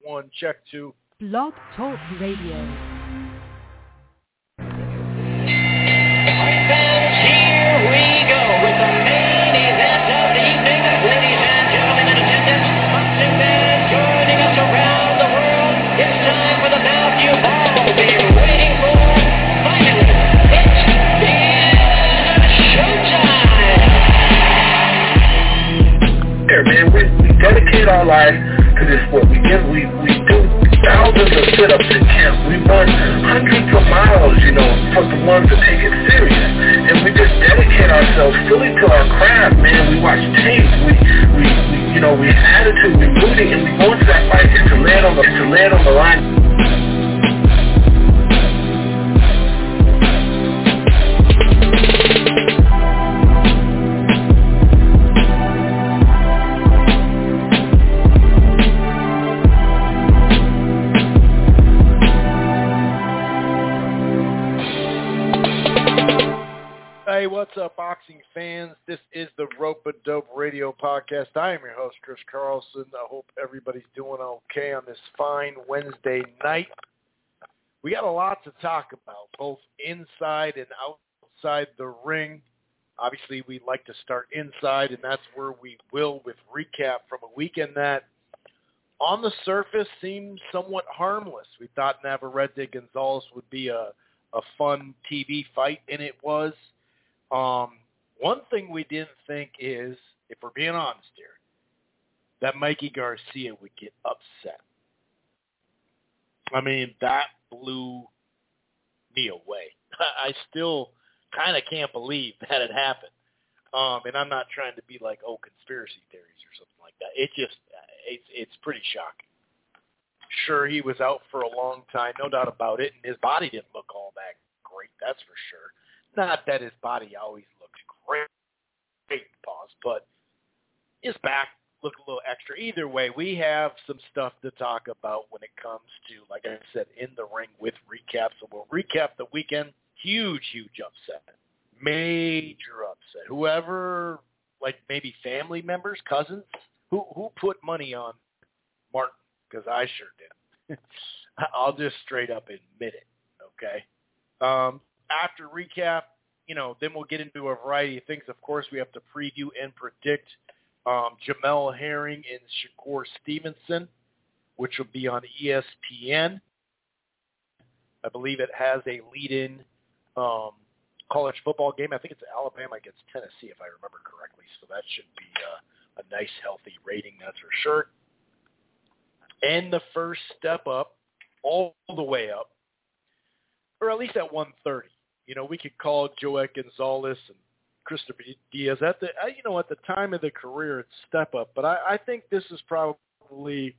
1, check 2. Blog Talk Radio. Here we go with the main event of the evening. Ladies and gentlemen in attendance, boxing fans joining us around the world. It's time for the bout you've all been waiting for. Finally, it is showtime. Here, man, we dedicate our lives to this sport. We do thousands of sit-ups in camp. We run hundreds of miles, for the ones that take it serious. And we just dedicate ourselves fully to our craft, man. We watch tape. We have attitude. We rooting, and we go into that fight to land on the line. Hey, what's up, boxing fans? This is the Rope-A-Dope Radio Podcast. I am your host, Chris Carlson. I hope everybody's doing okay on this fine Wednesday night. We got a lot to talk about, both inside and outside the ring. Obviously, we'd like to start inside, and that's where we will with recap from a weekend that, on the surface, seemed somewhat harmless. We thought Navarrete-Gonzalez would be a fun TV fight, and it was. One thing we didn't think is, if we're being honest here, that Mikey Garcia would get upset. I mean, that blew me away. I still kind of can't believe that it happened. And I'm not trying to be like, conspiracy theories or something like that. It's pretty shocking. Sure, he was out for a long time, no doubt about it, and his body didn't look all that great, that's for sure. Not that his body always looks great, but his back looked a little extra. Either way, we have some stuff to talk about when it comes to, like I said, in the ring with recaps. So we'll recap the weekend. Huge upset. Major upset. Whoever, like maybe family members, cousins, who put money on Martin, because I sure did. I'll just straight up admit it, okay? After recap, then we'll get into a variety of things. Of course, we have to preview and predict Jamel Herring and Shakur Stevenson, which will be on ESPN. I believe it has a lead-in college football game. I think it's Alabama against Tennessee, if I remember correctly. So that should be a nice, healthy rating, that's for sure. And the first step up, all the way up, or at least at 130. We could call Joet Gonzalez and Christopher Diaz at the time of the career, it's step up. But I think this is probably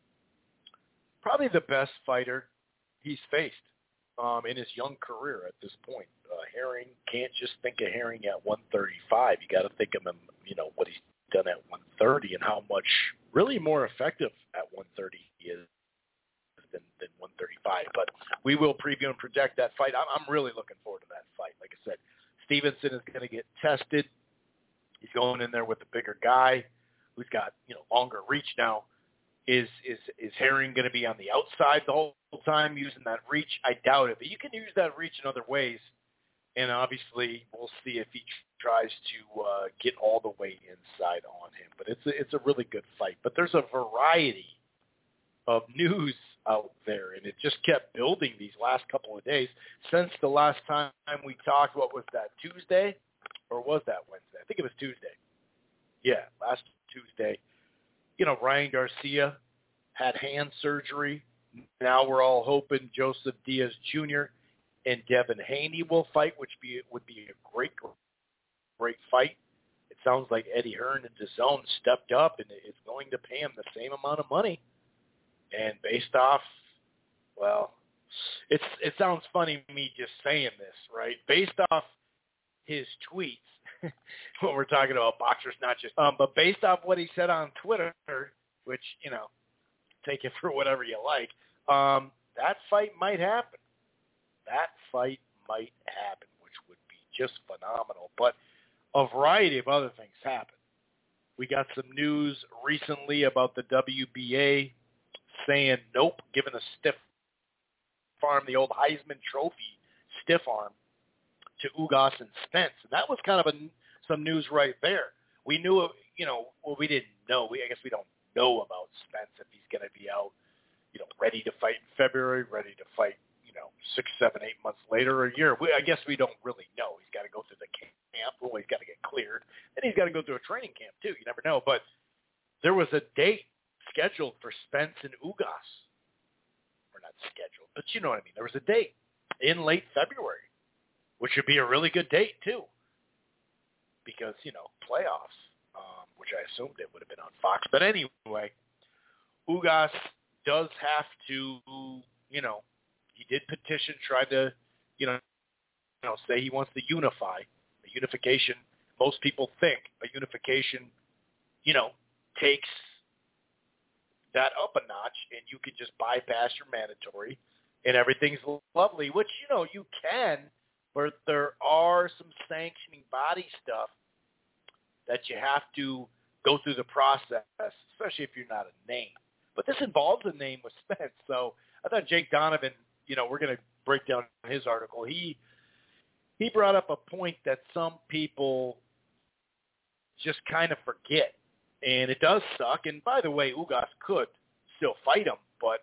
the best fighter he's faced in his young career at this point. Herring, can't just think of Herring at 135. You got to think of him, what he's done at 130 and how much really more effective at 130 he is than 135. But we will preview and project that fight. I'm really looking forward to that fight. Like I said, Stevenson is going to get tested. He's going in there with a bigger guy who's got longer reach now. Is Herring going to be on the outside the whole time using that reach? I doubt it. But you can use that reach in other ways. And obviously, we'll see if he tries to get all the way inside on him. But it's a really good fight. But there's a variety of news out there, and it just kept building these last couple of days since the last time we talked. What was that, Tuesday? Or was that Wednesday? I think it was Tuesday. Yeah, last Tuesday. Ryan Garcia had hand surgery. Now we're all hoping Joseph Diaz Jr. and Devin Haney will fight, which would be a great fight. It sounds like Eddie Hearn and DAZN stepped up and is going to pay him the same amount of money. And based off, it sounds funny me just saying this, right? Based off his tweets, when we're talking about boxers, not just, but based off what he said on Twitter, which, take it for whatever you like, that fight might happen. Which would be just phenomenal. But a variety of other things happened. We got some news recently about the WBA saying nope, giving the stiff arm, the old Heisman Trophy stiff arm to Ugas and Spence. And that was kind of some news right there. We knew, we didn't know. I guess we don't know about Spence if he's going to be out, ready to fight in February, ready to fight, 6, 7, 8 months later, or a year. I guess we don't really know. He's got to go through the camp. Well, he's got to get cleared. Then he's got to go through a training camp, too. You never know. But there was a date scheduled for Spence and Ugas. Or not scheduled, but you know what I mean. There was a date in late February, which would be a really good date, too. Because, playoffs, which I assumed it would have been on Fox. But anyway, Ugas does have to, he did petition, tried to, say he wants to unify. A unification, most people think a unification, takes that up a notch, and you can just bypass your mandatory, and everything's lovely, which, you can, but there are some sanctioning body stuff that you have to go through the process, especially if you're not a name. But this involves a name with Spence, so I thought Jake Donovan, we're going to break down his article. He brought up a point that some people just kind of forget, and it does suck. And by the way, Ugas could still fight him, but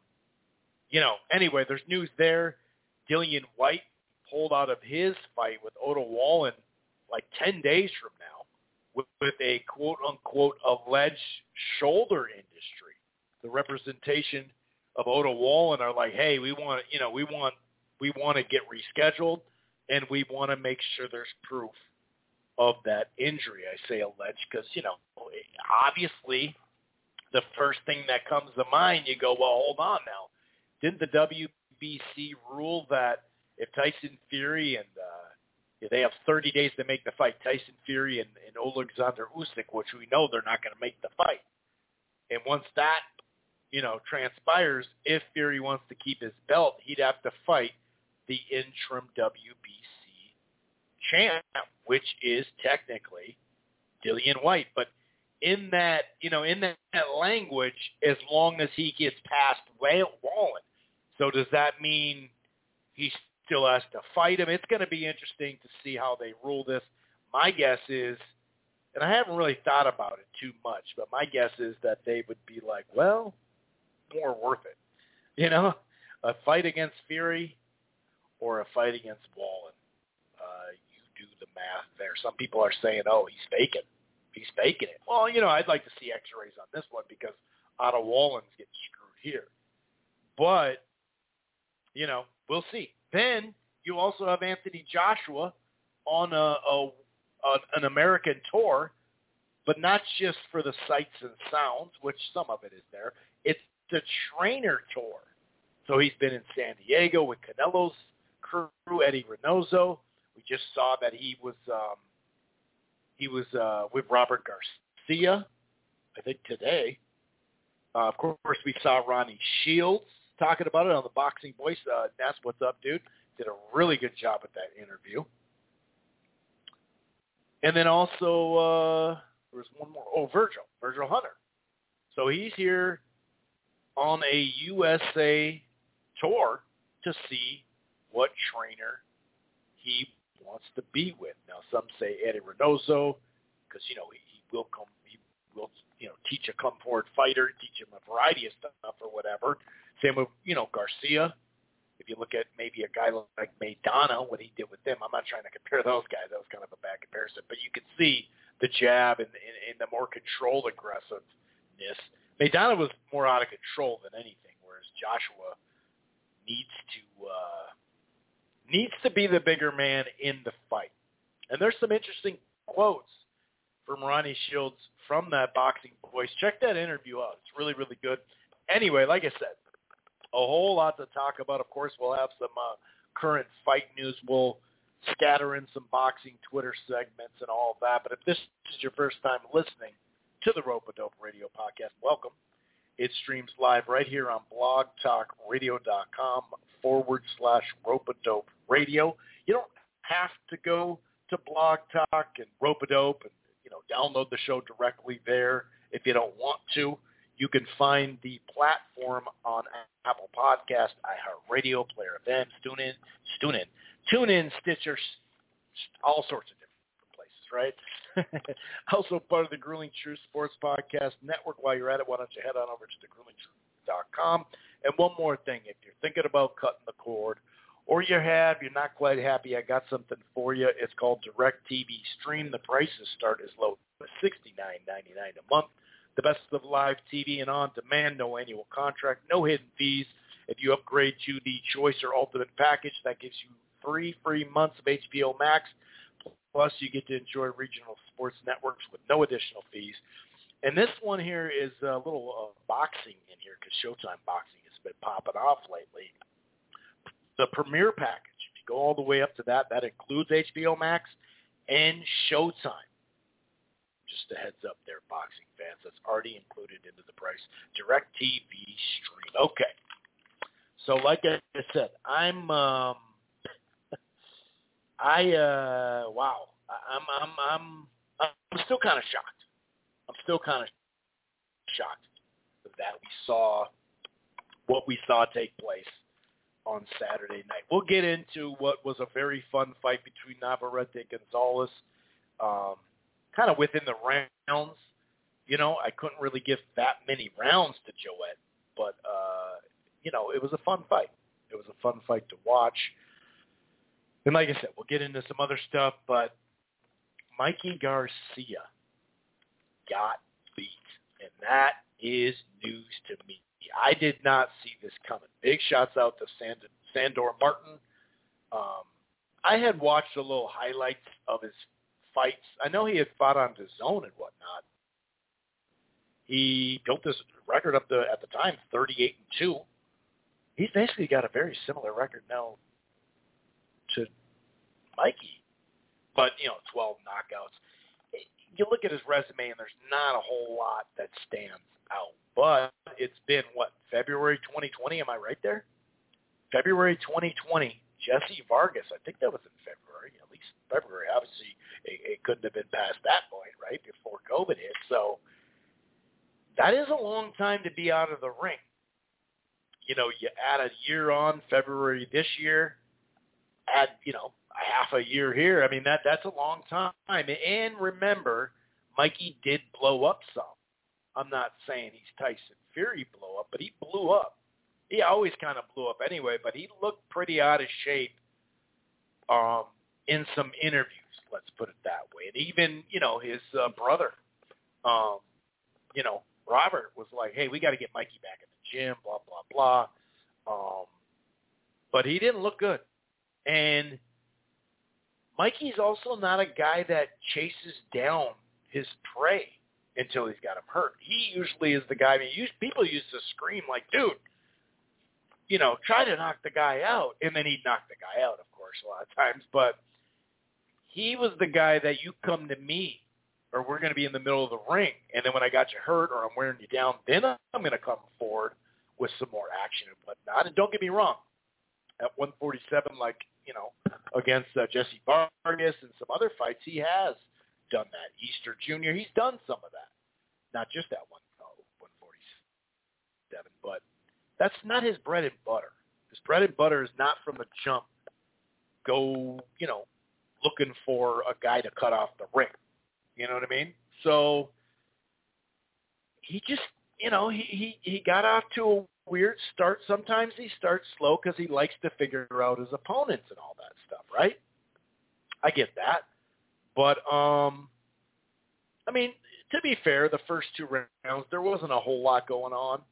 anyway, there's news there. Dillian White pulled out of his fight with Otto Wallin like 10 days from now with a quote unquote alleged shoulder industry. The representation of Otto Wallin are like, hey, we want to get rescheduled, and we want to make sure there's proof of that injury. I say alleged because, obviously the first thing that comes to mind, you go, well, hold on now. Didn't the WBC rule that if Tyson Fury and they have 30 days to make the fight, Tyson Fury and Alexander Usyk, which we know they're not going to make the fight. And once that, transpires, if Fury wants to keep his belt, he'd have to fight the interim WBC champ, which is technically Dillian White. But in that language, as long as he gets past Wallin. So does that mean he still has to fight him? It's going to be interesting to see how they rule this. My guess is, and I haven't really thought about it too much, but my guess is that they would be like, well, more worth it. A fight against Fury or a fight against Wallin. You do the math there. Some people are saying, oh, he's faking. He's faking it. Well, I'd like to see x-rays on this one because Otto Wallin's getting screwed here. But, we'll see. Then you also have Anthony Joshua on an American tour, but not just for the sights and sounds, which some of it is there. It's the trainer tour. So he's been in San Diego with Canelo's crew, Eddie Reynoso. We just saw that he was with Robert Garcia, I think today. Of course, we saw Ronnie Shields talking about it on the Boxing Voice. Ness, what's up, dude? Did a really good job at that interview. And then also, there was one more. Oh, Virgil Hunter. So he's here on a USA tour to see what trainer he wants to be with. Now, some say Eddie Reynoso because, he will come, teach a come-forward fighter, teach him a variety of stuff or whatever. Same with, Garcia. If you look at maybe a guy like Maidana, what he did with them, I'm not trying to compare those guys. That was kind of a bad comparison. But you can see the jab and the more controlled aggressiveness. Maidana was more out of control than anything, whereas Joshua needs to be the bigger man in the fight. And there's some interesting quotes from Ronnie Shields from that Boxing Voice. Check that interview out. It's really, really good. Anyway, like I said, a whole lot to talk about. Of course, we'll have some current fight news. We'll scatter in some boxing Twitter segments and all of that. But if this is your first time listening to the Rope-A-Dope Radio Podcast, welcome. It streams live right here on blogtalkradio.com/Rope-A-Dope Radio. You don't have to go to Blog Talk and Rope-A-Dope and, download the show directly there if you don't want to. You can find the platform on Apple Podcast, iHeartRadio, Player FM, TuneIn, Stitcher, all sorts of different places, right? Also part of the Grueling Truth Sports Podcast Network. While you're at it, why don't you head on over to thegruelingtruth.com. And one more thing, if you're thinking about cutting the cord, or you're not quite happy, I got something for you. It's called DirecTV Stream. The prices start as low as $69.99 a month. The best of live TV and on-demand, no annual contract, no hidden fees. If you upgrade to the Choice or Ultimate package, that gives you 3 free months of HBO Max. Plus, you get to enjoy regional sports networks with no additional fees. And this one here is a little boxing in here because Showtime Boxing has been popping off lately. The Premier package, if you go all the way up to that, that includes HBO Max and Showtime. Just a heads up there, boxing fans. That's already included into the price. DirecTV Stream. Okay. So like I said, I'm still kind of shocked. I'm still kind of shocked that we saw what we saw take place on Saturday night. We'll get into what was a very fun fight between Navarrete and Gonzalez, kind of within the rounds. You know, I couldn't really give that many rounds to Joet, but, you know, it was a fun fight. It was a fun fight to watch. And like I said, we'll get into some other stuff, but Mikey Garcia got beat, and that is news to me. I did not see this coming. Big shouts out to Sandor Martin. I had watched a little highlights of his fights. I know he had fought on DAZN and whatnot. He built this record up to, at the time, 38-2. He's basically got a very similar record now to Mikey, but, 12 knockouts. You look at his resume, and there's not a whole lot that stands out. But it's been, February 2020? Am I right there? February 2020, Jesse Vargas. I think that was in February, at least February. Obviously, it couldn't have been past that point, right, before COVID hit. So that is a long time to be out of the ring. You add a year on February this year, add, a half a year here. I mean, that's a long time. And remember, Mikey did blow up some. I'm not saying he's Tyson Fury blow up, but he blew up. He always kind of blew up anyway, but he looked pretty out of shape in some interviews, let's put it that way. And even, his brother, Robert was like, hey, we got to get Mikey back in the gym, blah, blah, blah. But he didn't look good. And Mikey's also not a guy that chases down his prey until he's got him hurt. He usually is the guy. People used to scream like, dude, try to knock the guy out. And then he'd knock the guy out, of course, a lot of times. But he was the guy that you come to me, or we're going to be in the middle of the ring. And then when I got you hurt or I'm wearing you down, then I'm going to come forward with some more action and whatnot. And don't get me wrong, at 147, against Jesse Vargas and some other fights, he has done that. Easter Jr., he's done some of that. Not just that 147, but that's not his bread and butter. His bread and butter is not from the jump go, looking for a guy to cut off the ring. You know what I mean? So he just, he got off to a weird start. Sometimes he starts slow because he likes to figure out his opponents and all that stuff, right? I get that. But, to be fair, the first 2 rounds, there wasn't a whole lot going on.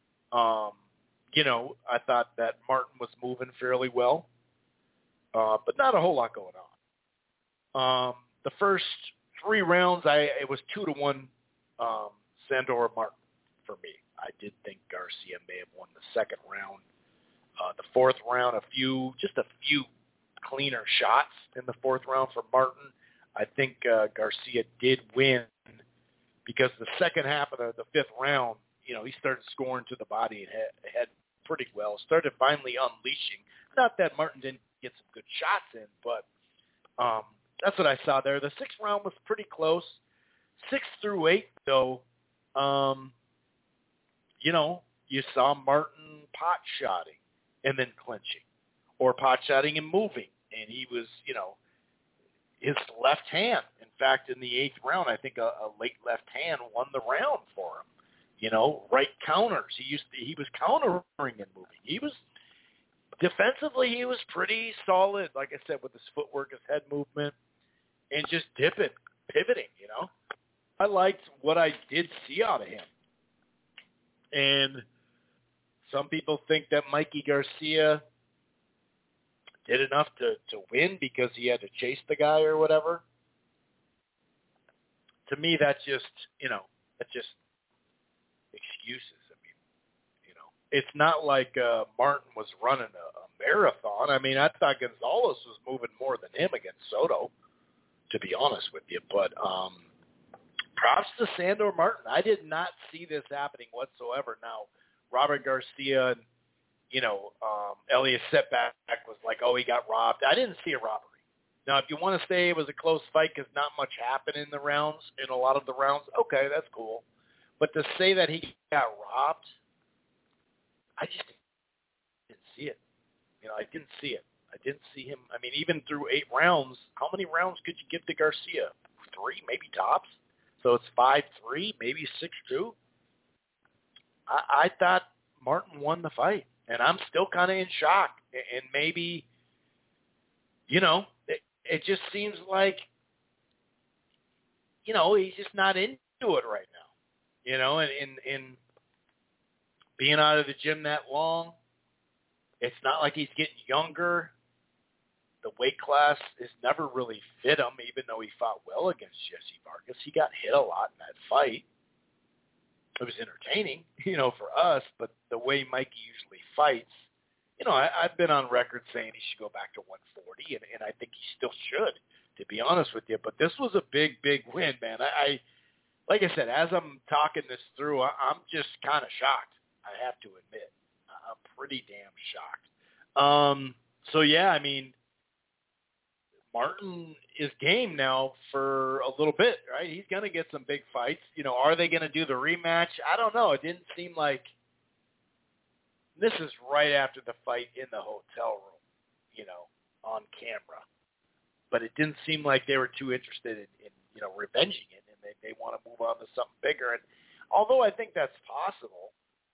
I thought that Martin was moving fairly well, but not a whole lot going on. The first 3 rounds, it was 2-1 Sandor Martin for me. I did think Garcia may have won the second round. The fourth round, just a few cleaner shots in the fourth round for Martin. I think Garcia did win because the second half of the fifth round, he started scoring to the body and head pretty well. Started finally unleashing. Not that Martin didn't get some good shots in, but that's what I saw there. The sixth round was pretty close. 6 through 8, though, you saw Martin pot-shotting and then clinching, or pot-shotting and moving. And he was, his left hand. In fact, in the 8th round, I think a late left hand won the round for him. Right counters. He was countering and moving. He was defensively, he was pretty solid. Like I said, with his footwork, his head movement, and just pivoting. I liked what I did see out of him. And some people think that Mikey Garcia did enough to win because he had to chase the guy or whatever. To me, that's just excuses. I mean, it's not like Martin was running a marathon. I mean, I thought Gonzalez was moving more than him against Soto, to be honest with you. But props to Sandor Martin. I did not see this happening whatsoever. Now, Robert Garcia and, Elias setback was like, oh, he got robbed. I didn't see a robbery. Now, if you want to say it was a close fight because not much happened in a lot of the rounds, okay, that's cool. But to say that he got robbed, I just didn't see it. I didn't see it. I didn't see him. I mean, even through 8 rounds, how many rounds could you give to Garcia? 3, maybe tops? So it's 5-3, maybe 6-2. I thought Martin won the fight, and I'm still kind of in shock. And maybe, it just seems like, he's just not into it right now. And being out of the gym that long, it's not like he's getting younger. The weight class has never really fit him, even though he fought well against Jesse Vargas. He got hit a lot in that fight. It was entertaining, for us, but the way Mikey usually fights, I've been on record saying he should go back to 140, and I think he still should, to be honest with you. But this was a big, big win, man. I like I said, as I'm talking this through, I'm just kind of shocked, I have to admit. I'm pretty damn shocked. So, yeah, I mean, Martin is game now for a little bit, right? He's going to get some big fights. Are they going to do the rematch? I don't know. It didn't seem like – this is right after the fight in the hotel room, on camera. But it didn't seem like they were too interested in revenging it, and they want to move on to something bigger. And although I think that's possible,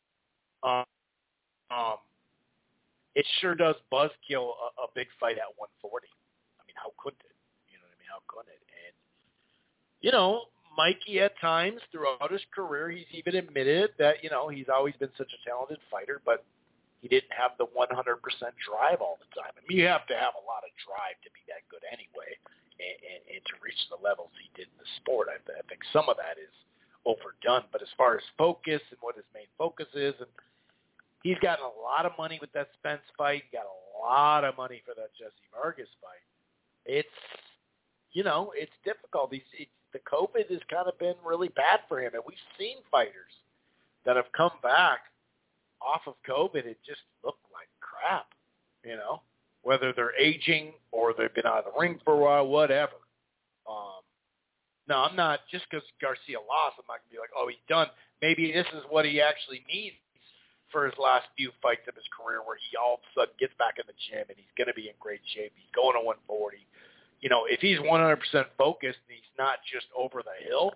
it sure does buzzkill a big fight at 140. How couldn't it? How couldn't it? And, Mikey at times throughout his career, he's even admitted that, he's always been such a talented fighter, but he didn't have the 100% drive all the time. I mean, you have to have a lot of drive to be that good anyway and to reach the levels he did in the sport. I think some of that is overdone. But as far as focus and what his main focus is, and he's gotten a lot of money with that Spence fight. He got a lot of money for that Jesse Vargas fight. It's, it's difficult. The COVID has kind of been really bad for him. And we've seen fighters that have come back off of COVID and just look like crap, whether they're aging or they've been out of the ring for a while, whatever. No, I'm not, just because Garcia lost, I'm not going to be like, oh, he's done. Maybe this is what he actually needs for his last few fights of his career, where he all of a sudden gets back in the gym and he's going to be in great shape. He's going to 140. If he's 100% focused and he's not just over the hill,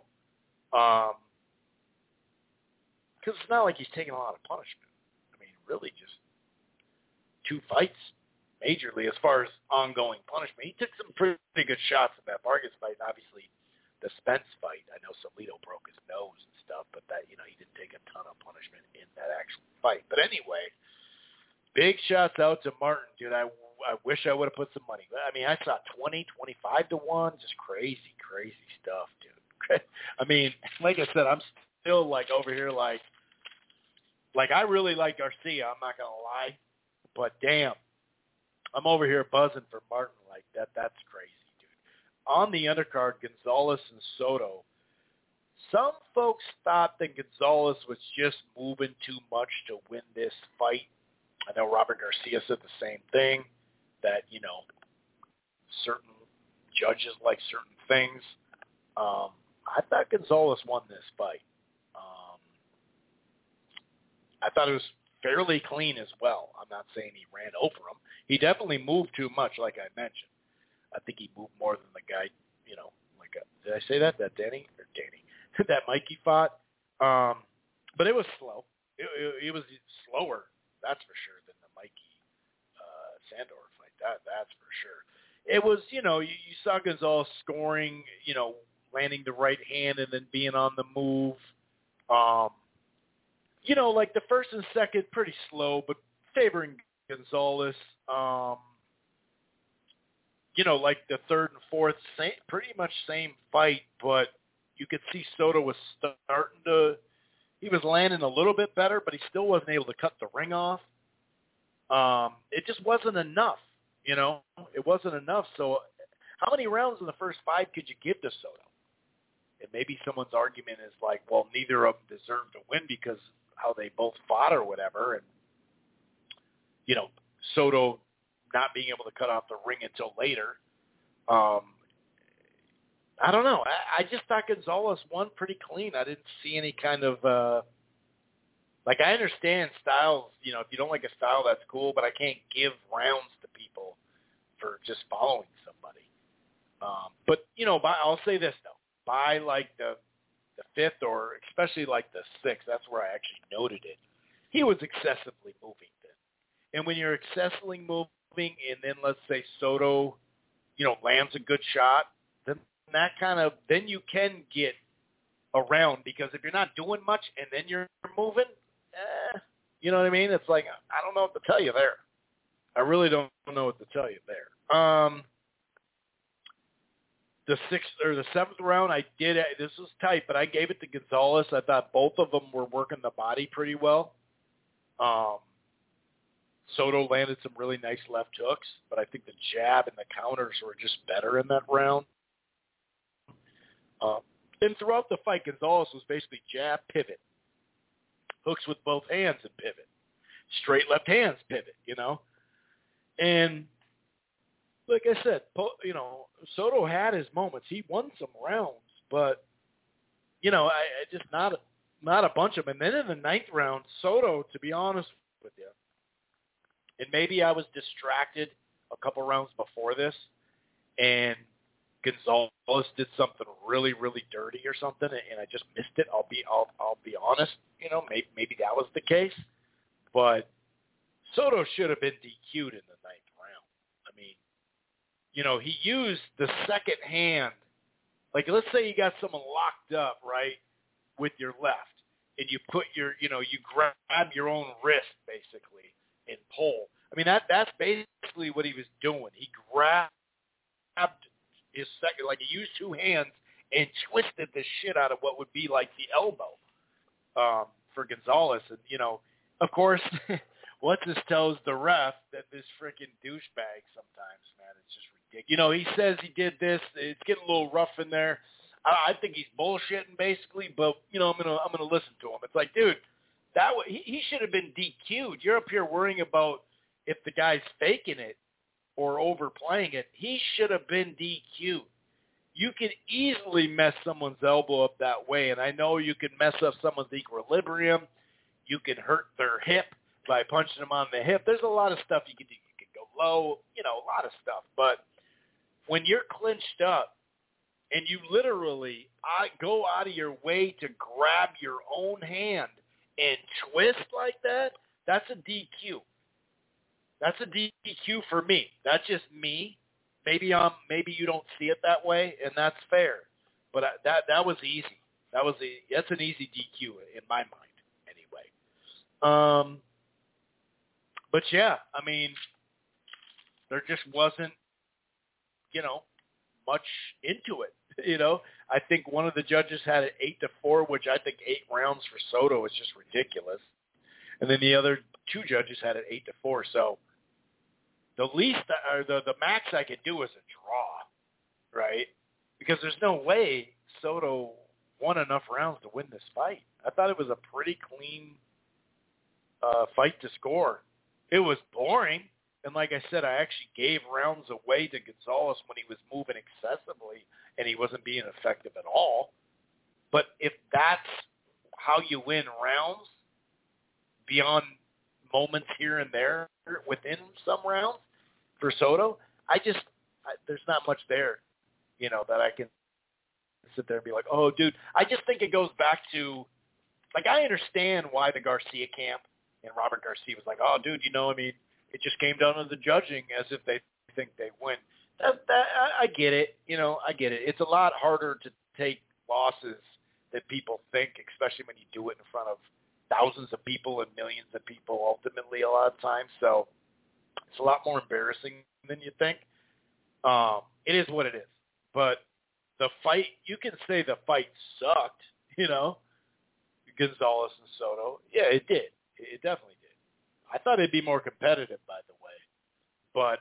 because it's not like he's taking a lot of punishment. I mean, really just 2 fights majorly as far as ongoing punishment. He took some pretty good shots in that Vargas fight. Obviously, the Spence fight, I know Salido broke his nose and stuff, but that, he didn't take a ton of punishment in that actual fight. But anyway, big shots out to Martin, dude. I wish I would have put some money. I mean, I saw 20, 25 to 1, just crazy stuff, dude. I mean, like I said, I'm still over here like I really like Garcia, I'm not going to lie, but damn, I'm over here buzzing for Martin like that. That's crazy. On the undercard, Gonzalez and Soto, some folks thought that Gonzalez was just moving too much to win this fight. I know Robert Garcia said the same thing, that, certain judges like certain things. I thought Gonzalez won this fight. I thought it was fairly clean as well. I'm not saying he ran over him. He definitely moved too much, like I mentioned. I think he moved more than the guy, did I say that? That Danny? That Mikey fought. But it was slow. It was slower, that's for sure, than the Mikey Sandor fight. That's for sure. It was, you saw Gonzalez scoring, landing the right hand and then being on the move. Like the first and second, pretty slow, but favoring Gonzalez. Like the third and fourth, pretty much same fight, but you could see Soto was starting to, he was landing a little bit better, but he still wasn't able to cut the ring off. It just wasn't enough, It wasn't enough. So how many rounds in the first 5 could you give to Soto? And maybe someone's argument is like, well, neither of them deserved to win because how they both fought or whatever. And, Soto not being able to cut off the ring until later. I don't know. I just thought Gonzalez won pretty clean. I didn't see any kind of I understand styles. If you don't like a style, that's cool, but I can't give rounds to people for just following somebody. But I'll say this though: by like the 5th or especially like the 6th, that's where I actually noted it. He was excessively moving then, and when you're excessively moving, and then let's say Soto, lands a good shot, then you can get around, because if you're not doing much and then you're moving, you know what I mean? It's like, I don't know what to tell you there. I really don't know what to tell you there. The 6th or the 7th round, this was tight, but I gave it to Gonzalez. I thought both of them were working the body pretty well. Soto landed some really nice left hooks, but I think the jab and the counters were just better in that round. And throughout the fight, Gonzalez was basically jab, pivot, hooks with both hands and pivot, straight left hands, pivot, And like I said, Soto had his moments. He won some rounds, but, I just not a bunch of them. And then in the 9th round, Soto, to be honest with you, and maybe I was distracted a couple rounds before this, and Gonzalez did something really, really dirty or something, and I just missed it. I'll be honest. Maybe that was the case, but Soto should have been DQ'd in the 9th round. I mean, he used the second hand. Like, let's say you got someone locked up, right, with your left, and you put you grab your own wrist basically and pull. I mean, that's basically what he was doing. He grabbed his second, like he used 2 hands and twisted the shit out of what would be like the elbow for Gonzalez. And, of course, what's this tells the ref that this freaking douchebag sometimes, man, it's just ridiculous. He says he did this. It's getting a little rough in there. I think he's bullshitting basically, but, I'm gonna listen to him. It's like, dude, he should have been DQ'd. You're up here worrying about if the guy's faking it or overplaying it. He should have been DQ'd. You can easily mess someone's elbow up that way, and I know you can mess up someone's equilibrium. You can hurt their hip by punching them on the hip. There's a lot of stuff you can do. You can go low, a lot of stuff. But when you're clinched up and you literally go out of your way to grab your own hand and twist like that, that's a DQ. That's a DQ for me. That's just me. Maybe you don't see it that way, and that's fair. But that was easy. That's an easy DQ in my mind, anyway. But yeah, I mean, there just wasn't, much into it. I think one of the judges had it 8-4, which I think 8 rounds for Soto is just ridiculous. And then the other 2 judges had it 8-4. So the least, or the max I could do is a draw, right? Because there's no way Soto won enough rounds to win this fight. I thought it was a pretty clean fight to score. It was boring. And like I said, I actually gave rounds away to Gonzalez when he was moving excessively and he wasn't being effective at all. But if that's how you win rounds, beyond moments here and there within some rounds for Soto. There's not much there, that I can sit there and be like, oh, dude. I just think it goes back to, like, I understand why the Garcia camp and Robert Garcia was like, oh, dude, it just came down to the judging as if they think they win. I get it. I get it. It's a lot harder to take losses than people think, especially when you do it in front of thousands of people and millions of people ultimately a lot of times. So it's a lot more embarrassing than you think. It is what it is. But the fight, you can say the fight sucked, Gonzalez and Soto. Yeah, it did. It definitely did. I thought it'd be more competitive, by the way. But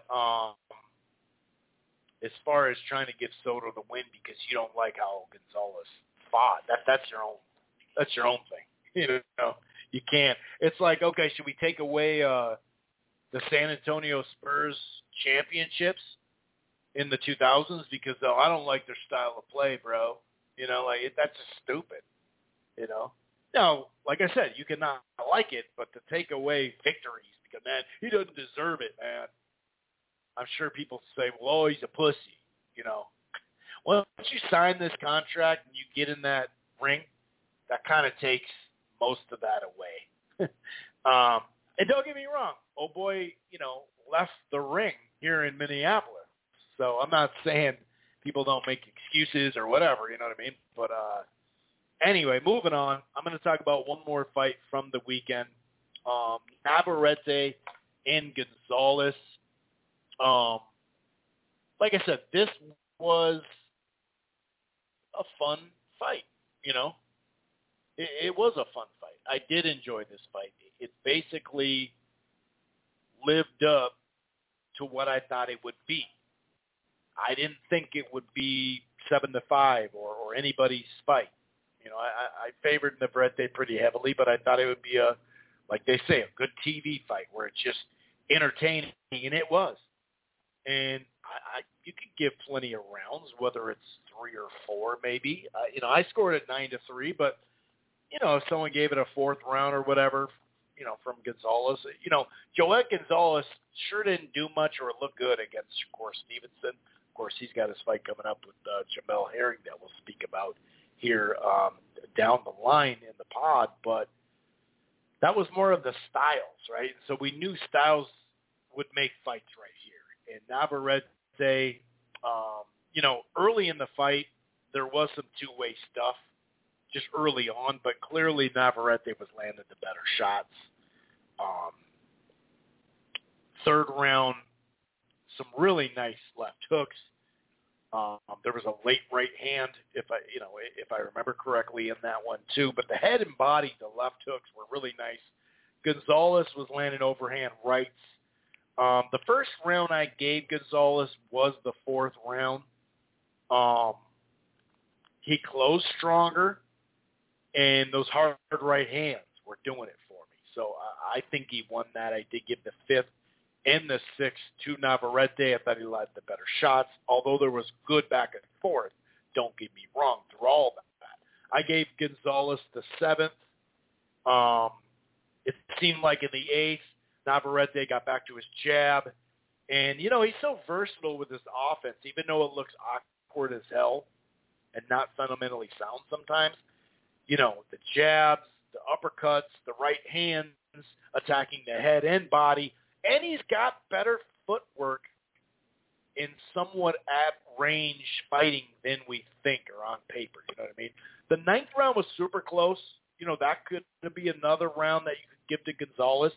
as far as trying to give Soto the win because you don't like how Gonzalez fought, that's your own thing. You can't. It's like, okay, should we take away the San Antonio Spurs championships in the 2000s because I don't like their style of play, bro. That's just stupid. Now, like I said, you cannot like it, but to take away victories because, man, he doesn't deserve it, man. I'm sure people say, well, oh, he's a pussy, Once you sign this contract and you get in that ring, that kind of takes most of that away. And don't get me wrong, oh boy, left the ring here in Minneapolis. So I'm not saying people don't make excuses or whatever, you know what I mean? But anyway, moving on, I'm going to talk about one more fight from the weekend. Navarrete and Gonzalez. Like I said, this was a fun fight, It was a fun fight. I did enjoy this fight. It basically lived up to what I thought it would be. I didn't think it would be 7-5 or anybody's fight. I favored Navarrete pretty heavily, but I thought it would be like they say, a good TV fight where it's just entertaining, and it was. And you could give plenty of rounds, whether it's 3 or 4 maybe. I scored it 9-3, but if someone gave it a 4th round or whatever, from Gonzalez, Joet Gonzalez sure didn't do much or look good against Shakur Stevenson. Of course, he's got his fight coming up with Jamel Herring that we'll speak about here down the line in the pod, but that was more of the styles, right? So we knew styles would make fights right here. And Navarrete, early in the fight, there was some two-way stuff just early on, but clearly Navarrete was landing the better shots. 3rd round, some really nice left hooks. There was a late right hand, if I remember correctly, in that one too. But the head and body, the left hooks were really nice. Gonzalez was landing overhand rights. The first round I gave Gonzalez was the 4th round. He closed stronger, and those hard right hands were doing it for me. So I think he won that. I did give the 5th and the 6th to Navarrete. I thought he led the better shots, although there was good back and forth. Don't get me wrong, through all of that. I gave Gonzalez the 7th. It seemed like in the 8th, Navarrete got back to his jab. And, he's so versatile with his offense, even though it looks awkward as hell and not fundamentally sound sometimes. The jabs, the uppercuts, the right hands, attacking the head and body. And he's got better footwork in somewhat at range fighting than we think or on paper. You know what I mean? The 9th round was super close. That could be another round that you could give to Gonzalez.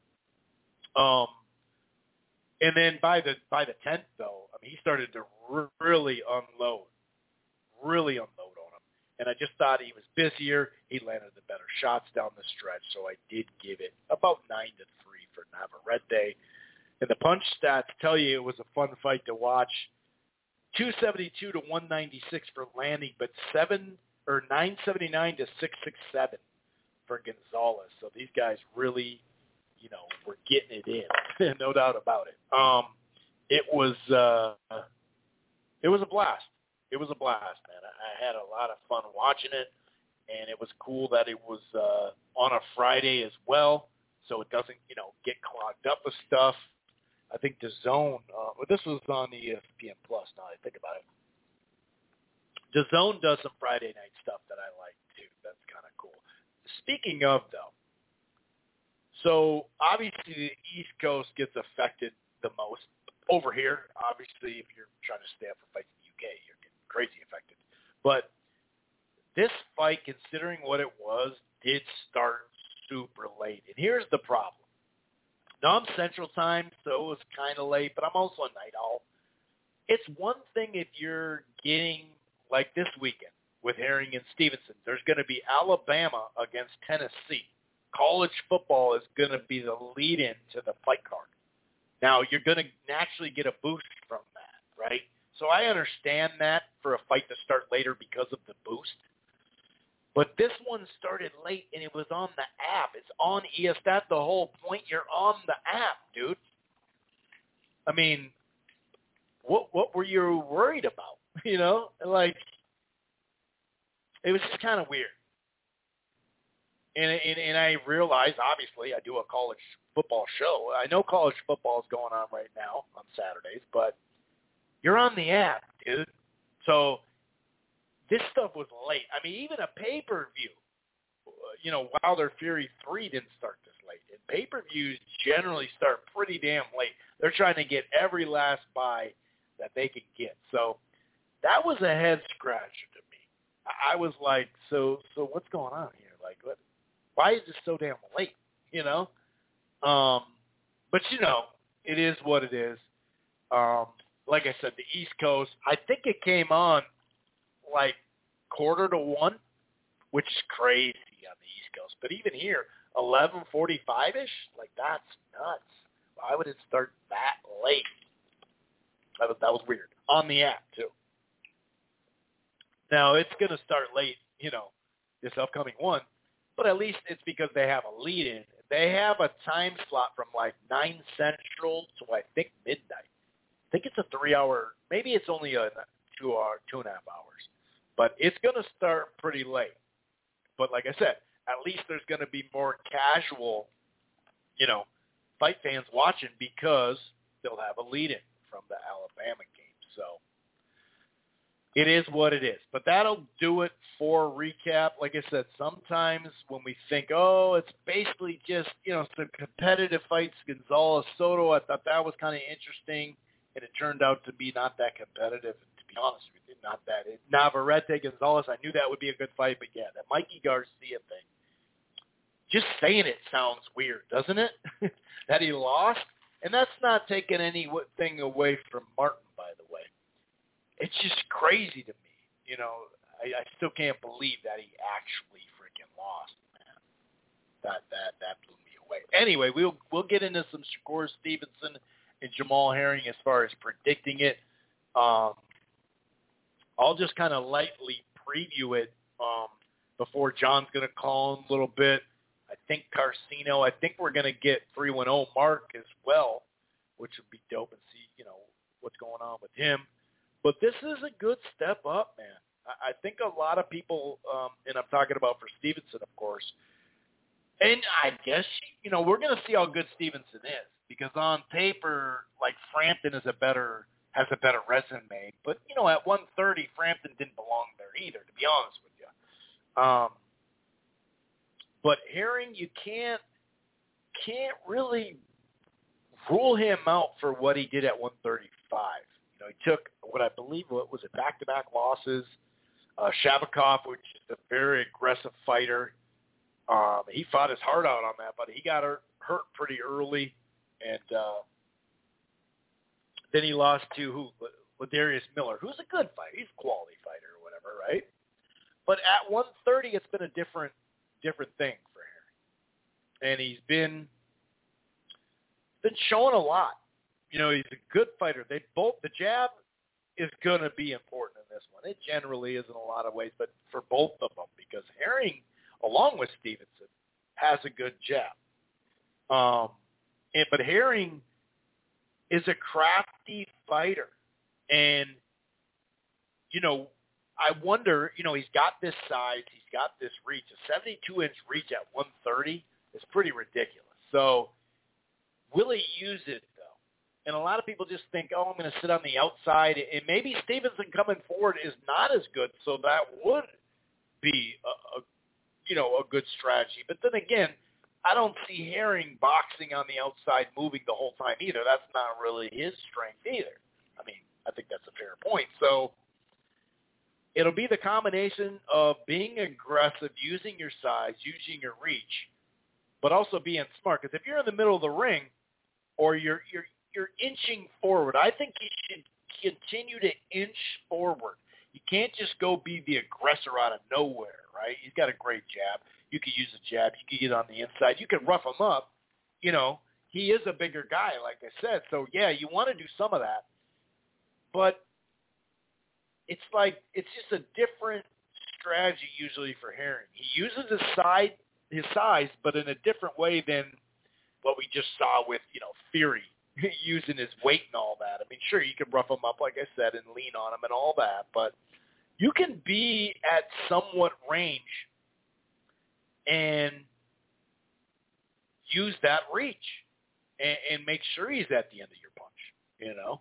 And then by the 10th, though, he started to really unload on him. And I just thought he was busier. He landed the better shots down the stretch, so I did give it about 9-3 for Navarrete. And the punch stats tell you it was a fun fight to watch. 272 to 196 for Landy, but 979 to 667 for Gonzalez. So these guys really, were getting it in, no doubt about it. It was a blast. It was a blast, man. I had a lot of fun watching it, and it was cool that it was on a Friday as well. so it doesn't, get clogged up with stuff. I think DAZN, this was on ESPN Plus now I think about it. DAZN does some Friday night stuff that I like too. That's kind of cool. Speaking of, though, so obviously the East Coast gets affected the most. Over here, obviously, if you're trying to stay up for fights in the UK, you're getting crazy affected. But this fight, considering what it was, did start super late. And here's the problem. Now, I'm Central Time, so it was kind of late, but I'm also a night owl. It's one thing if you're getting, like this weekend with Herring and Stevenson, there's going to be Alabama against Tennessee. College football is going to be the lead-in to the fight card. Now, you're going to naturally get a boost from that, right? So I understand that for a fight to start later because of the boost. But this one started late, and it was on the app. It's on ES. That's the whole point. You're on the app, dude. I mean, what were you worried about? Like, it was just kind of weird. And I realized, obviously, I do a college football show. I know college football is going on right now on Saturdays, but you're on the app, dude. So this stuff was late. I mean, even a pay-per-view, Wilder Fury 3 didn't start this late. And pay-per-views generally start pretty damn late. They're trying to get every last buy that they can get. So that was a head-scratcher to me. I was like, so what's going on here? Like, what? Why is this so damn late? But it is what it is. Like I said, the East Coast, I think it came on like 1:45, which is crazy on the East Coast. But even here, 11:45-ish, like that's nuts. Why would it start that late? That was weird. On the app, too. Now, it's going to start late, this upcoming one, but at least it's because they have a lead-in. They have a time slot from like 9 Central to, I think, midnight. I think it's a 3-hour, maybe it's only a 2-hour, 2.5 hours. But it's going to start pretty late. But like I said, at least there's going to be more casual, fight fans watching because they'll have a lead-in from the Alabama game. So it is what it is. But that'll do it for recap. Like I said, sometimes when we think, it's basically just, some competitive fights, Gonzalez, Soto, I thought that was kind of interesting, and it turned out to be not that competitive, to be honest with you, not that. Navarrete, Gonzalez, I knew that would be a good fight, but yeah, that Mikey Garcia thing, just saying it sounds weird, doesn't it? That he lost? And that's not taking anything away from Martin, by the way. It's just crazy to me. I still can't believe that he actually freaking lost, man. That blew me away. Anyway, we'll get into some Shakur Stevenson and Jamal Herring as far as predicting it. I'll just kind of lightly preview it before John's going to call in a little bit. I think Carcino. I think we're going to get 310 Mark as well, which would be dope, and see what's going on with him. But this is a good step up, man. I think a lot of people, and I'm talking about for Stevenson, of course, and I guess, we're going to see how good Stevenson is, because on paper, like, Frampton has a better resume. But, at 130, Frampton didn't belong there either, to be honest with you. But Herring, you can't really rule him out for what he did at 135. He took what I believe, back-to-back losses. Shabakov, which is a very aggressive fighter. He fought his heart out on that, but he got hurt pretty early. And then he lost to Ladarius Miller, who's a good fighter. He's a quality fighter or whatever, right? But at 130, it's been a different thing for Herring. And he's been showing a lot. He's a good fighter. The jab is going to be important in this one. It generally is in a lot of ways, but for both of them, because Herring, along with Stevenson, has a good jab. But Herring is a crafty fighter. And, I wonder, he's got this size, he's got this reach. A 72-inch reach at 130 is pretty ridiculous. So will he use it, though? And a lot of people just think, oh, I'm going to sit on the outside. And maybe Stevenson coming forward is not as good, so that would be a good strategy. But then again, I don't see Herring boxing on the outside, moving the whole time either. That's not really his strength either. I mean, I think that's a fair point. So it'll be the combination of being aggressive, using your size, using your reach, but also being smart. Because if you're in the middle of the ring or you're inching forward, I think he should continue to inch forward. You can't just go be the aggressor out of nowhere, right? He's got a great jab. You could use a jab. You could get on the inside. You could rough him up. You know, he is a bigger guy, like I said. So, yeah, you want to do some of that. But it's like it's just a different strategy usually for Herring. He uses his size, but in a different way than what we just saw with, Fury using his weight and all that. I mean, sure, you can rough him up, like I said, and lean on him and all that, but you can be at somewhat range and use that reach and make sure he's at the end of your punch,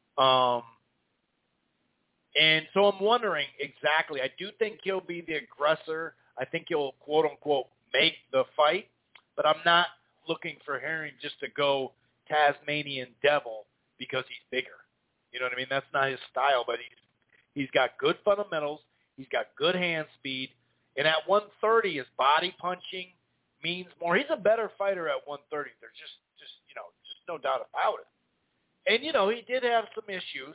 And so I'm wondering exactly. I do think he'll be the aggressor. I think he'll, quote, unquote, make the fight. But I'm not looking for Herring just to go Tasmanian devil because he's bigger. You know what I mean? That's not his style, but he's got good fundamentals. He's got good hand speed. And at 130, his body punching means more. He's a better fighter at 130. There's just no doubt about it. And, he did have some issues.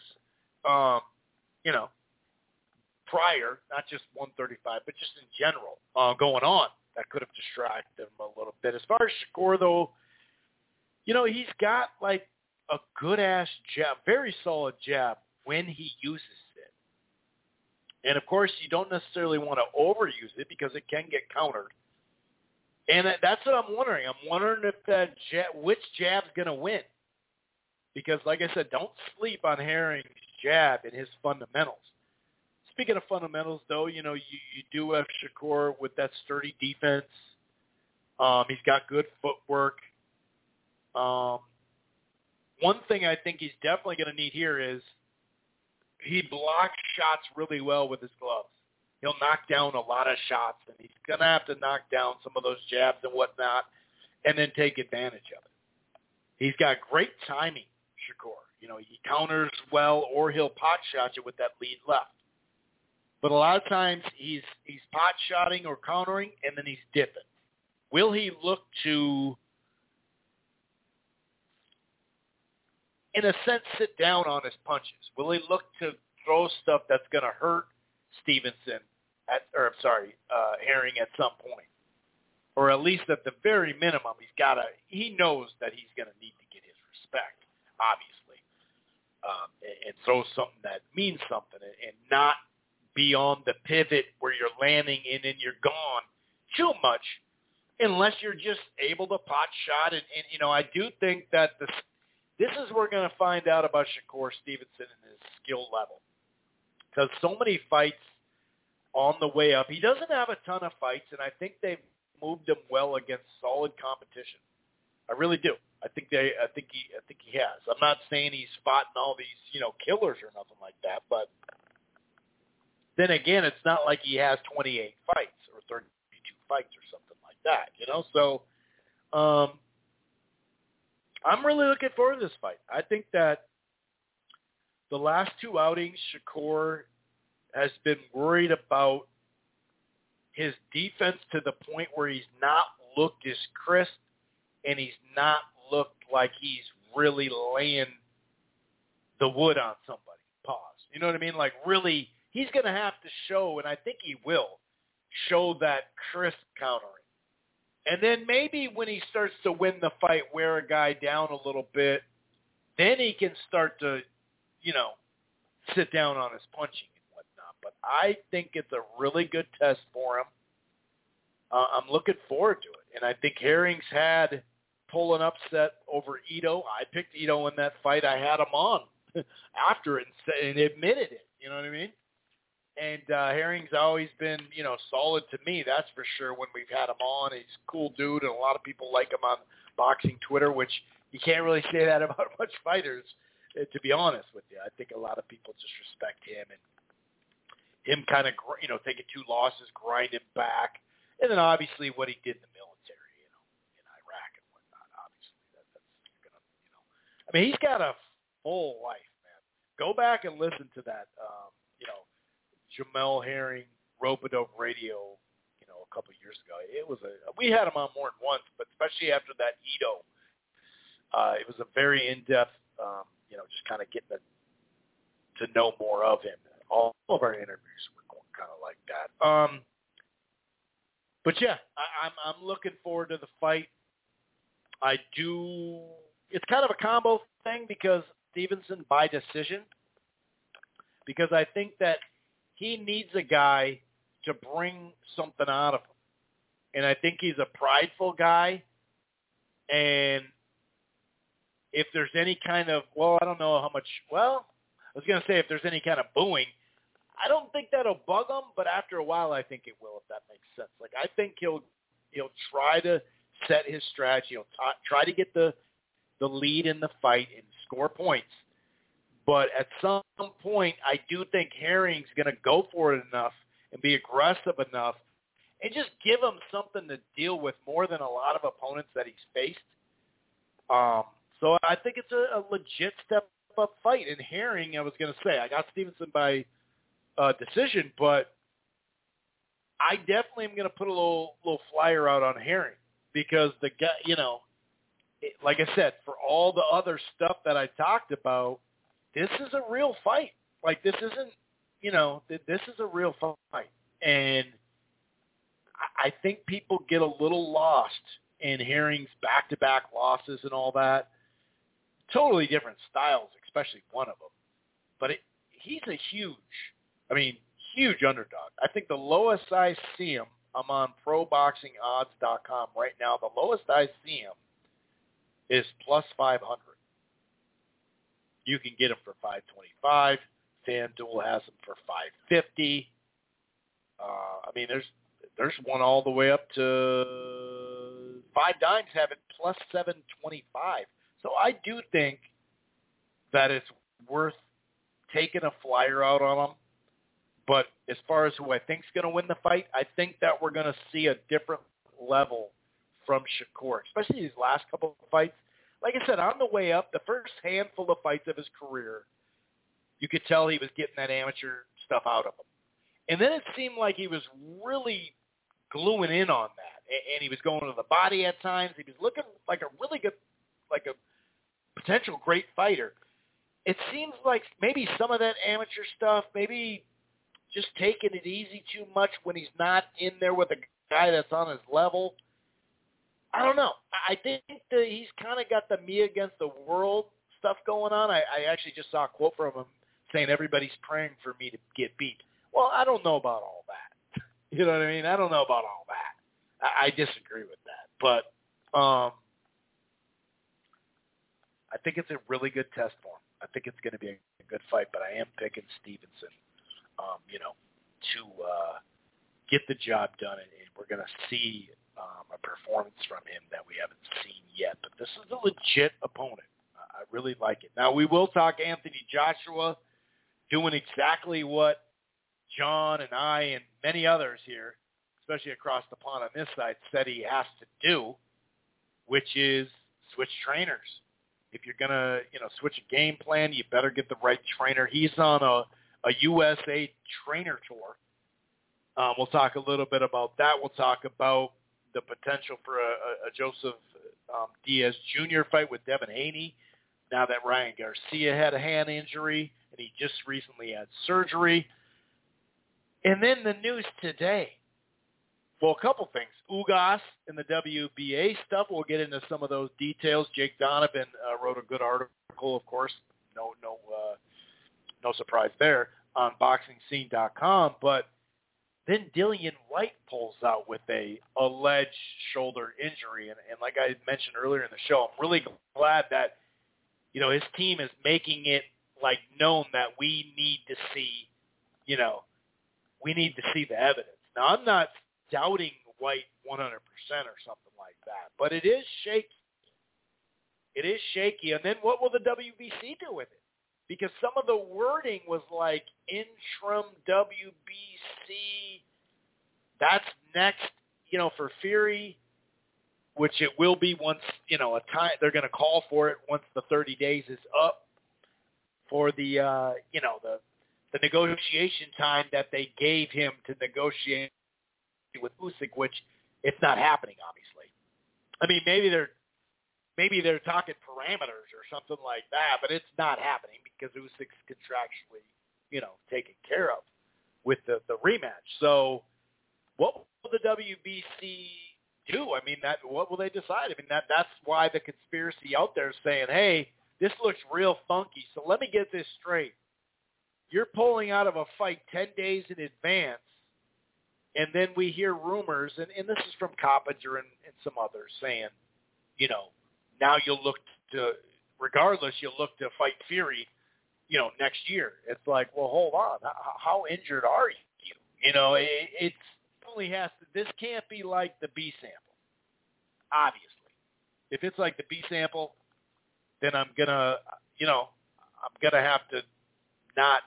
Prior, not just 135, but just in general, going on, that could have distracted him a little bit. As far as Shakur, though, he's got like a good-ass jab, very solid jab when he uses it. And, of course, you don't necessarily want to overuse it because it can get countered. And that's what I'm wondering. I'm wondering if which jab's going to win. Because, like I said, don't sleep on Herring's jab and his fundamentals. Speaking of fundamentals, though, you do have Shakur with that sturdy defense. He's got good footwork. One thing I think he's definitely going to need here is he blocks shots really well with his gloves. He'll knock down a lot of shots, and he's going to have to knock down some of those jabs and whatnot and then take advantage of it. He's got great timing, Shakur. He counters well, or he'll pot shot you with that lead left. But a lot of times he's pot shotting or countering, and then he's dipping. Will he look to, in a sense, sit down on his punches? Will he look to throw stuff that's going to hurt Stevenson Herring at some point, or at least at the very minimum, he knows that he's going to need to get his respect, obviously, and throw something that means something, and not be on the pivot where you're landing and then you're gone too much, unless you're just able to pot shot. And I do think that this is where we're going to find out about Shakur Stevenson and his skill level, because so many fights on the way up. He doesn't have a ton of fights, and I think they've moved him well against solid competition. I really do. I think he has. I'm not saying he's fought in all these, killers or nothing like that, but then again, it's not like he has 28 fights or 32 fights or something like that, So I'm really looking forward to this fight. I think that the last two outings, Shakur has been worried about his defense to the point where he's not looked as crisp and he's not looked like he's really laying the wood on somebody. Pause. You know what I mean? Like, really, he's going to have to show, and I think he will, show that crisp countering. And then maybe when he starts to win the fight, wear a guy down a little bit, then he can start to, sit down on his punching and whatnot. But I think it's a really good test for him. I'm looking forward to it. And I think Herring's had pull an upset over Ito. I picked Ito in that fight. I had him on after it and admitted it. You know what I mean? And Herring's always been, solid to me, that's for sure, when we've had him on. He's a cool dude, and a lot of people like him on boxing Twitter, which you can't really say that about much fighters, to be honest with you. I think a lot of people just respect him and him kind of, taking 2 losses, grind him back. And then obviously what he did in the military, in Iraq and whatnot. Obviously, that's going to, I mean, he's got a full life, man. Go back and listen to that, Jamel Herring, Rope-A-Dope Radio, a couple of years ago. We had him on more than once, but especially after that Ito, it was a very in-depth, just kind of getting to know more of him. All of our interviews were going kind of like that. But yeah, I'm looking forward to the fight. It's kind of a combo thing because Stevenson by decision, because I think that he needs a guy to bring something out of him. And I think he's a prideful guy. And if there's any kind of, I don't know how much, I was going to say if there's any kind of booing, I don't think that'll bug him, but after a while I think it will, if that makes sense. Like, I think he'll try to set his strategy. He'll try to get the lead in the fight and score points. But at some point, I do think Herring's going to go for it enough and be aggressive enough and just give him something to deal with more than a lot of opponents that he's faced. So I think it's a legit step-up fight. And Herring, I was going to say, I got Stevenson by decision, but I definitely am going to put a little flyer out on Herring because the guy, like I said, for all the other stuff that I talked about, this is a real fight. Like, this isn't, this is a real fight. And I think people get a little lost in Herring's back-to-back losses and all that. Totally different styles, especially one of them. But he's a huge underdog. I think the lowest I see him, I'm on ProBoxingOdds.com right now. The lowest I see him is plus 500. You can get him for 525. FanDuel has him for 550. There's one all the way up to 5 dimes have it plus 725. So I do think that it's worth taking a flyer out on him. But as far as who I think is going to win the fight, I think that we're going to see a different level from Shakur, especially these last couple of fights. Like I said, on the way up, the first handful of fights of his career, you could tell he was getting that amateur stuff out of him. And then it seemed like he was really gluing in on that. And he was going to the body at times. He was looking like a really good, like a potential great fighter. It seems like maybe some of that amateur stuff, maybe just taking it easy too much when he's not in there with a guy that's on his level. I don't know. I think that he's kind of got the me against the world stuff going on. I actually just saw a quote from him saying everybody's praying for me to get beat. Well, I don't know about all that. You know what I mean? I don't know about all that. I disagree with that. But I think it's a really good test for him. I think it's going to be a good fight, but I am picking Stevenson, to get the job done, and we're going to see a performance from him that we haven't seen yet. But this is a legit opponent. I really like it. Now, we will talk Anthony Joshua doing exactly what John and I and many others here, especially across the pond on this side, said he has to do, which is switch trainers. If you're going to, switch a game plan, you better get the right trainer. He's on a USA trainer tour. We'll talk a little bit about that. We'll talk about the potential for a Joseph Diaz Jr. fight with Devin Haney now that Ryan Garcia had a hand injury and he just recently had surgery. And then the news today. Well, a couple things. Ugas and the WBA stuff. We'll get into some of those details. Jake Donovan wrote a good article, of course. No surprise there on BoxingScene.com. But then Dillian White pulls out with a alleged shoulder injury. And like I mentioned earlier in the show, I'm really glad that, his team is making it known that we need to see, the evidence. Now, I'm not doubting White 100% or something like that, but it is shaky. It is shaky. And then what will the WBC do with it? Because some of the wording was like interim WBC. That's next, for Fury, which it will be once, a time they're going to call for it once the 30 days is up for the, the negotiation time that they gave him to negotiate with Usyk, which it's not happening, obviously. I mean, maybe they're talking parameters or something like that, but it's not happening because Usyk's contractually, taken care of with the rematch. So what will the WBC do? I mean, what will they decide? I mean, that's why the conspiracy out there is saying, hey, this looks real funky. So let me get this straight. You're pulling out of a fight 10 days in advance, and then we hear rumors, and this is from Coppinger and some others saying, now you'll look to, regardless, you'll look to fight Fury, next year. It's like, well, hold on. How injured are you? It only has to, this can't be like the B sample, obviously. If it's like the B sample, then I'm going to have to not,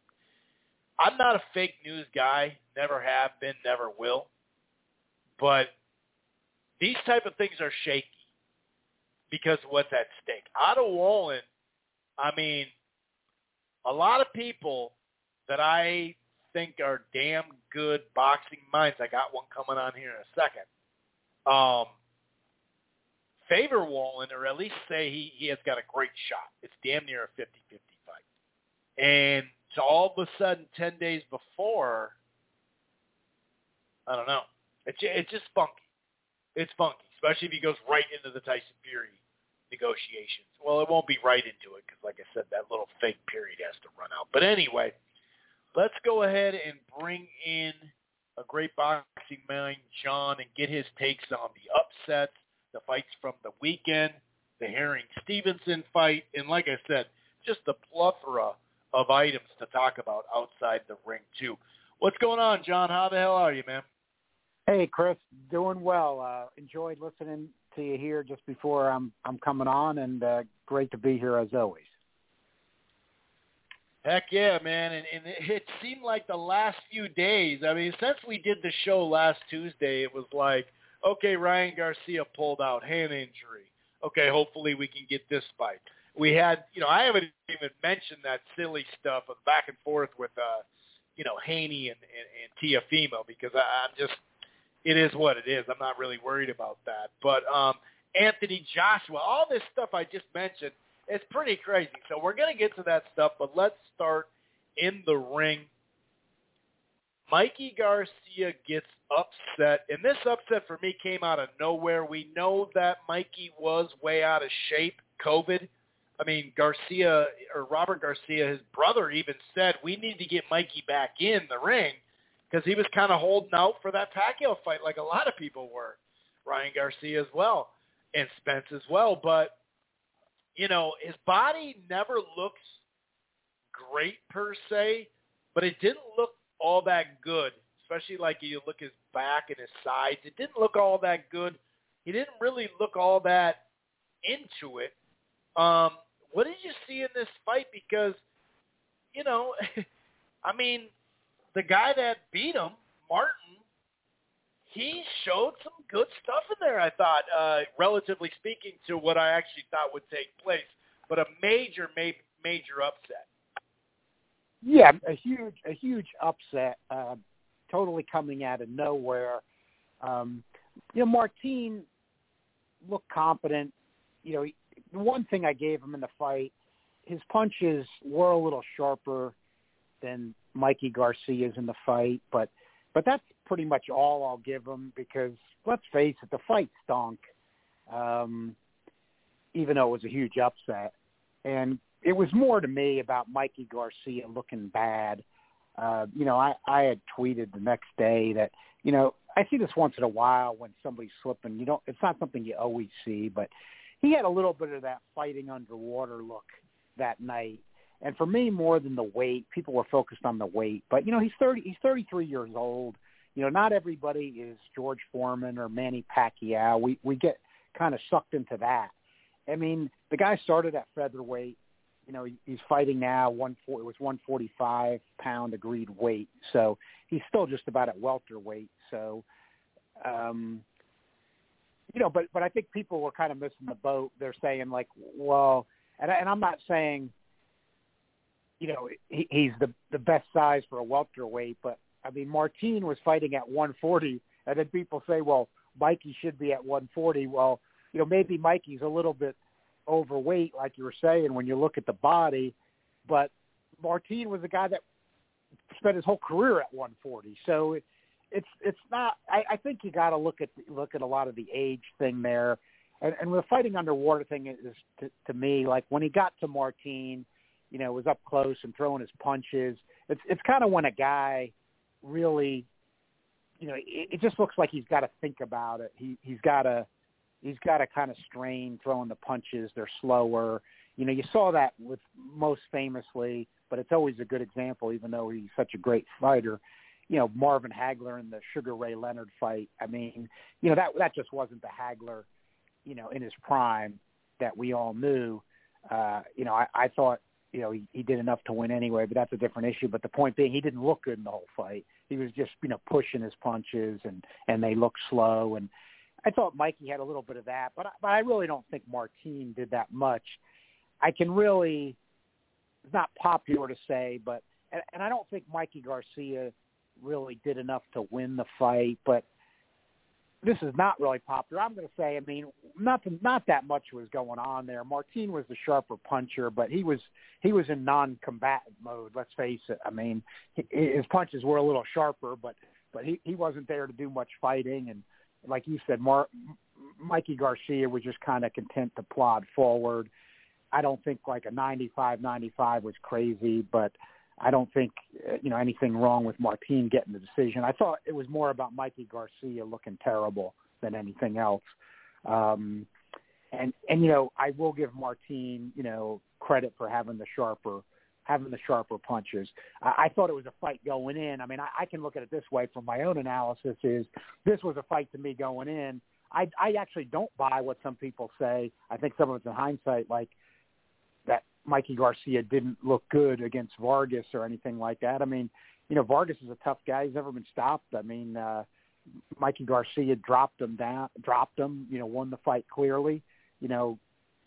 I'm not a fake news guy, never have been, never will. But these type of things are shaky because of what's at stake. Otto Wallin, I mean, a lot of people that I think are damn good boxing minds, I got one coming on here in a second, favor Wallin, or at least say he has got a great shot. It's damn near a 50-50 fight. And so all of a sudden, 10 days before, I don't know. It's just funky. It's funky, especially if he goes right into the Tyson Fury negotiations. Well, it won't be right into it because, like I said, that little fake period has to run out. But anyway, let's go ahead and bring in a great boxing mind, John, and get his takes on the upsets, the fights from the weekend, the Herring-Stevenson fight, and like I said, just the plethora of items to talk about outside the ring, too. What's going on, John? How the hell are you, man? Hey, Chris, doing well. Enjoyed listening to you here just before I'm coming on, and great to be here as always. Heck yeah, man. And it seemed like the last few days, I mean, since we did the show last Tuesday, it was like, okay, Ryan Garcia pulled out, hand injury. Okay, hopefully we can get this fight. We had, I haven't even mentioned that silly stuff of back and forth with, Haney and Teofimo because I'm just, it is what it is. I'm not really worried about that. But Anthony Joshua, all this stuff I just mentioned, it's pretty crazy. So we're going to get to that stuff, but let's start in the ring. Mikey Garcia gets upset, and this upset for me came out of nowhere. We know that Mikey was way out of shape, COVID. I mean, Garcia, or Robert Garcia, his brother even said, we need to get Mikey back in the ring because he was kind of holding out for that Pacquiao fight like a lot of people were. Ryan Garcia as well, and Spence as well. But, his body never looks great per se, but it didn't look all that good, especially like you look his back and his sides. It didn't look all that good. He didn't really look all that into it. What did you see in this fight? Because, I mean, the guy that beat him, Martin, he showed some good stuff in there, I thought, relatively speaking to what I actually thought would take place. But a major upset. Yeah, a huge upset, totally coming out of nowhere. Martin looked competent. The one thing I gave him in the fight, his punches were a little sharper than Mikey Garcia's in the fight, but that's pretty much all I'll give him because, let's face it, the fight stunk, even though it was a huge upset. And it was more to me about Mikey Garcia looking bad. I had tweeted the next day that, I see this once in a while when somebody's slipping. It's not something you always see, but he had a little bit of that fighting underwater look that night. And for me, more than the weight, people were focused on the weight. But, he's 33 years old. Not everybody is George Foreman or Manny Pacquiao. We get kind of sucked into that. I mean, the guy started at featherweight. You know, he's fighting now. It was 145-pound agreed weight, so he's still just about at welterweight. So, you know, but I think people were kind of missing the boat. They're saying like, well, and I'm not saying, you know, he's the best size for a welterweight, but I mean, Martin was fighting at 140, and then people say, well, Mikey should be at 140. Well, you know, maybe Mikey's a little bit overweight, like you were saying, when you look at the body, but Martin was a guy that spent his whole career at 140. So it's not. I think you got to look at a lot of the age thing there, and the fighting underwater thing is to me, like when he got to Martin, you know, was up close and throwing his punches. It's kind of when a guy really, you know, it just looks like he's got to think about it. He's got to kind of strain throwing the punches. They're slower. You know, you saw that with most famously, but it's always a good example, even though he's such a great fighter. You know, Marvin Hagler in the Sugar Ray Leonard fight. I mean, you know, that just wasn't the Hagler, you know, in his prime that we all knew. You know, I thought, you know, he did enough to win anyway, but that's a different issue. But the point being, he didn't look good in the whole fight. He was just, you know, pushing his punches, and they looked slow. And I thought Mikey had a little bit of that, but I really don't think Martin did that much. I can really, it's not popular to say, but, and I don't think Mikey Garcia really did enough to win the fight, but this is not really popular. I'm going to say, I mean, not that much was going on there. Martin was the sharper puncher, but he was in non-combatant mode. Let's face it. I mean, his punches were a little sharper, but he wasn't there to do much fighting. And like you said, Mikey Garcia was just kind of content to plod forward. I don't think like a 95-95 was crazy, but I don't think, you know, anything wrong with Martin getting the decision. I thought it was more about Mikey Garcia looking terrible than anything else. And you know, I will give Martin, you know, credit for having the sharper punches. I thought it was a fight going in. I mean, I can look at it this way from my own analysis is this was a fight to me going in. I actually don't buy what some people say. I think some of it's in hindsight, like that Mikey Garcia didn't look good against Vargas or anything like that. I mean, you know, Vargas is a tough guy. He's never been stopped. I mean, Mikey Garcia dropped him, you know, won the fight clearly. You know,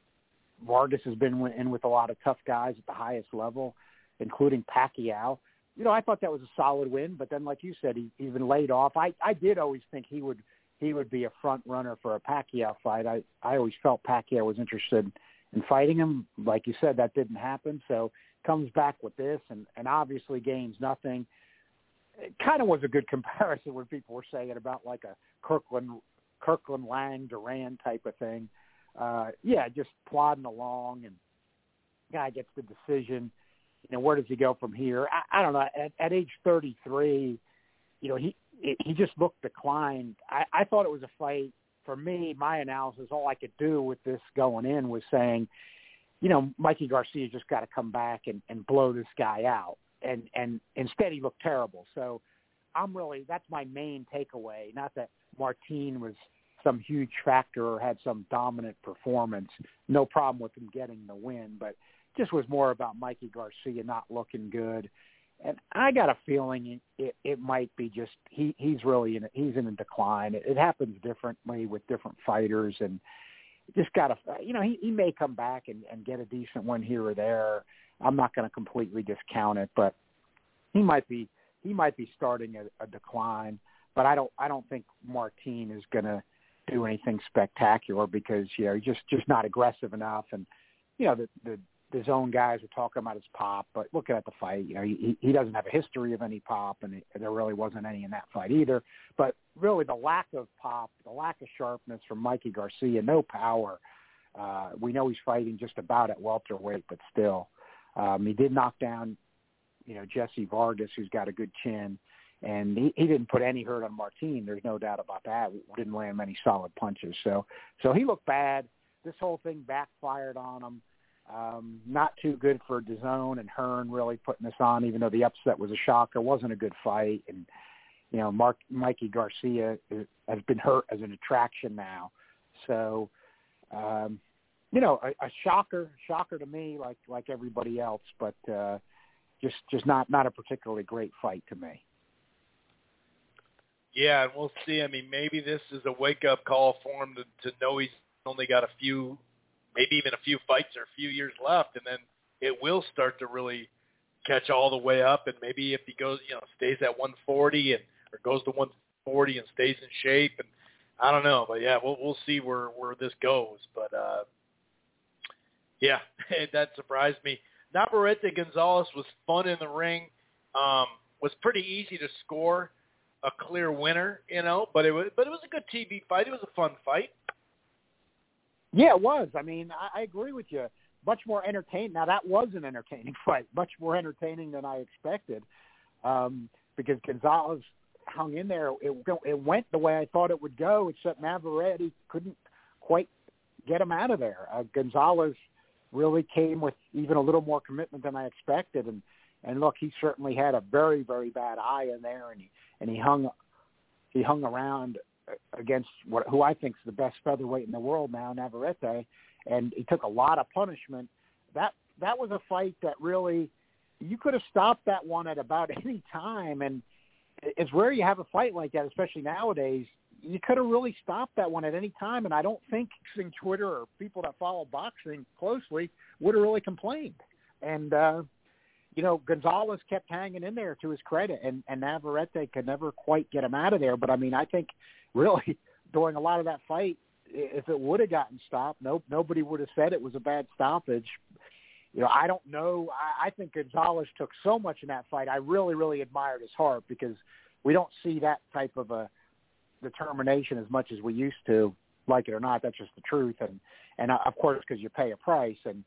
Vargas has been in with a lot of tough guys at the highest level, including Pacquiao. You know, I thought that was a solid win, but then, like you said, he's been laid off. I did always think he would be a front runner for a Pacquiao fight. I always felt Pacquiao was interested in fighting him. Like you said, that didn't happen. So comes back with this and obviously gains nothing. It kind of was a good comparison when people were saying about like a Kirkland Lang Duran type of thing. Just plodding along, and guy gets the decision. You know, where does he go from here? I don't know. At age 33, you know, he just looked declined. I thought it was a fight. For me, my analysis, all I could do with this going in was saying, you know, Mikey Garcia just got to come back and blow this guy out. And instead he looked terrible. So that's my main takeaway. Not that Martin was some huge factor or had some dominant performance. No problem with him getting the win, but just was more about Mikey Garcia not looking good. And I got a feeling it might be just he's in a decline. It happens differently with different fighters, and just got to, you know, he may come back and get a decent one here or there. I'm not going to completely discount it, but he might be starting a decline. But I don't think Martin is going to do anything spectacular because, you know, he's just not aggressive enough. And, you know, the zone guys were talking about his pop, but looking at the fight, you know, he doesn't have a history of any pop, and there really wasn't any in that fight either. But really the lack of pop, the lack of sharpness from Mikey Garcia, no power. We know he's fighting just about at welterweight, but still. He did knock down, you know, Jesse Vargas, who's got a good chin, and he didn't put any hurt on Martin. There's no doubt about that. Didn't land many solid punches. So he looked bad. This whole thing backfired on him. Not too good for DAZN and Hearn really putting this on, even though the upset was a shocker. It wasn't a good fight. And, you know, Mikey Garcia has been hurt as an attraction now. So, a shocker to me, like everybody else, but just not a particularly great fight to me. Yeah, and we'll see. I mean, maybe this is a wake-up call for him to know he's only got a few, maybe even a few fights or a few years left, and then it will start to really catch all the way up. And maybe if he goes, stays at 140 or goes to 140 and stays in shape, and I don't know, but yeah, we'll see where this goes. But yeah, that surprised me. Navarrete Gonzalez was fun in the ring. Was pretty easy to score a clear winner, but it was a good TV fight. It was a fun fight. Yeah, it was. I mean, I agree with you. Much more entertaining. Now, that was an entertaining fight. Much more entertaining than I expected, because Gonzalez hung in there. It went the way I thought it would go, except Navarrete couldn't quite get him out of there. Gonzalez really came with even a little more commitment than I expected, and look, he certainly had a very, very bad eye in there, and he hung around against who I think is the best featherweight in the world now, Navarrete, and he took a lot of punishment. That was a fight that really, you could have stopped that one at about any time, and it's rare you have a fight like that, especially nowadays. You could have really stopped that one at any time, and I don't think Twitter or people that follow boxing closely would have really complained. And Gonzalez kept hanging in there, to his credit, and Navarrete could never quite get him out of there. But, I mean, I think really during a lot of that fight, if it would have gotten stopped, nobody would have said it was a bad stoppage. I don't know. I think Gonzalez took so much in that fight. I really, really admired his heart, because we don't see that type of a determination as much as we used to. Like it or not, that's just the truth. And of course, because you pay a price, and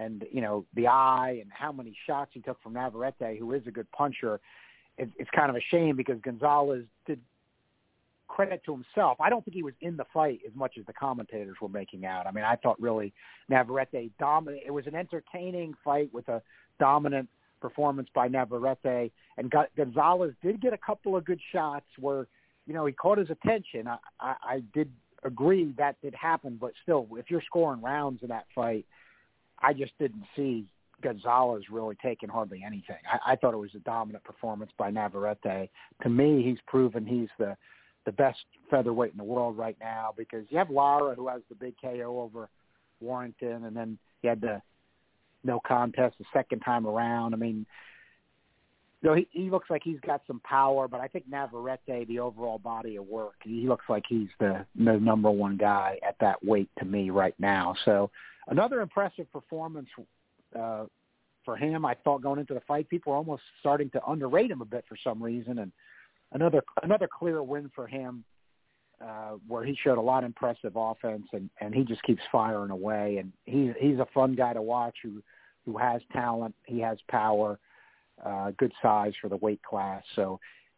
the eye and how many shots he took from Navarrete, who is a good puncher. It's kind of a shame, because Gonzalez did credit to himself. I don't think he was in the fight as much as the commentators were making out. I mean, I thought really Navarrete dominated. It was an entertaining fight with a dominant performance by Navarrete, and Gonzalez did get a couple of good shots where, he caught his attention. I did agree that did happen, but still, if you're scoring rounds in that fight, I just didn't see Gonzalez really taking hardly anything. I thought it was a dominant performance by Navarrete. To me, he's proven he's the best featherweight in the world right now, because you have Lara, who has the big KO over Warrington, and then he had the no contest the second time around. I mean, he looks like he's got some power, but I think Navarrete, the overall body of work, he looks like he's the number one guy at that weight to me right now. So another impressive performance for him. I thought going into the fight, people were almost starting to underrate him a bit for some reason, and another clear win for him, where he showed a lot of impressive offense, and he just keeps firing away. And he's a fun guy to watch who has talent. He has power, good size for the weight class. So,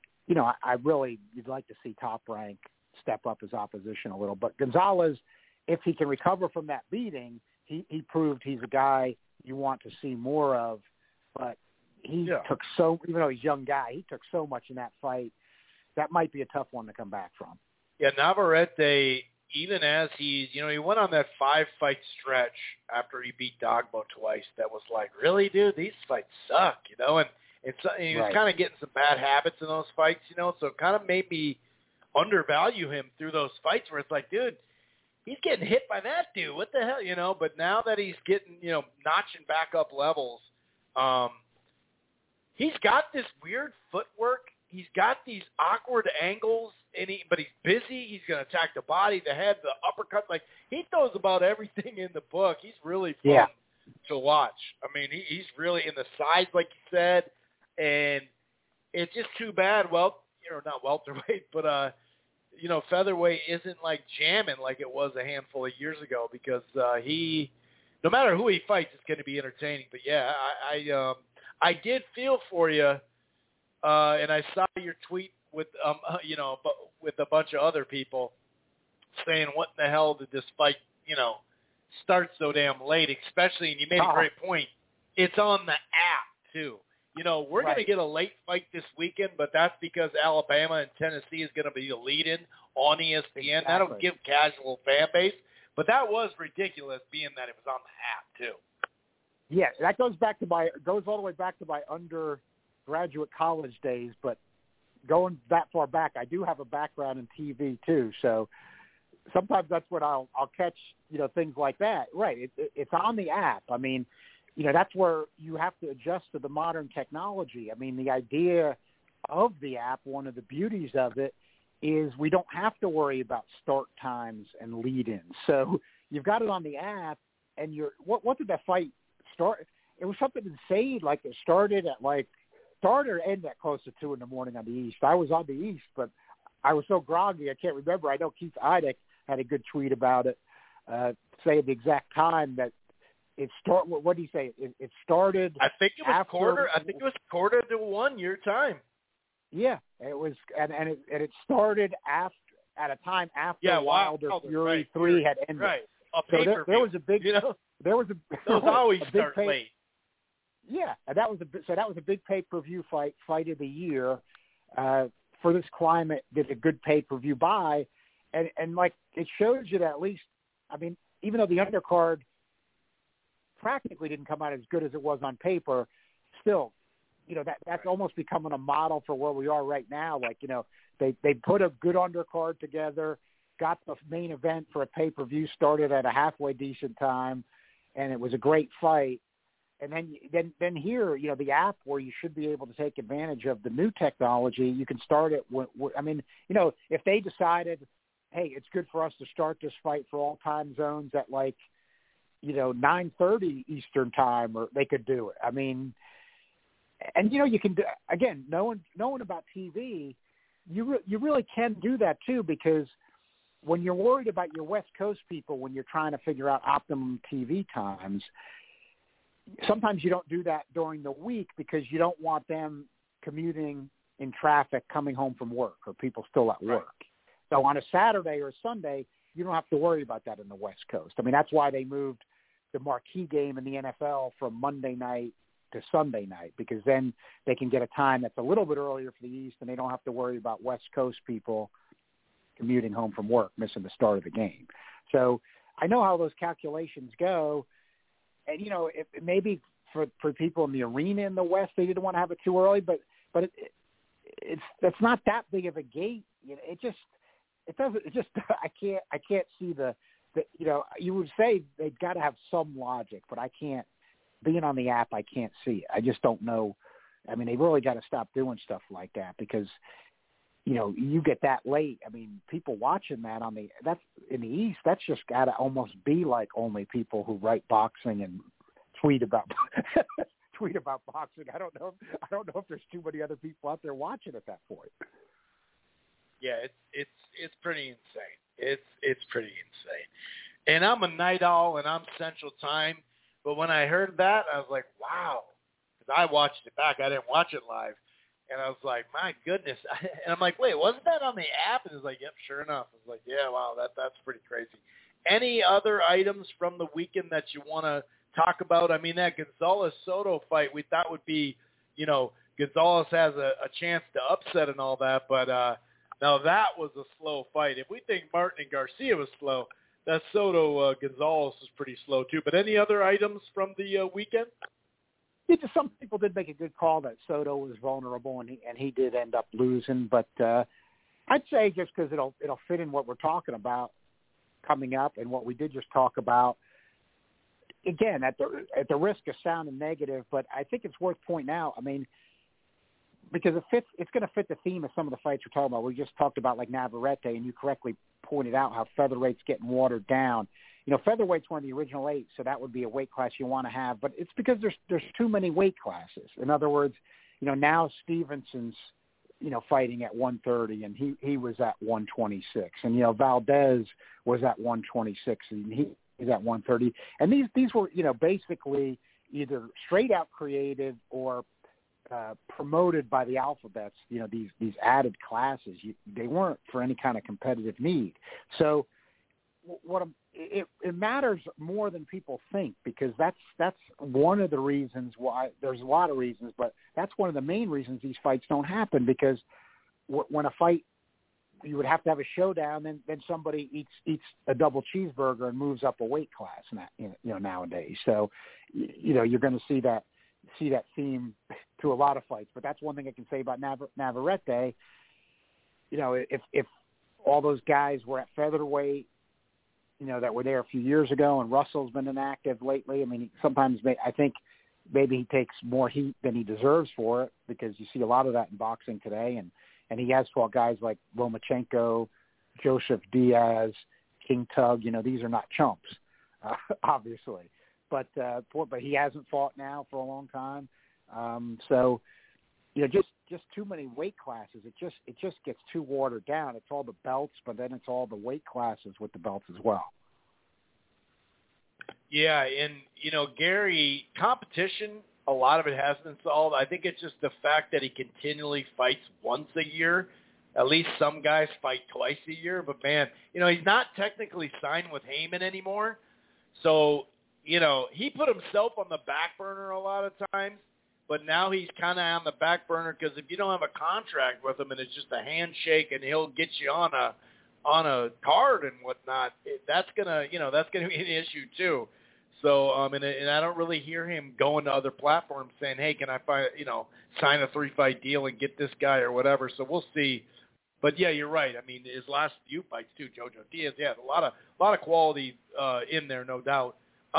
you'd like to see Top Rank step up his opposition a little. But Gonzalez, if he can recover from that beating, he proved he's a guy you want to see more of. But he took even though he's a young guy, he took so much in that fight. That might be a tough one to come back from. Yeah, Navarrete, even as he went on that 5-fight stretch after he beat Dogbo twice, that was like, really, dude, these fights suck, and he was kind of getting some bad habits in those fights, so it kind of made me undervalue him through those fights where it's like, dude, he's getting hit by that dude, what the hell, but now that he's getting, notching back up levels, he's got this weird footwork. He's got these awkward angles, but he's busy. He's going to attack the body, the head, the uppercut. Like, he throws about everything in the book. He's really fun to watch. I mean, he's really in the size, like you said, and it's just too bad. Well, not welterweight, but, featherweight isn't like jamming like it was a handful of years ago, because no matter who he fights, it's going to be entertaining. But, yeah, I did feel for you. And I saw your tweet with, with a bunch of other people saying, what in the hell did this fight, start so damn late, especially, and you made a great point, it's on the app, too. We're going to get a late fight this weekend, but that's because Alabama and Tennessee is going to be the lead-in on ESPN. Exactly. That'll give casual fan base. But that was ridiculous, being that it was on the app too. Yeah, that goes all the way back to my undergraduate college days. But going that far back, I do have a background in TV too, so sometimes that's what I'll catch, things like that. Right, it's on the app. I mean, that's where you have to adjust to the modern technology. I mean, the idea of the app, one of the beauties of it, is we don't have to worry about start times and lead-ins. So you've got it on the app, and what did that fight start? It was something insane. Like it started or ended at close to 2 a.m. on the East. I was on the East, but I was so groggy I can't remember. I know Keith Idec had a good tweet about it, saying the exact time that it started. What did he say? It started. I think it was quarter to 1 your time. Yeah, it was, and it started at a time after Wilder Fury 3 had ended. Right. So there was a big, there was a those always a start late. Yeah, and that was a big pay-per-view fight of the year for this climate. Did a good pay-per-view buy, and like it shows you that at least, I mean, even though the undercard practically didn't come out as good as it was on paper, still. That's almost becoming a model for where we are right now. Like, they put a good undercard together, got the main event for a pay-per-view started at a halfway decent time, and it was a great fight. And then here, the app where you should be able to take advantage of the new technology, you can start it. If they decided, hey, it's good for us to start this fight for all time zones at 9:30 Eastern time, or they could do it. I mean. And, you can do, again, knowing about TV, you really can do that too, because when you're worried about your West Coast people, when you're trying to figure out optimum TV times, sometimes you don't do that during the week because you don't want them commuting in traffic coming home from work or people still at work. Right. So on a Saturday or a Sunday, you don't have to worry about that in the West Coast. I mean, that's why they moved the marquee game in the NFL from Monday night to Sunday night, because then they can get a time that's a little bit earlier for the East, and they don't have to worry about West Coast people commuting home from work, missing the start of the game. So I know how those calculations go, and it maybe for people in the arena in the West, they didn't want to have it too early, but it's not that big of a gate. I can't see the you would say they've got to have some logic, but I can't. Being on the app, I can't see it. I just don't know. I mean, they really got to stop doing stuff like that because, you get that late. I mean, people watching that's in the East, that's just got to almost be like only people who write boxing and tweet about boxing. I don't know if there's too many other people out there watching at that point. Yeah, it's pretty insane. It's pretty insane. And I'm a night owl and I'm Central Time. But when I heard that, I was like, wow. Because I watched it back. I didn't watch it live. And I was like, my goodness. And I'm like, wait, wasn't that on the app? And it was like, yep, sure enough. I was like, yeah, wow, that's pretty crazy. Any other items from the weekend that you want to talk about? I mean, that Gonzalez-Soto fight, we thought would be, Gonzalez has a chance to upset and all that. But now that was a slow fight. If we think Martin and Garcia was slow, that Soto Gonzalez is pretty slow too. But any other items from the weekend? Yeah, just some people did make a good call that Soto was vulnerable, and he did end up losing. But I'd say just because it'll fit in what we're talking about coming up and what we did just talk about. Again, at the risk of sounding negative, but I think it's worth pointing out. I mean, because it's going to fit the theme of some of the fights we're talking about. We just talked about like Navarrete, and you correctly pointed out how featherweight's getting watered down. Featherweight's one of the original 8, so that would be a weight class you want to have. But it's because there's too many weight classes. In other words, now Stevenson's fighting at 130, and he was at 126, and Valdez was at 126, and he's at 130. And these were basically either straight out created or promoted by the alphabets, these added classes. They weren't for any kind of competitive need. So it matters more than people think, because that's one of the reasons why. There's a lot of reasons, but that's one of the main reasons these fights don't happen, because when a fight you would have to have a showdown. Then somebody eats a double cheeseburger and moves up a weight class. Nowadays. So, you're going to see that theme to a lot of fights. But that's one thing I can say about Navarrete. If all those guys were at featherweight, that were there a few years ago, and Russell's been inactive lately. I mean, sometimes I think maybe he takes more heat than he deserves for it, because you see a lot of that in boxing today. And he has fought guys like Lomachenko, Joseph Diaz, King Tug. These are not chumps, obviously. But he hasn't fought now for a long time. So, just too many weight classes. It just gets too watered down. It's all the belts, but then it's all the weight classes with the belts as well. Yeah, and, Gary, competition, a lot of it has been solved. I think it's just the fact that he continually fights once a year. At least some guys fight twice a year. But, man, he's not technically signed with Heyman anymore. So, he put himself on the back burner a lot of times. But now he's kind of on the back burner, because if you don't have a contract with him and it's just a handshake and he'll get you on a card and whatnot, that's gonna be an issue too. So and I don't really hear him going to other platforms saying, hey, can I sign a 3-fight deal and get this guy or whatever. So we'll see. But yeah, you're right. I mean, his last few fights too, Jojo Diaz, yeah, a lot of quality in there, no doubt.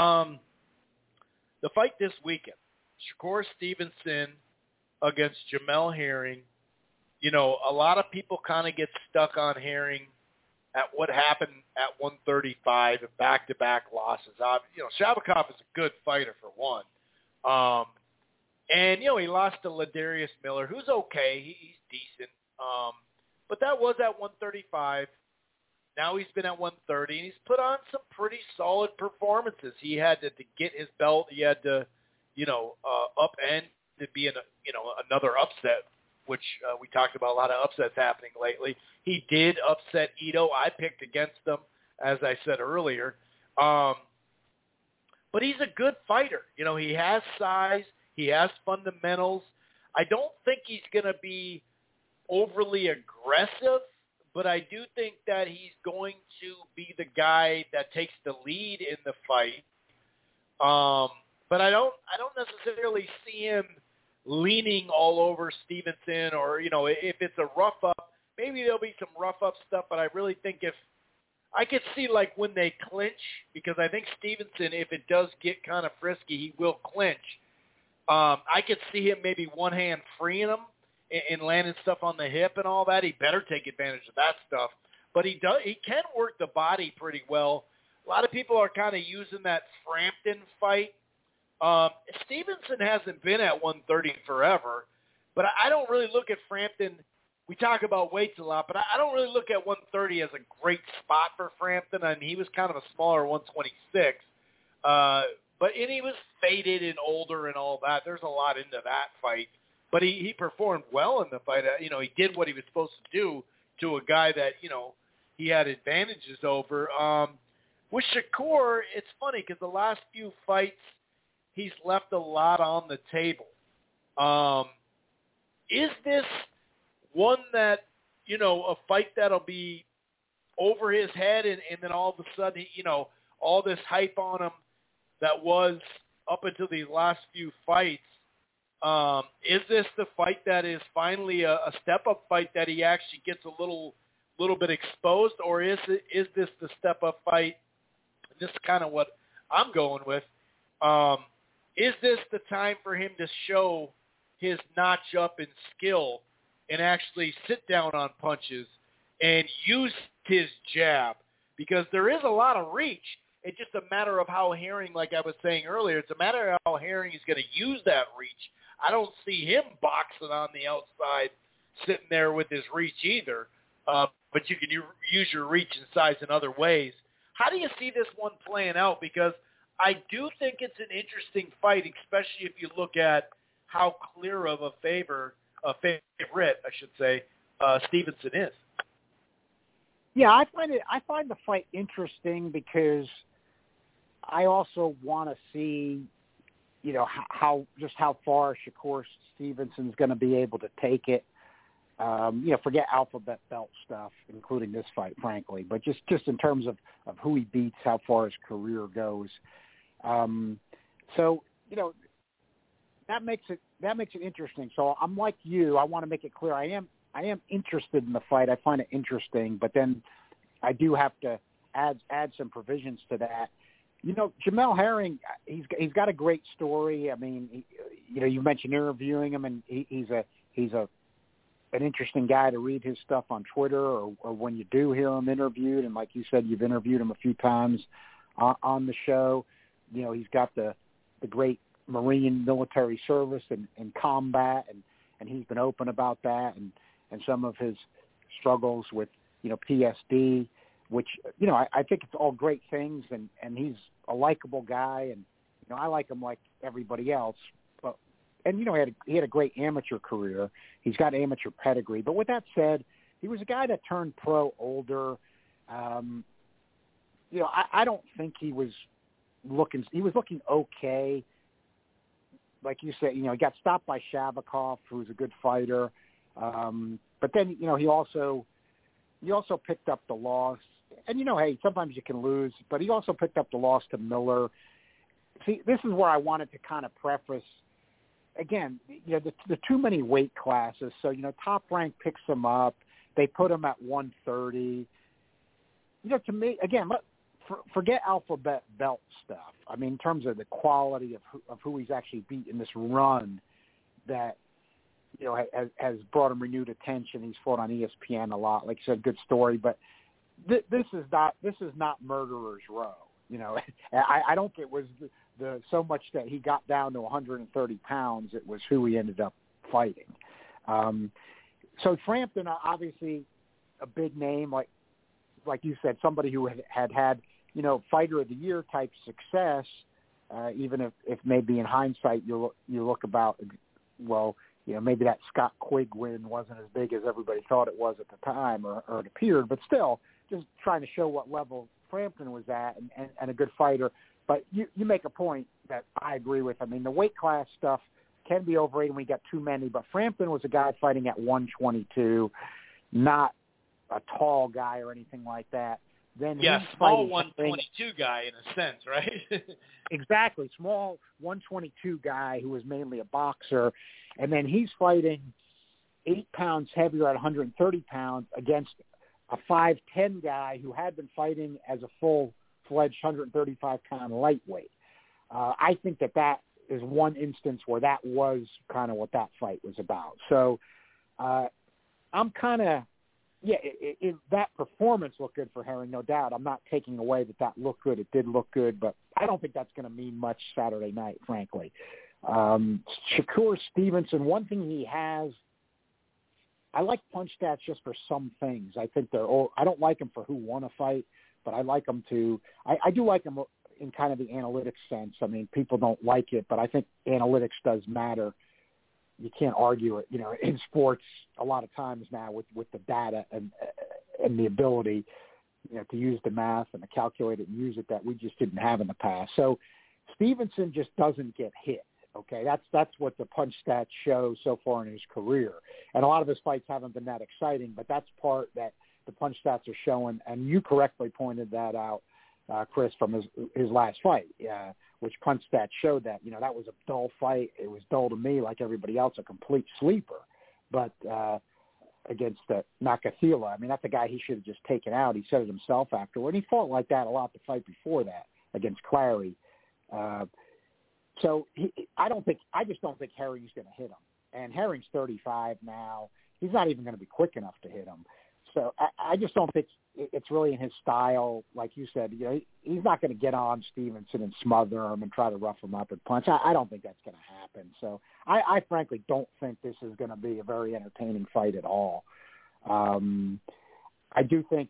The fight this weekend, Shakur Stevenson against Jamel Herring. A lot of people kind of get stuck on Herring at what happened at 135 and back-to-back losses. Shabakov is a good fighter for one. And, he lost to Ladarius Miller, who's okay. He's decent. But that was at 135. Now he's been at 130, and he's put on some pretty solid performances. He had to get his belt. He had to upend to be another upset, which we talked about a lot of upsets happening lately. He did upset Ito. I picked against him, as I said earlier. But he's a good fighter. He has size. He has fundamentals. I don't think he's going to be overly aggressive, but I do think that he's going to be the guy that takes the lead in the fight. But I don't necessarily see him leaning all over Stevenson, or, if it's a rough up, maybe there'll be some rough up stuff, but I really think if I could see like when they clinch, because I think Stevenson, if it does get kind of frisky, he will clinch. I could see him maybe one hand freeing him and landing stuff on the hip and all that. He better take advantage of that stuff. But he can work the body pretty well. A lot of people are kind of using that Frampton fight. Stevenson hasn't been at 130 forever, but I don't really look at Frampton. We talk about weights a lot, but I don't really look at 130 as a great spot for Frampton. I mean, he was kind of a smaller 126, and he was faded and older and all that. There's a lot into that fight, but he performed well in the fight. He did what he was supposed to do to a guy that, he had advantages over. With Shakur, it's funny because the last few fights, he's left a lot on the table. Is this one that, a fight that'll be over his head and then all of a sudden, all this hype on him that was up until these last few fights, is this the fight that is finally a step-up fight that he actually gets a little bit exposed, or is this the step-up fight? This is kind of what I'm going with. Is this the time for him to show his notch up in skill and actually sit down on punches and use his jab? Because there is a lot of reach. It's just a matter of how Herring, like I was saying earlier, it's a matter of how Herring is going to use that reach. I don't see him boxing on the outside, sitting there with his reach either. But you can use your reach and size in other ways. How do you see this one playing out? Because I do think it's an interesting fight, especially if you look at how clear of a favorite, I should say, Stevenson is. Yeah, I find the fight interesting because I also want to see, how far Shakur Stevenson's going to be able to take it. Forget alphabet belt stuff, including this fight, frankly, but just in terms of who he beats, how far his career goes. That makes it interesting. So I'm like you. I want to make it clear. I am interested in the fight. I find it interesting, but then I do have to add some provisions to that. Jamel Herring, he's got a great story. I mean, you mentioned interviewing him, and he's an interesting guy to read his stuff on Twitter or when you do hear him interviewed. And like you said, you've interviewed him a few times on the show. He's got the great Marine military service and combat, and he's been open about that and some of his struggles with, PSD, which, I think it's all great things, and he's a likable guy, and, I like him like everybody else. And, he had a great amateur career. He's got amateur pedigree. But with that said, he was a guy that turned pro older. I don't think he was looking okay. Like you said, he got stopped by Shabakov, who's a good fighter. But then, he also picked up the loss. And, hey, sometimes you can lose. But he also picked up the loss to Miller. See, this is where I wanted to kind of preface, again, the too many weight classes. So, Top Rank picks him up. They put him at 130. To me, again, forget alphabet belt stuff. I mean, in terms of the quality of who he's actually beat in this run that, has brought him renewed attention. He's fought on ESPN a lot. Like you said, good story. But this is not Murderer's Row. I don't think it was the so much that he got down to 130 pounds. It was who he ended up fighting. So Frampton, obviously a big name, like you said, somebody who had Fighter of the Year type success, even if maybe in hindsight you look about, well, maybe that Scott Quigg win wasn't as big as everybody thought it was at the time, or it appeared, but still, just trying to show what level Frampton was at and a good fighter. But you make a point that I agree with. I mean, the weight class stuff can be overrated when we got too many, but Frampton was a guy fighting at 122, not a tall guy or anything like that. Then small 122 guy in a sense, right? Exactly, small 122 guy who was mainly a boxer, and then he's fighting 8 pounds heavier at 130 pounds against a 5'10" guy who had been fighting as a full-fledged 135-pound lightweight. I think that is one instance where that was kind of what that fight was about. So I'm kind of, that performance looked good for Herring, no doubt. I'm not taking away that looked good. It did look good, but I don't think that's going to mean much Saturday night, frankly. Shakur Stevenson, one thing he has, I like punch stats just for some things. I think I don't like them for who won a fight, but I like them I do like them in kind of the analytics sense. I mean, people don't like it, but I think analytics does matter. You can't argue it, in sports a lot of times now with the data and the ability, to use the math and to calculate it and use it that we just didn't have in the past. So Stevenson just doesn't get hit. Okay, that's what the punch stats show so far in his career. And a lot of his fights haven't been that exciting, but that's part that the punch stats are showing. And you correctly pointed that out, Chris, from his last fight, which punch stats showed that, that was a dull fight. It was dull to me, like everybody else, a complete sleeper. But against Nakathila, I mean, that's a guy he should have just taken out. He said it himself afterward. He fought like that a lot the fight before that against Clary. So I just don't think Herring's going to hit him. And Herring's 35 now. He's not even going to be quick enough to hit him. So I just don't think it's really in his style. Like you said, he's not going to get on Stevenson and smother him and try to rough him up and punch. I don't think that's going to happen. So I frankly don't think this is going to be a very entertaining fight at all. I do think,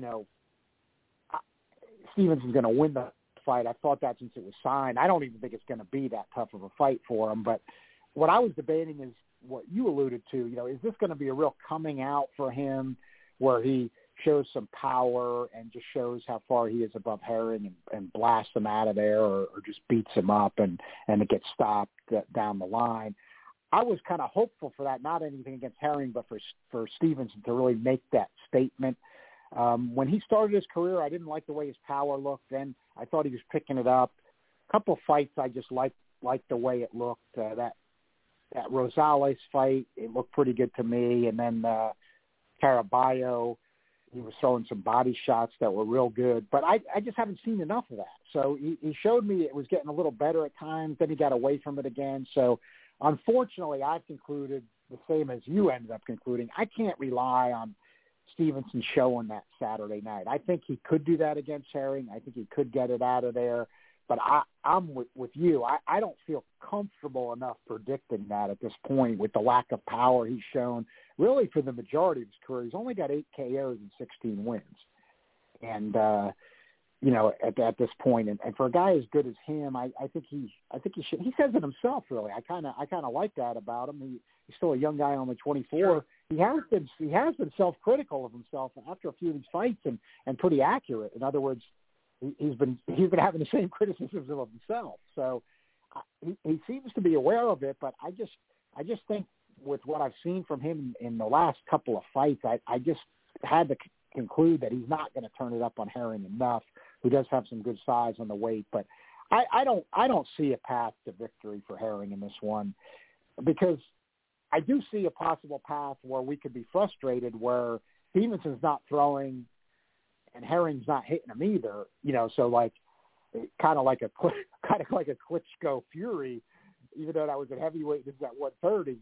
Stevenson's going to win the fight. I thought that since it was signed. I don't even think it's going to be that tough of a fight for him. But what I was debating is what you alluded to. Is this going to be a real coming out for him where he shows some power and just shows how far he is above Herring and blasts him out of there or just beats him up and it gets stopped down the line? I was kind of hopeful for that, not anything against Herring, but for Stevenson to really make that statement. When he started his career, I didn't like the way his power looked. Then I thought he was picking it up. A couple of fights, I just liked the way it looked. That Rosales fight, it looked pretty good to me. And then Caraballo, he was throwing some body shots that were real good. But I just haven't seen enough of that. So he showed me it was getting a little better at times. Then he got away from it again. So unfortunately, I've concluded the same as you ended up concluding. I can't rely on Stevenson showing that Saturday night. I think he could do that against Herring. I think he could get it out of there. But I'm with you. I don't feel comfortable enough predicting that at this point with the lack of power he's shown. Really, for the majority of his career, he's only got 8 KOs and 16 wins. And, at this point, and for a guy as good as him, I think he should. He says it himself, really. I kind of like that about him. He's still a young guy, only 24. Sure. He has been self-critical of himself after a few of these fights and pretty accurate. In other words, he's been having the same criticisms of himself. So he seems to be aware of it, but I just think with what I've seen from him in the last couple of fights, I just had to conclude that he's not going to turn it up on Herring enough, who does have some good size on the weight. But I don't see a path to victory for Herring in this one, because I do see a possible path where we could be frustrated, where Stevenson's not throwing and Herring's not hitting him either. So kind of like a Klitschko Fury, even though that was at heavyweight, this is at 130.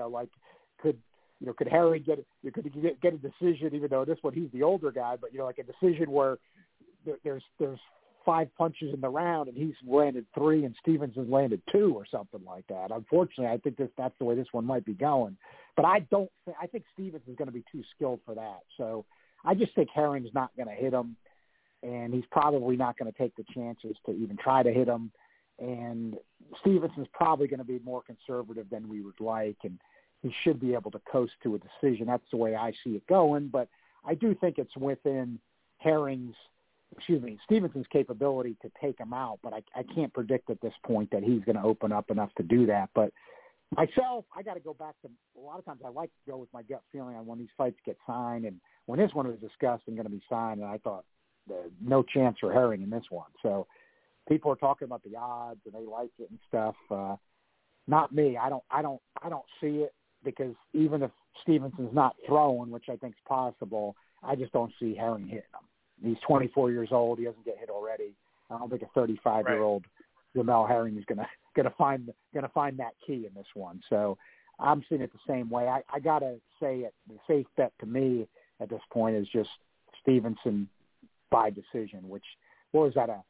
Could Herring get a decision, even though this one he's the older guy, but like a decision where there's 5 punches in the round and he's landed 3 and Stevenson's landed 2 or something like that. Unfortunately, I think that's the way this one might be going. But I think Stevenson's going to be too skilled for that. So I just think Herring's not going to hit him, and he's probably not going to take the chances to even try to hit him. And Stevenson's probably going to be more conservative than we would like, and he should be able to coast to a decision. That's the way I see it going. But I do think it's within Stevenson's capability to take him out, but I can't predict at this point that he's going to open up enough to do that. But myself, I got to go back to a lot of times I like to go with my gut feeling on when these fights get signed. And when this one was discussed and going to be signed, and I thought no chance for Herring in this one. So people are talking about the odds and they like it and stuff. Not me. I don't see it, because even if Stevenson's not throwing, which I think is possible, I just don't see Herring hitting him. He's 24 years old. He doesn't get hit already. I don't think a 35-year-old Jamel Herring is gonna find that key in this one. So I'm seeing it the same way. I gotta say it. The safe bet to me at this point is just Stevenson by decision. Which, what was that, a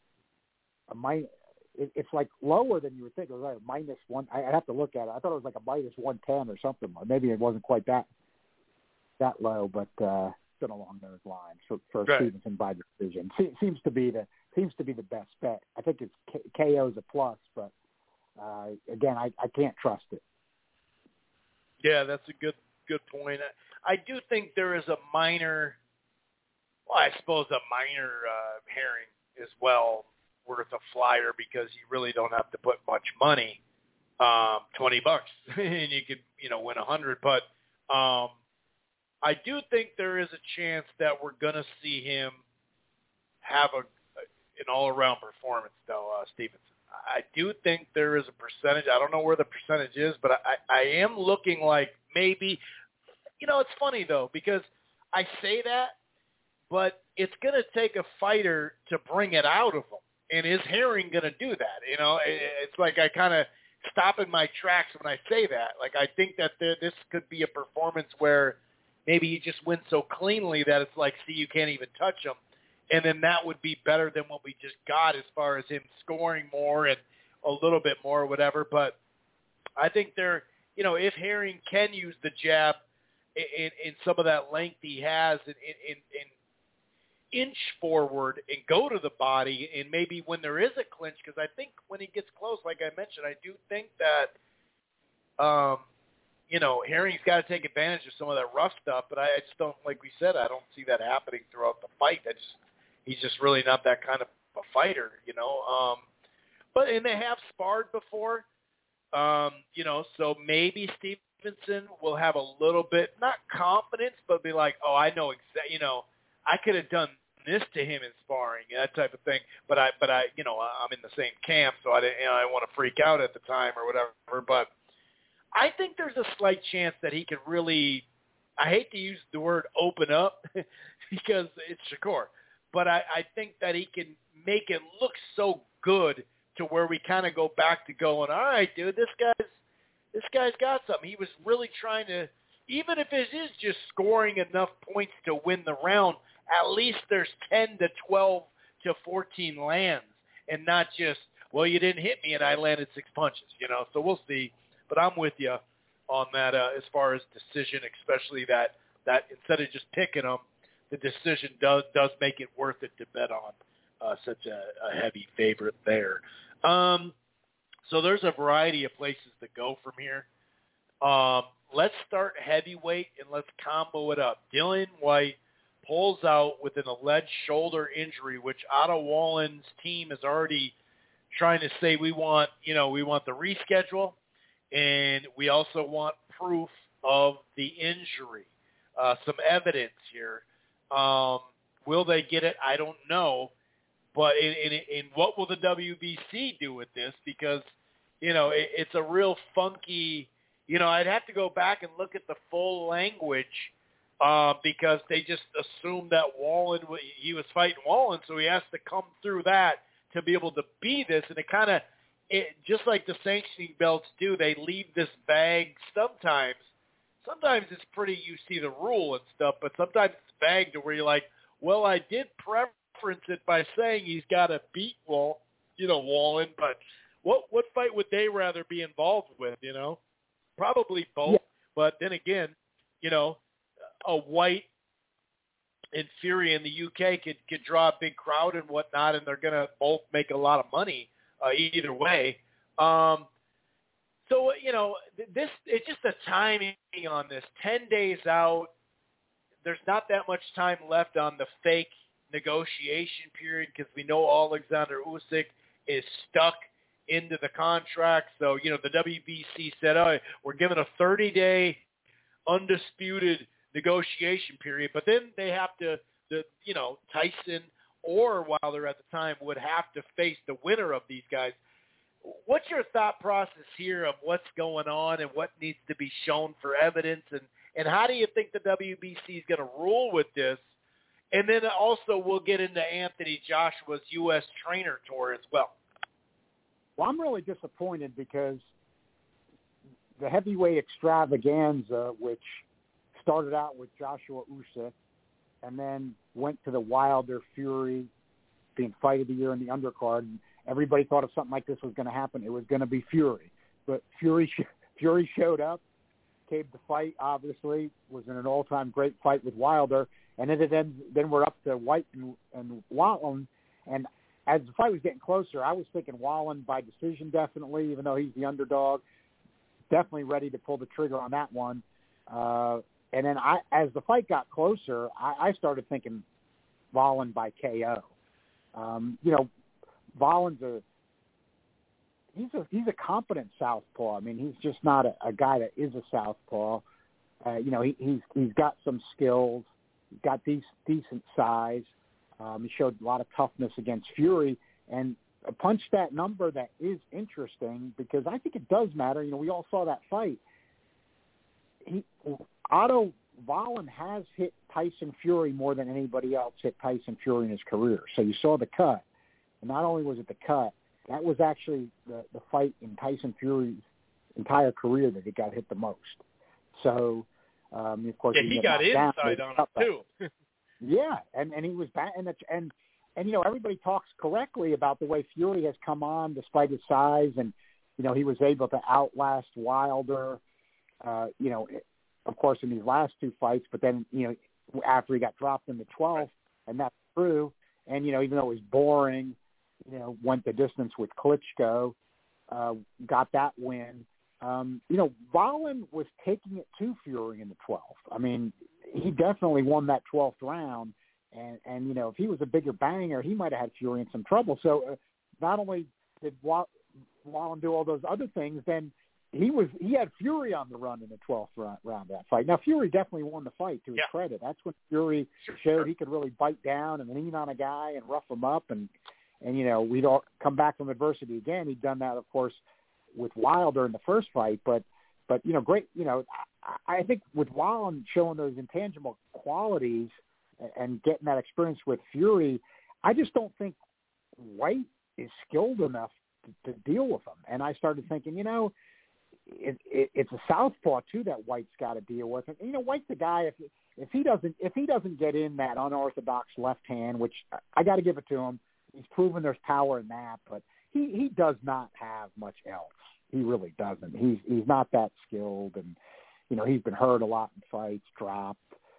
it's like lower than you would think. It was like a -1. I'd have to look at it. I thought it was like a -110 or something. Maybe it wasn't quite that low, but been along those lines for right. Stevenson by decision. Seems to be the best bet. I think it's KO's a plus, but again, I can't trust it. Yeah, that's a good point. I do think there is a minor Herring as well worth a flyer, because you really don't have to put much money, $20, and you could win 100. But I do think there is a chance that we're going to see him have an all-around performance, though, Stevenson. I do think there is a percentage. I don't know where the percentage is, but I am looking like maybe, it's funny, though, because I say that, but it's going to take a fighter to bring it out of him. And is Herring going to do that? It's like I kind of stop in my tracks when I say that. Like, I think that this could be a performance where maybe he just wins so cleanly that it's like, see, you can't even touch him. And then that would be better than what we just got as far as him scoring more and a little bit more or whatever. But I think if Herring can use the jab in some of that length he has and inch forward and go to the body, and maybe when there is a clinch, because I think when he gets close, like I mentioned, I do think that, Herring's got to take advantage of some of that rough stuff, but I just don't, like we said, I don't see that happening throughout the fight. He's just really not that kind of a fighter, But, and they have sparred before. So maybe Stevenson will have a little bit, not confidence, but be like, oh, I know exactly, I could have done this to him in sparring, that type of thing. But I'm in the same camp, so I didn't, I want to freak out at the time or whatever. But I think there's a slight chance that he could really, I hate to use the word open up because it's Shakur, but I think that he can make it look so good to where we kind of go back to going, all right, dude, this guy's got something. He was really trying to, even if it is just scoring enough points to win the round, at least there's 10 to 12 to 14 lands and not just, well, you didn't hit me and I landed 6 punches, So we'll see. But I'm with you on that as far as decision, especially that instead of just picking them, the decision does make it worth it to bet on such a heavy favorite there. So there's a variety of places to go from here. Let's start heavyweight and let's combo it up. Dillian Whyte pulls out with an alleged shoulder injury, which Otto Wallen's team is already trying to say we want the reschedule, and we also want proof of the injury, some evidence here. Will they get it? I don't know. But in what will the WBC do with this? Because, it's a real funky, I'd have to go back and look at the full language because they just assumed that Wallen, he was fighting Wallen, so he has to come through that to be able to be this. And it just like the sanctioning belts do, they leave this vague sometimes. Sometimes it's pretty, you see the rule and stuff, but sometimes it's vague to where you're like, well, I did preference it by saying he's got to beat Wallen, but what fight would they rather be involved with, Probably both. Yeah. But then again, a White and Fury in the UK could draw a big crowd and whatnot, and they're going to both make a lot of money either way. So, this it's just the timing on this. 10 days out, there's not that much time left on the fake negotiation period because we know Alexander Usyk is stuck into the contract. So, the WBC said, oh, we're giving a 30-day undisputed negotiation period, but then they have to, Tyson or Wilder at the time would have to face the winner of these guys. What's your thought process here of what's going on and what needs to be shown for evidence, and how do you think the WBC is going to rule with this? And then also we'll get into Anthony Joshua's U.S. trainer tour as well. Well, I'm really disappointed because the heavyweight extravaganza, which started out with Joshua Usyk and then went to the Wilder Fury being fight of the year in the undercard, and everybody thought if something like this was going to happen, it was going to be Fury. But Fury showed up, caved the fight, obviously, was in an all-time great fight with Wilder, and then we're up to White and Wallen. And as the fight was getting closer, I was thinking Wallen by decision definitely, even though he's the underdog, definitely ready to pull the trigger on that one. And then as the fight got closer, I started thinking Wallen by KO. Wallen's he's a competent southpaw. I mean, he's just not a guy that is a southpaw. He's got some skills. He's got decent size. He showed a lot of toughness against Fury, and punched that number that is interesting because I think it does matter. We all saw that fight. Otto Wallen has hit Tyson Fury more than anybody else hit Tyson Fury in his career. So you saw the cut. And not only was it the cut, that was actually the fight in Tyson Fury's entire career that he got hit the most. So, of course, he got inside on it too. Yeah, and he was back, and everybody talks correctly about the way Fury has come on despite his size, and he was able to outlast Wilder. Of course, in these last two fights, but then after he got dropped in the 12th, and that's true. And even though it was boring, went the distance with Klitschko, got that win. Wallen was taking it to Fury in the 12th. I mean, he definitely won that 12th round, and if he was a bigger banger, he might have had Fury in some trouble. So not only did Wallen do all those other things, then he had Fury on the run in the 12th round of that fight. Now, Fury definitely won the fight, to his credit. That's when Fury showed he could really bite down and lean on a guy and rough him up, and we'd all come back from adversity again. He'd done that, of course, with Wilder in the first fight, but great. I think with Wallen showing those intangible qualities and getting that experience with Fury, I just don't think White is skilled enough to deal with him. And I started thinking, it's a southpaw too that White's got to deal with. And White's the guy. If he doesn't get in that unorthodox left hand, which I got to give it to him, he's proven there's power in that. But he does not have much else. He really doesn't. He's not that skilled, and he's been hurt a lot in fights, dropped.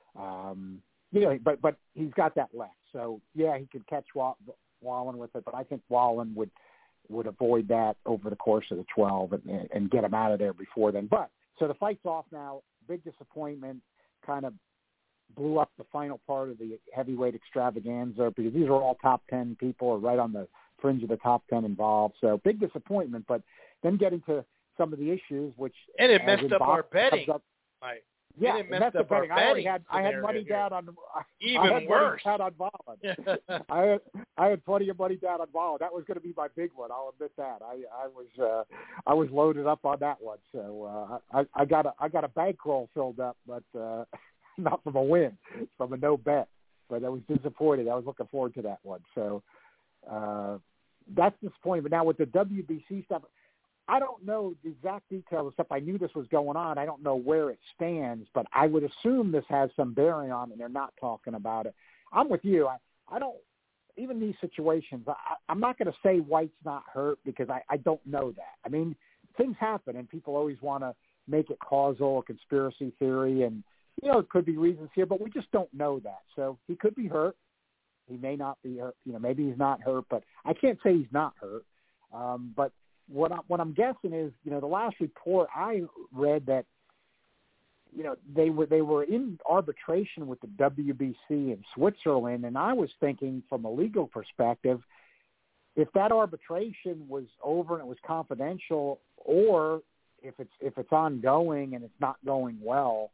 But he's got that left. So yeah, he could catch Wallen with it, but I think Wallen would avoid that over the course of the 12 and get him out of there before then. But so the fight's off now. Big disappointment. Kind of blew up the final part of the heavyweight extravaganza because these are all top 10 people, or right on the fringe of the top 10 involved. So big disappointment. But then getting to some of the issues, which and it messed up our betting. Yeah, it messed up betting. I had money down on even worse. Down on Wallen. I had plenty of money down on Wallen. That was going to be my big one. I'll admit that. I was loaded up on that one. So I got a bankroll filled up, but not from a win, from a no bet. But I was disappointed. I was looking forward to that one. So that's disappointing. But now with the WBC stuff, I don't know the exact details, except I knew this was going on. I don't know where it stands, but I would assume this has some bearing on it, and they're not talking about it. I'm with you. I don't – even these situations, I'm not going to say White's not hurt because I don't know that. I mean, things happen, and people always want to make it causal, a conspiracy theory, and, it could be reasons here, but we just don't know that. So he could be hurt. He may not be hurt. Maybe he's not hurt, but I can't say he's not hurt. But – What I'm guessing is, the last report I read that, they were in arbitration with the WBC in Switzerland, and I was thinking from a legal perspective, if that arbitration was over and it was confidential, or if it's ongoing and it's not going well,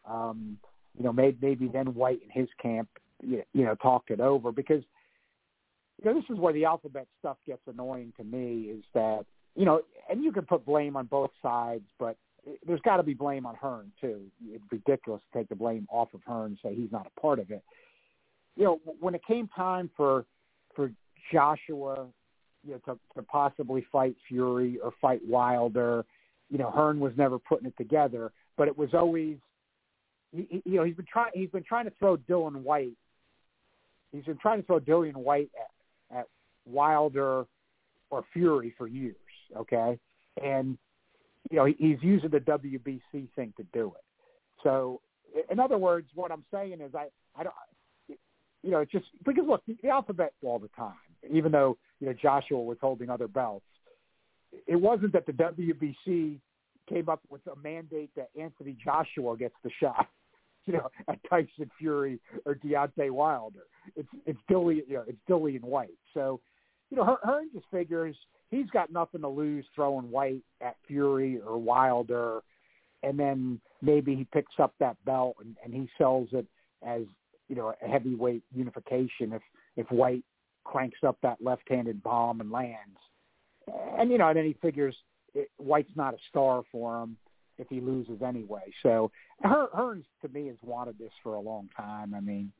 maybe then White and his camp, talked it over, because this is where the alphabet stuff gets annoying to me, is that. And you can put blame on both sides, but there's got to be blame on Hearn, too. It's ridiculous to take the blame off of Hearn and say he's not a part of it. When it came time for Joshua, to possibly fight Fury or fight Wilder, Hearn was never putting it together, but it was always, he's been trying to throw Dillian Whyte. He's been trying to throw Dillian Whyte at Wilder or Fury for years. Okay. And, he's using the WBC thing to do it. So in other words, what I'm saying is I don't, it's just because look, the alphabet all the time, even though, Joshua was holding other belts, it wasn't that the WBC came up with a mandate that Anthony Joshua gets the shot, at Tyson Fury or Deontay Wilder. It's Dillian Whyte. So, Hearn just figures he's got nothing to lose throwing White at Fury or Wilder, and then maybe he picks up that belt and he sells it as, a heavyweight unification if White cranks up that left-handed bomb and lands. And, and then he figures White's not a star for him if he loses anyway. So Hearns, to me, has wanted this for a long time. I mean,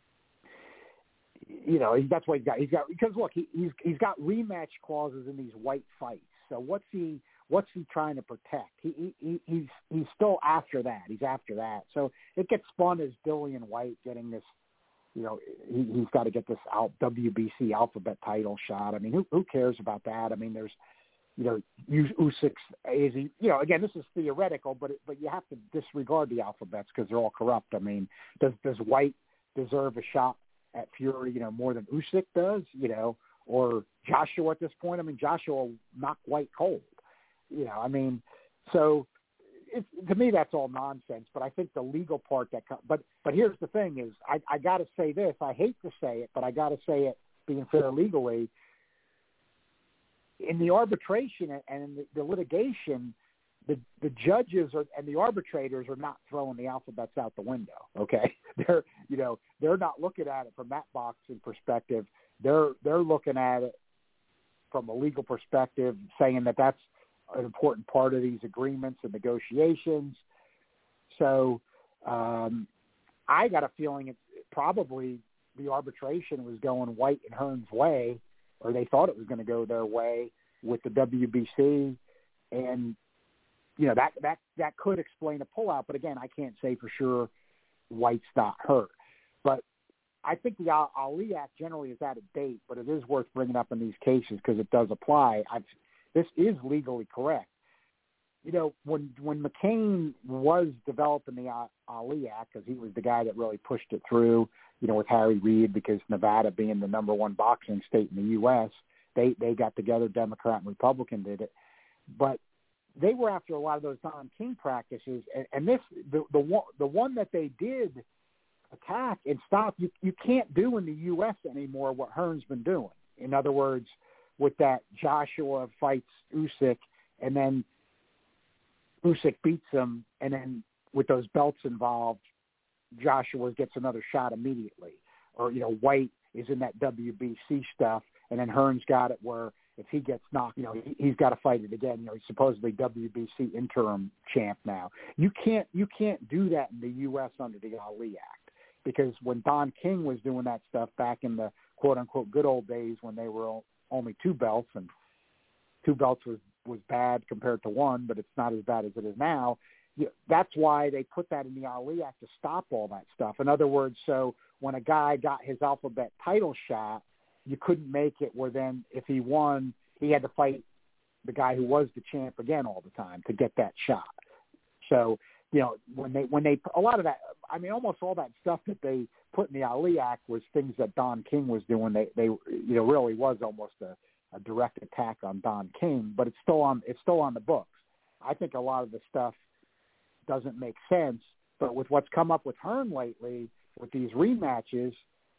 that's what he's got because look, he's got rematch clauses in these White fights. So what's he trying to protect? He's still after that. He's after that. So it gets spun as Dillian Whyte getting this. He's got to get this WBC alphabet title shot. I mean, who cares about that? I mean, there's Usyk's is he? Again, this is theoretical, but you have to disregard the alphabets because they're all corrupt. I mean, does Whyte deserve a shot at Fury, more than Usyk does, or Joshua at this point? I mean, Joshua knocked Whyte cold, I mean, so to me, that's all nonsense, but I think the legal part but here's the thing is, I got to say this, I hate to say it, but I got to say it being fair legally, in the arbitration and in the litigation, the judges and the arbitrators are not throwing the alphabets out the window. Okay, they're not looking at it from that boxing perspective. They're looking at it from a legal perspective, saying that that's an important part of these agreements and negotiations. So I got a feeling it's probably the arbitration was going White and Hearn's way, or they thought it was going to go their way with the WBC, and that could explain a pullout. But again, I can't say for sure White's not hurt. But I think the Ali Act generally is out of date, but it is worth bringing up in these cases because it does apply. This is legally correct. When McCain was developing the Ali Act, because he was the guy that really pushed it through, with Harry Reid, because Nevada being the number one boxing state in the U.S., they got together, Democrat and Republican did it. But they were after a lot of those Don King practices, and the one that they did attack and stop, you can't do in the U.S. anymore what Hearn's been doing. In other words, with that Joshua fights Usyk, and then Usyk beats him, and then with those belts involved, Joshua gets another shot immediately. Or, White is in that WBC stuff, and then Hearn's got it where if he gets knocked, he's got to fight it again. He's supposedly WBC interim champ now. You can't do that in the U.S. under the Ali Act, because when Don King was doing that stuff back in the quote-unquote good old days when they were only two belts, and two belts was bad compared to one, but it's not as bad as it is now. That's why they put that in the Ali Act to stop all that stuff. In other words, so when a guy got his alphabet title shot, you couldn't make it where then if he won, he had to fight the guy who was the champ again all the time to get that shot. So, when they a lot of that, almost all that stuff that they put in the Ali Act was things that Don King was doing. They really was almost a direct attack on Don King, but it's still on the books. I think a lot of the stuff doesn't make sense, but with what's come up with Hearn lately with these rematches,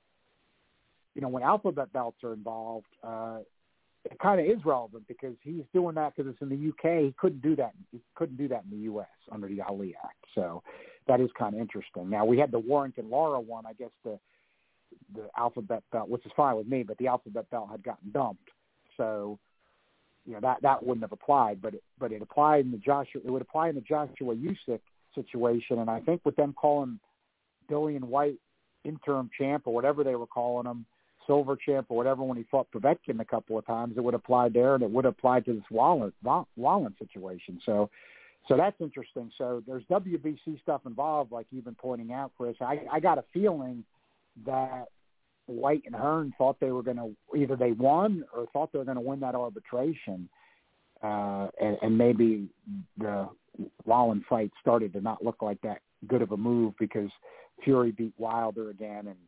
when alphabet belts are involved, it kind of is relevant because he's doing that because it's in the UK. He couldn't do that. He couldn't do that in the US under the Ali Act. So that is kind of interesting. Now we had the Warrington Lara one. I guess the alphabet belt, which is fine with me, but the alphabet belt had gotten dumped. So that wouldn't have applied, but it applied in the Joshua. It would apply in the Joshua Usyk situation, and I think with them calling Dillian White interim champ or whatever they were calling him, silver champ or whatever, when he fought Povetkin a couple of times, it would apply there, and it would apply to this Wallen situation. So that's interesting. So there's WBC stuff involved, like you've been pointing out, Chris. I got a feeling that White and Hearn thought they were going to either they won or thought they were going to win that arbitration, and maybe the Wallen fight started to not look like that good of a move because Fury beat Wilder again, and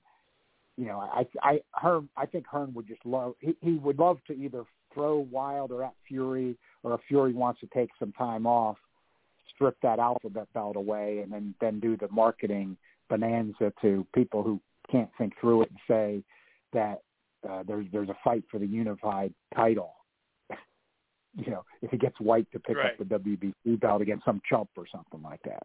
I think Hearn would just love he would love to either throw Wilder at Fury, or if Fury wants to take some time off, strip that alphabet belt away, and then do the marketing bonanza to people who can't think through it and say that there's a fight for the unified title. If he gets White to pick up the WBC belt against some chump or something like that.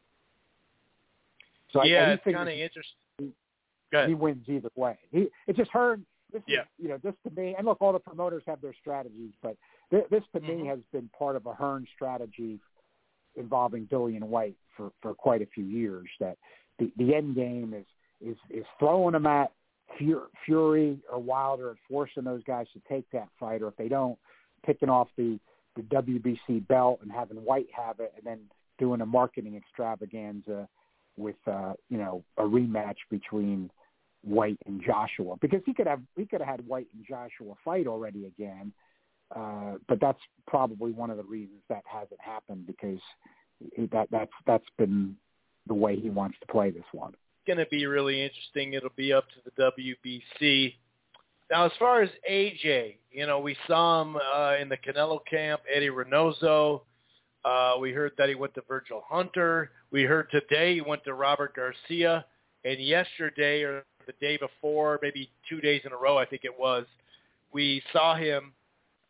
So I it's kind of interesting. He wins either way. It's just Hearn. This to me, and look, all the promoters have their strategies, but this to me has been part of a Hearn strategy involving Dillian White for quite a few years. That the end game is throwing them at Fury or Wilder and forcing those guys to take that fight, or if they don't, picking off the WBC belt and having White have it, and then doing a marketing extravaganza with a rematch between White and Joshua, because he could have had White and Joshua fight already again, but that's probably one of the reasons that hasn't happened, because that's been the way he wants to play this one. Going to be really interesting. It'll be up to the WBC. Now, as far as AJ, we saw him in the Canelo camp, Eddie Reynoso. We heard that he went to Virgil Hunter. We heard today he went to Robert Garcia. And yesterday, or the day before, maybe 2 days in a row, I think it was, we saw him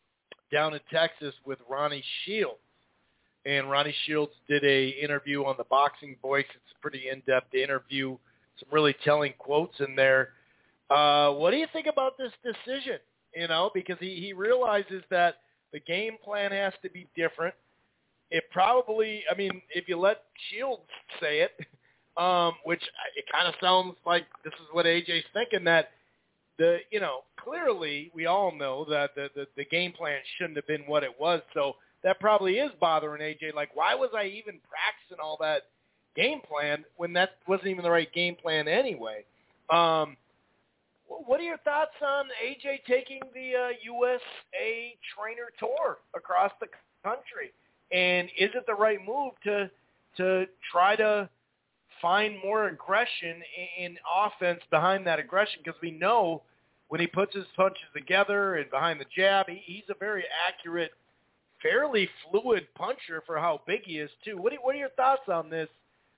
down in Texas with Ronnie Shields. And Ronnie Shields did a interview on the Boxing Voice. It's a pretty in-depth interview, some really telling quotes in there. What do you think about this decision? You know, because he realizes that the game plan has to be different. It probably, I mean, if you let Shields say it, which it kind of sounds like this is what AJ's thinking, that clearly we all know that the game plan shouldn't have been what it was. So that probably is bothering AJ. Like, why was I even practicing all that game plan when that wasn't even the right game plan anyway? What are your thoughts on AJ taking the USA trainer tour across the country? And is it the right move to try to find more aggression in offense behind that aggression? Because we know when he puts his punches together and behind the jab, he's a very accurate, fairly fluid puncher for how big he is too. What are your thoughts on this?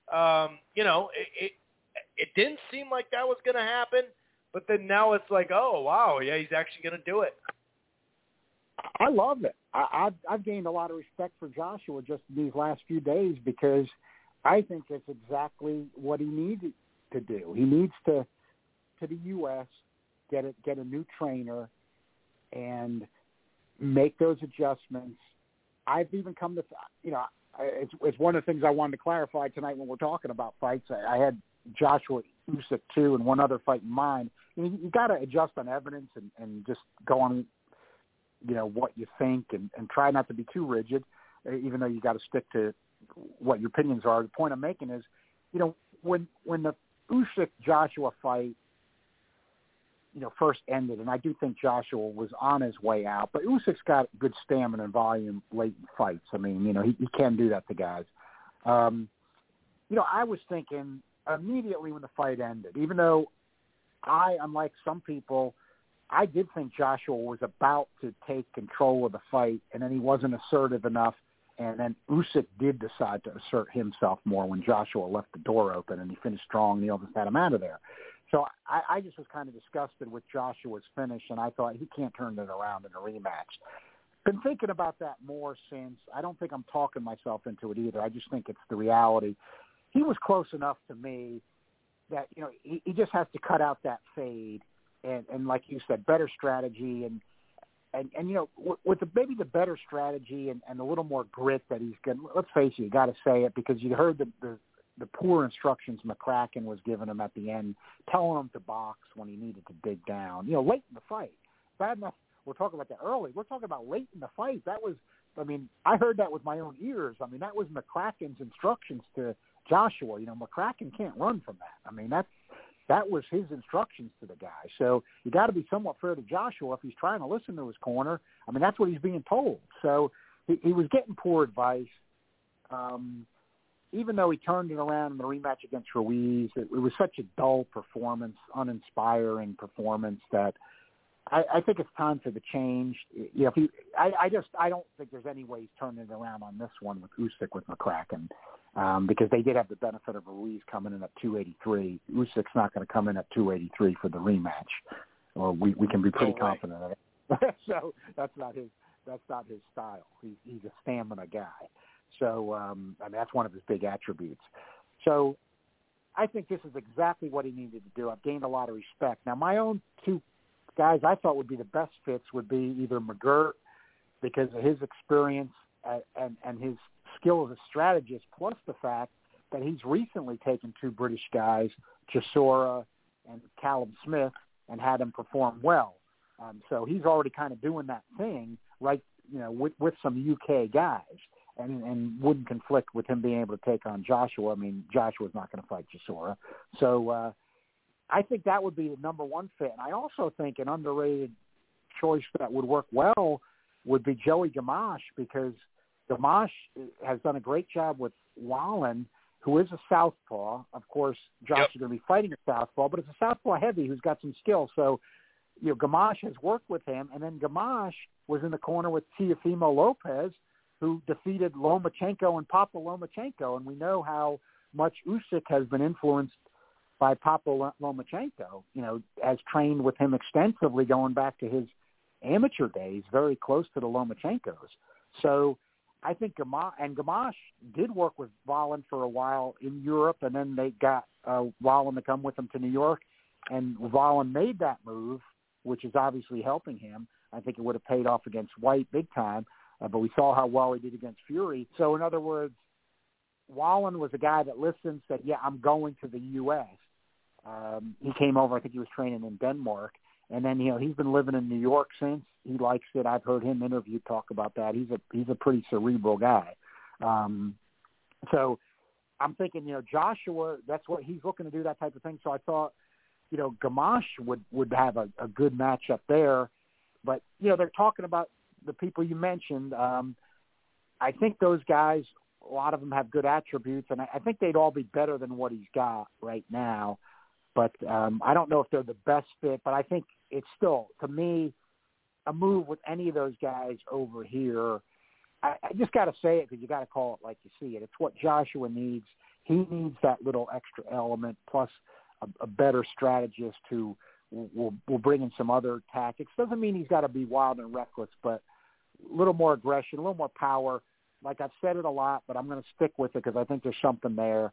It didn't seem like that was going to happen, but then now it's like, oh wow, yeah, he's actually going to do it. I love it. I've gained a lot of respect for Joshua just these last few days because I think it's exactly what he needed to do. He needs to the U.S., get a new trainer, and make those adjustments. I've even come to, it's one of the things I wanted to clarify tonight when we're talking about fights. I had Joshua Usyk too and one other fight in mind. You got to adjust on evidence and just go on, what you think and try not to be too rigid, even though you got to stick to what your opinions are. The point I'm making is, when the Usyk-Joshua fight, first ended, and I do think Joshua was on his way out, but Usyk's got good stamina and volume late in fights. I mean, he can do that to guys. I was thinking immediately when the fight ended, even though unlike some people, I did think Joshua was about to take control of the fight, and then he wasn't assertive enough, and then Usyk did decide to assert himself more when Joshua left the door open, and he finished strong, and he almost had him out of there. So I just was kind of disgusted with Joshua's finish, and I thought he can't turn it around in a rematch. Been thinking about that more since. I don't think I'm talking myself into it either. I just think it's the reality. He was close enough to me that, he just has to cut out that fade and like you said, better strategy and with maybe the better strategy and a little more grit that he's got. Let's face it, you got to say it because you heard the poor instructions McCracken was giving him at the end, telling him to box when he needed to dig down. Late in the fight. Bad enough we're talking about that early. We're talking about late in the fight. I heard that with my own ears. That was McCracken's instructions to Joshua. McCracken can't run from that. That was his instructions to the guy. So you got to be somewhat fair to Joshua if he's trying to listen to his corner. That's what he's being told. So he was getting poor advice. Even though he turned it around in the rematch against Ruiz, it was such a dull performance, uninspiring performance that I think it's time for the change. I don't think there's any way he's turning it around on this one with Usyk with McCracken because they did have the benefit of Ruiz coming in at 283. Usyk's not going to come in at 283 for the rematch, or we can be pretty confident of it. So that's not his style. He's a stamina guy. So, that's one of his big attributes. So I think this is exactly what he needed to do. I've gained a lot of respect. Now, my own two guys I thought would be the best fits would be either McGirt because of his experience and his skill as a strategist, plus the fact that he's recently taken two British guys, Chisora and Callum Smith, and had them perform well. So he's already kind of doing that thing, right, with some UK guys. And wouldn't conflict with him being able to take on Joshua. Joshua's not going to fight Chisora. So I think that would be the number one fit. And I also think an underrated choice that would work well would be Joey Gamache because Gamache has done a great job with Wallen, who is a southpaw. Of course, Josh is going to be fighting a southpaw, but it's a southpaw heavy who's got some skill. So, Gamache has worked with him. And then Gamache was in the corner with Teofimo Lopez, who defeated Lomachenko and Papa Lomachenko. And we know how much Usyk has been influenced by Papa Lomachenko, has trained with him extensively going back to his amateur days very close to the Lomachenkos. So I think Gamache did work with Wallin for a while in Europe, and then they got Wallin to come with them to New York, and Wallin made that move, which is obviously helping him. I think it would have paid off against White big time, but we saw how well he did against Fury. So in other words, Wallin was a guy that listened, said, yeah, I'm going to the U.S. He came over, I think he was training in Denmark, and then, he's been living in New York since. He likes it. I've heard him interviewed, talk about that. He's a pretty cerebral guy. So I'm thinking, Joshua, that's what he's looking to do, that type of thing. So I thought, Gamache would have a good matchup there. But, they're talking about the people you mentioned. I think those guys, a lot of them have good attributes, and I think they'd all be better than what he's got right now. But I don't know if they're the best fit, but I think it's still, to me, a move with any of those guys over here. I just got to say it because you got to call it like you see it. It's what Joshua needs. He needs that little extra element plus a better strategist who will bring in some other tactics. Doesn't mean he's got to be wild and reckless, but a little more aggression, a little more power. Like I've said it a lot, but I'm going to stick with it because I think there's something there.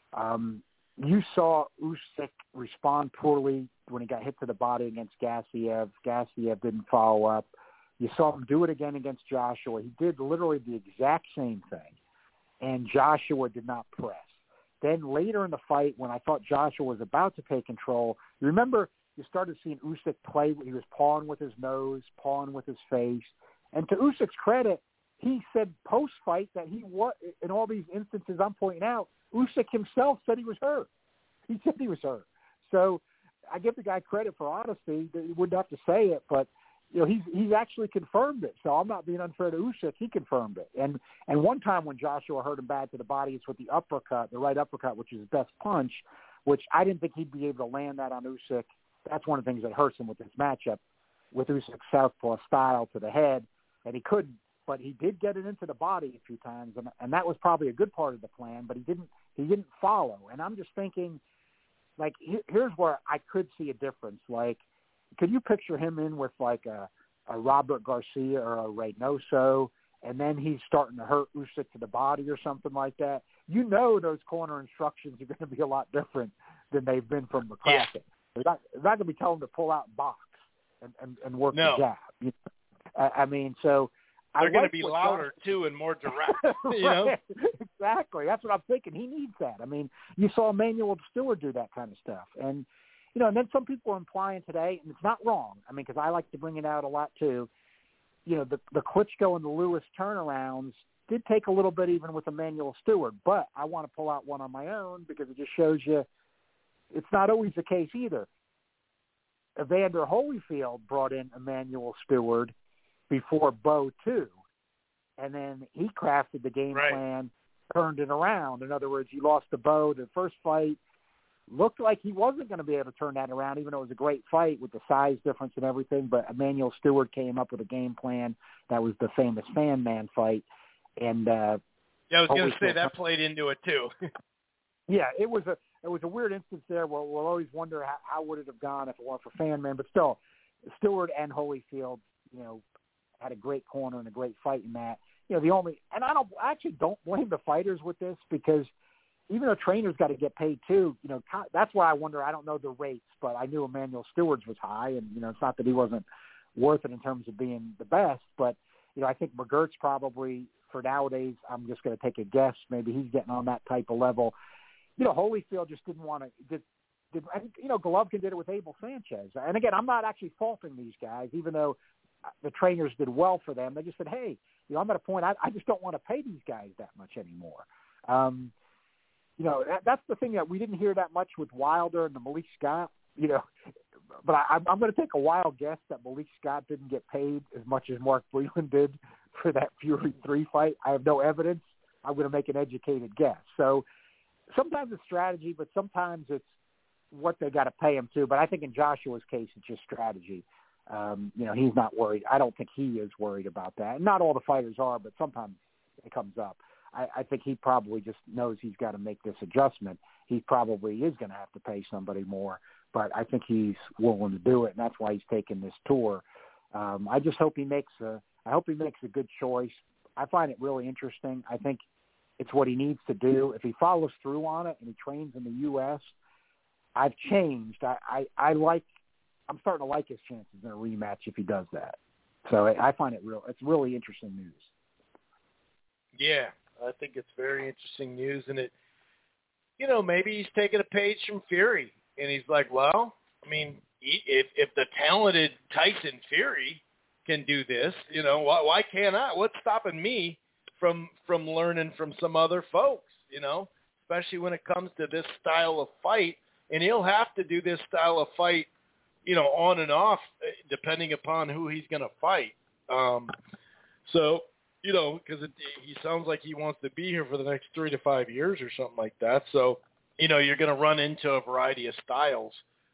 You saw Usyk respond poorly when he got hit to the body against Gassiev. Gassiev didn't follow up. You saw him do it again against Joshua. He did literally the exact same thing, and Joshua did not press. Then later in the fight, when I thought Joshua was about to take control, you remember you started seeing Usyk play. He was pawing with his nose, pawing with his face. And to Usyk's credit, he said post-fight that in all these instances I'm pointing out, Usyk himself said he was hurt. He said he was hurt. So I give the guy credit for honesty. He wouldn't have to say it, but he's actually confirmed it. So I'm not being unfair to Usyk. He confirmed it. And one time when Joshua hurt him bad to the body, it's with the uppercut, the right uppercut, which is his best punch, which I didn't think he'd be able to land that on Usyk. That's one of the things that hurts him with this matchup, with Usyk's southpaw style to the head, and he couldn't. But he did get it into the body a few times, and that was probably a good part of the plan. But he didn't follow. And I'm just thinking, like, here's where I could see a difference. Like, could you picture him in with like a Robert Garcia or a Reynoso, and then he's starting to hurt Usyk to the body or something like that? Those corner instructions are going to be a lot different than they've been from McCracken. Yeah. They're not going to be telling him to pull out and box and work the jab. I mean, so. They're going to be louder, too, and more direct, Exactly. That's what I'm thinking. He needs that. I mean, you saw Emmanuel Stewart do that kind of stuff. And, and then some people are implying today, and it's not wrong, I mean, because I like to bring it out a lot, too, the Klitschko and the Lewis turnarounds did take a little bit even with Emmanuel Stewart, but I want to pull out one on my own because it just shows you it's not always the case either. Evander Holyfield brought in Emmanuel Stewart before Bo too, and then he crafted the game plan, turned it around. In other words, he lost to Bo the first fight, looked like he wasn't going to be able to turn that around, even though it was a great fight with the size difference and everything, but Emmanuel Stewart came up with a game plan that was the famous Fan Man fight. And I was going to say that played into it too. Yeah, it was a weird instance there where we'll always wonder how would it have gone if it weren't for Fan Man, but still, Stewart and Holyfield, had a great corner and a great fight in that. And I actually don't blame the fighters with this because even though trainers got to get paid too, that's why I wonder, I don't know the rates, but I knew Emmanuel Stewart's was high and, it's not that he wasn't worth it in terms of being the best, but, I think McGirt's probably for nowadays, I'm just going to take a guess. Maybe he's getting on that type of level. Holyfield just didn't want to, Golovkin did it with Abel Sanchez. And again, I'm not actually faulting these guys, even though the trainers did well for them. They just said, hey, I'm at a point, I just don't want to pay these guys that much anymore. That's the thing that we didn't hear that much with Wilder and the Malik Scott, but I'm going to take a wild guess that Malik Scott didn't get paid as much as Mark Breland did for that Fury 3 fight. I have no evidence. I'm going to make an educated guess. So sometimes it's strategy, but sometimes it's what they got to pay him to. But I think in Joshua's case, it's just strategy. He's not worried. I don't think he is worried about that. Not all the fighters are, but sometimes it comes up. I think he probably just knows he's got to make this adjustment. He probably is going to have to pay somebody more, but I think he's willing to do it, and that's why he's taking this tour. I just hope he makes a good choice. I find it really interesting. I think it's what he needs to do. If he follows through on it and he trains in the U.S., I've changed. I'm starting to like his chances in a rematch if he does that. So I find it's really interesting news. Yeah, I think it's very interesting news, and it, maybe he's taking a page from Fury, and he's like, well, I mean, if the talented Tyson Fury can do this, why can't I? What's stopping me from learning from some other folks, especially when it comes to this style of fight, and he'll have to do this style of fight, on and off, depending upon who he's going to fight. So, because he sounds like he wants to be here for the next 3 to 5 years or something like that. So, you're going to run into a variety of styles.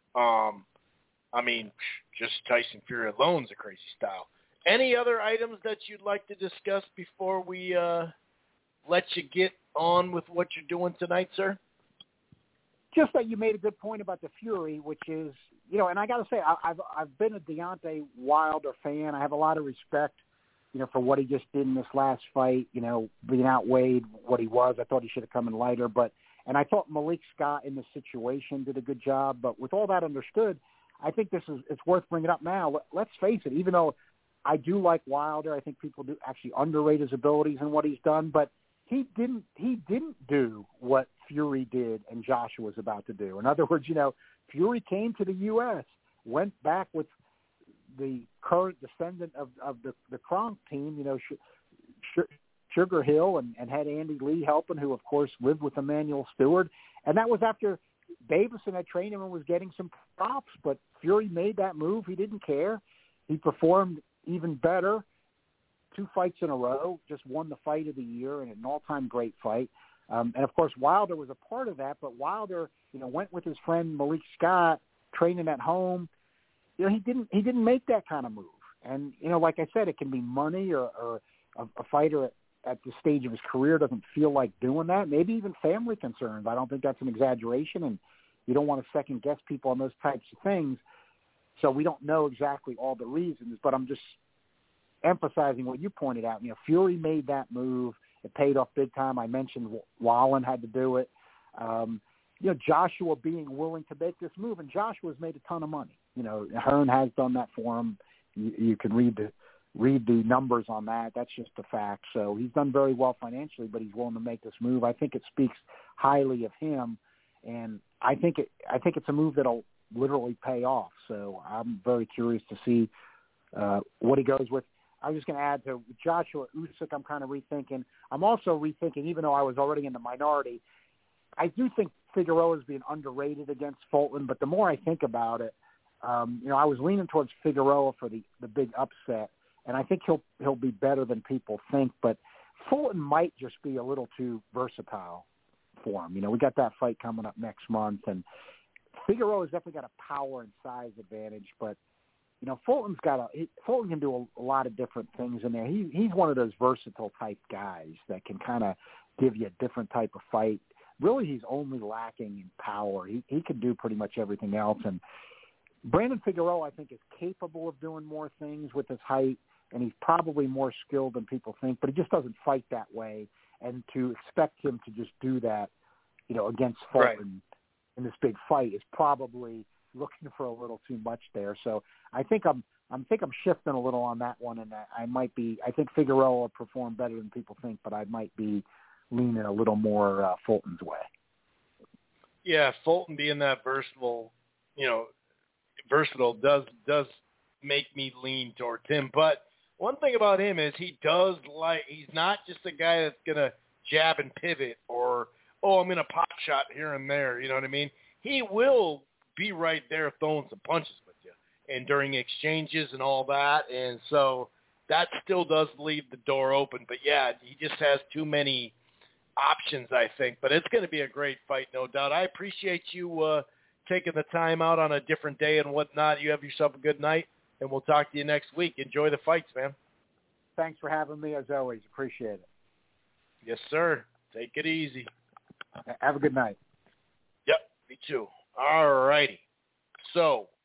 I mean, just Tyson Fury alone is a crazy style. Any other items that you'd like to discuss before we let you get on with what you're doing tonight, sir? Just that you made a good point about the Fury, which is, and I got to say, I've been a Deontay Wilder fan. I have a lot of respect, for what he just did in this last fight, being outweighed what he was. I thought he should have come in lighter, and I thought Malik Scott in this situation did a good job. But with all that understood, I think it's worth bringing up now. Let's face it, even though I do like Wilder, I think people do actually underrate his abilities and what he's done, but he didn't do what Fury did and Joshua was about to do. In other words, Fury came to the U.S., went back with the current descendant of the Kronk team, Sugar Hill, and had Andy Lee helping, who, of course, lived with Emmanuel Stewart. And that was after Davison had trained him and was getting some props, but Fury made that move. He didn't care. He performed even better. 2 fights in a row, just won the fight of the year in an all-time great fight. And, of course, Wilder was a part of that, but Wilder, went with his friend Malik Scott, training at home. He didn't make that kind of move. And, like I said, it can be money or a fighter at the stage of his career doesn't feel like doing that. Maybe even family concerns. I don't think that's an exaggeration, and you don't want to second-guess people on those types of things. So we don't know exactly all the reasons, but I'm just emphasizing what you pointed out. Fury made that move. It paid off big time. I mentioned Wallen had to do it. Joshua being willing to make this move, and Joshua's made a ton of money. Hearn has done that for him. You can read the numbers on that. That's just a fact. So he's done very well financially, but he's willing to make this move. I think it speaks highly of him, and I think it's a move that'll literally pay off. So I'm very curious to see what he goes with. I was just going to add to Joshua Usyk, I'm kind of rethinking. I'm also rethinking, even though I was already in the minority, I do think Figueroa is being underrated against Fulton, but the more I think about it, I was leaning towards Figueroa for the big upset, and I think he'll be better than people think, but Fulton might just be a little too versatile for him. We got that fight coming up next month, and Figueroa's definitely got a power and size advantage, but Fulton can do a lot of different things in there. He's one of those versatile type guys that can kind of give you a different type of fight. Really, he's only lacking in power. He can do pretty much everything else. And Brandon Figueroa, I think, is capable of doing more things with his height, and he's probably more skilled than people think, but he just doesn't fight that way. And to expect him to just do that, against Fulton in this big fight is probably looking for a little too much there. So I think I'm shifting a little on that one, and I think Figueroa will perform better than people think, but I might be leaning a little more Fulton's way. Yeah, Fulton being that versatile does make me lean towards him. But one thing about him is he's not just a guy that's gonna jab and pivot or I'm gonna pop shot here and there. You know what I mean? He will be right there throwing some punches with you and during exchanges and all that. And so that still does leave the door open. But, yeah, he just has too many options, I think. But it's going to be a great fight, no doubt. I appreciate you taking the time out on a different day and whatnot. You have yourself a good night, and we'll talk to you next week. Enjoy the fights, man. Thanks for having me, as always. Appreciate it. Yes, sir. Take it easy. Have a good night. Yep, me too. All righty. So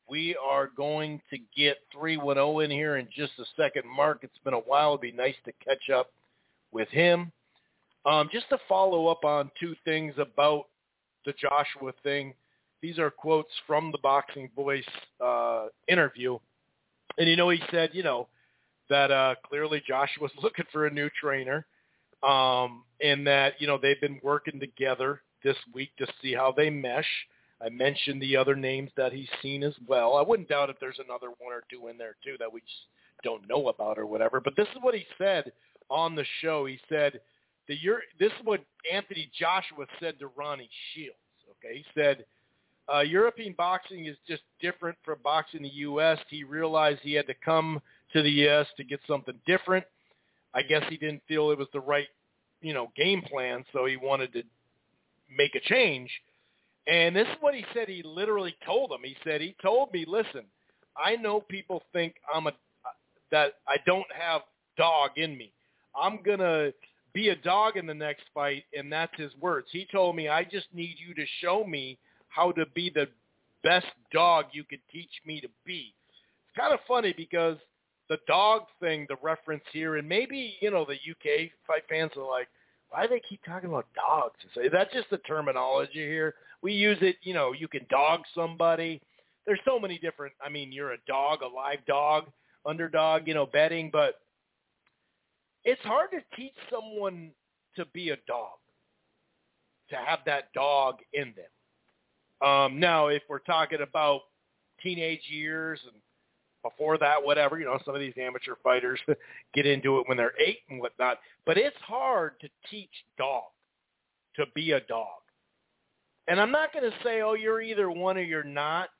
We are going to get 310 in here in just a second. Mark, it's been a while. It'd be nice to catch up with him. Just to follow up on two things about the Joshua thing. These are quotes from the Boxing Voice interview. And, he said, that clearly Joshua's looking for a new trainer, and that, they've been working together this week to see how they mesh. I mentioned the other names that he's seen as well. I wouldn't doubt if there's another one or two in there, too, that we just don't know about or whatever. But this is what he said on the show. He said, this is what Anthony Joshua said to Ronnie Shields. Okay, he said, European boxing is just different from boxing in the U.S. He realized he had to come to the U.S. to get something different. I guess he didn't feel it was the right, game plan, so he wanted to make a change. And this is what he said. He literally told him. He said, he told me, listen, I know people think that I don't have dog in me. I'm going to be a dog in the next fight, and that's his words. He told me, I just need you to show me how to be the best dog you could teach me to be. It's kind of funny because the dog thing, the reference here, and maybe, the UK fight fans are like, why do they keep talking about dogs? That's just the terminology here. We use it, you can dog somebody. There's so many different, you're a dog, a live dog, underdog, betting, but it's hard to teach someone to be a dog, to have that dog in them. Now, if we're talking about teenage years and before that, whatever, some of these amateur fighters get into it when they're 8 and whatnot. But it's hard to teach dog to be a dog. And I'm not going to say, oh, you're either one or you're not.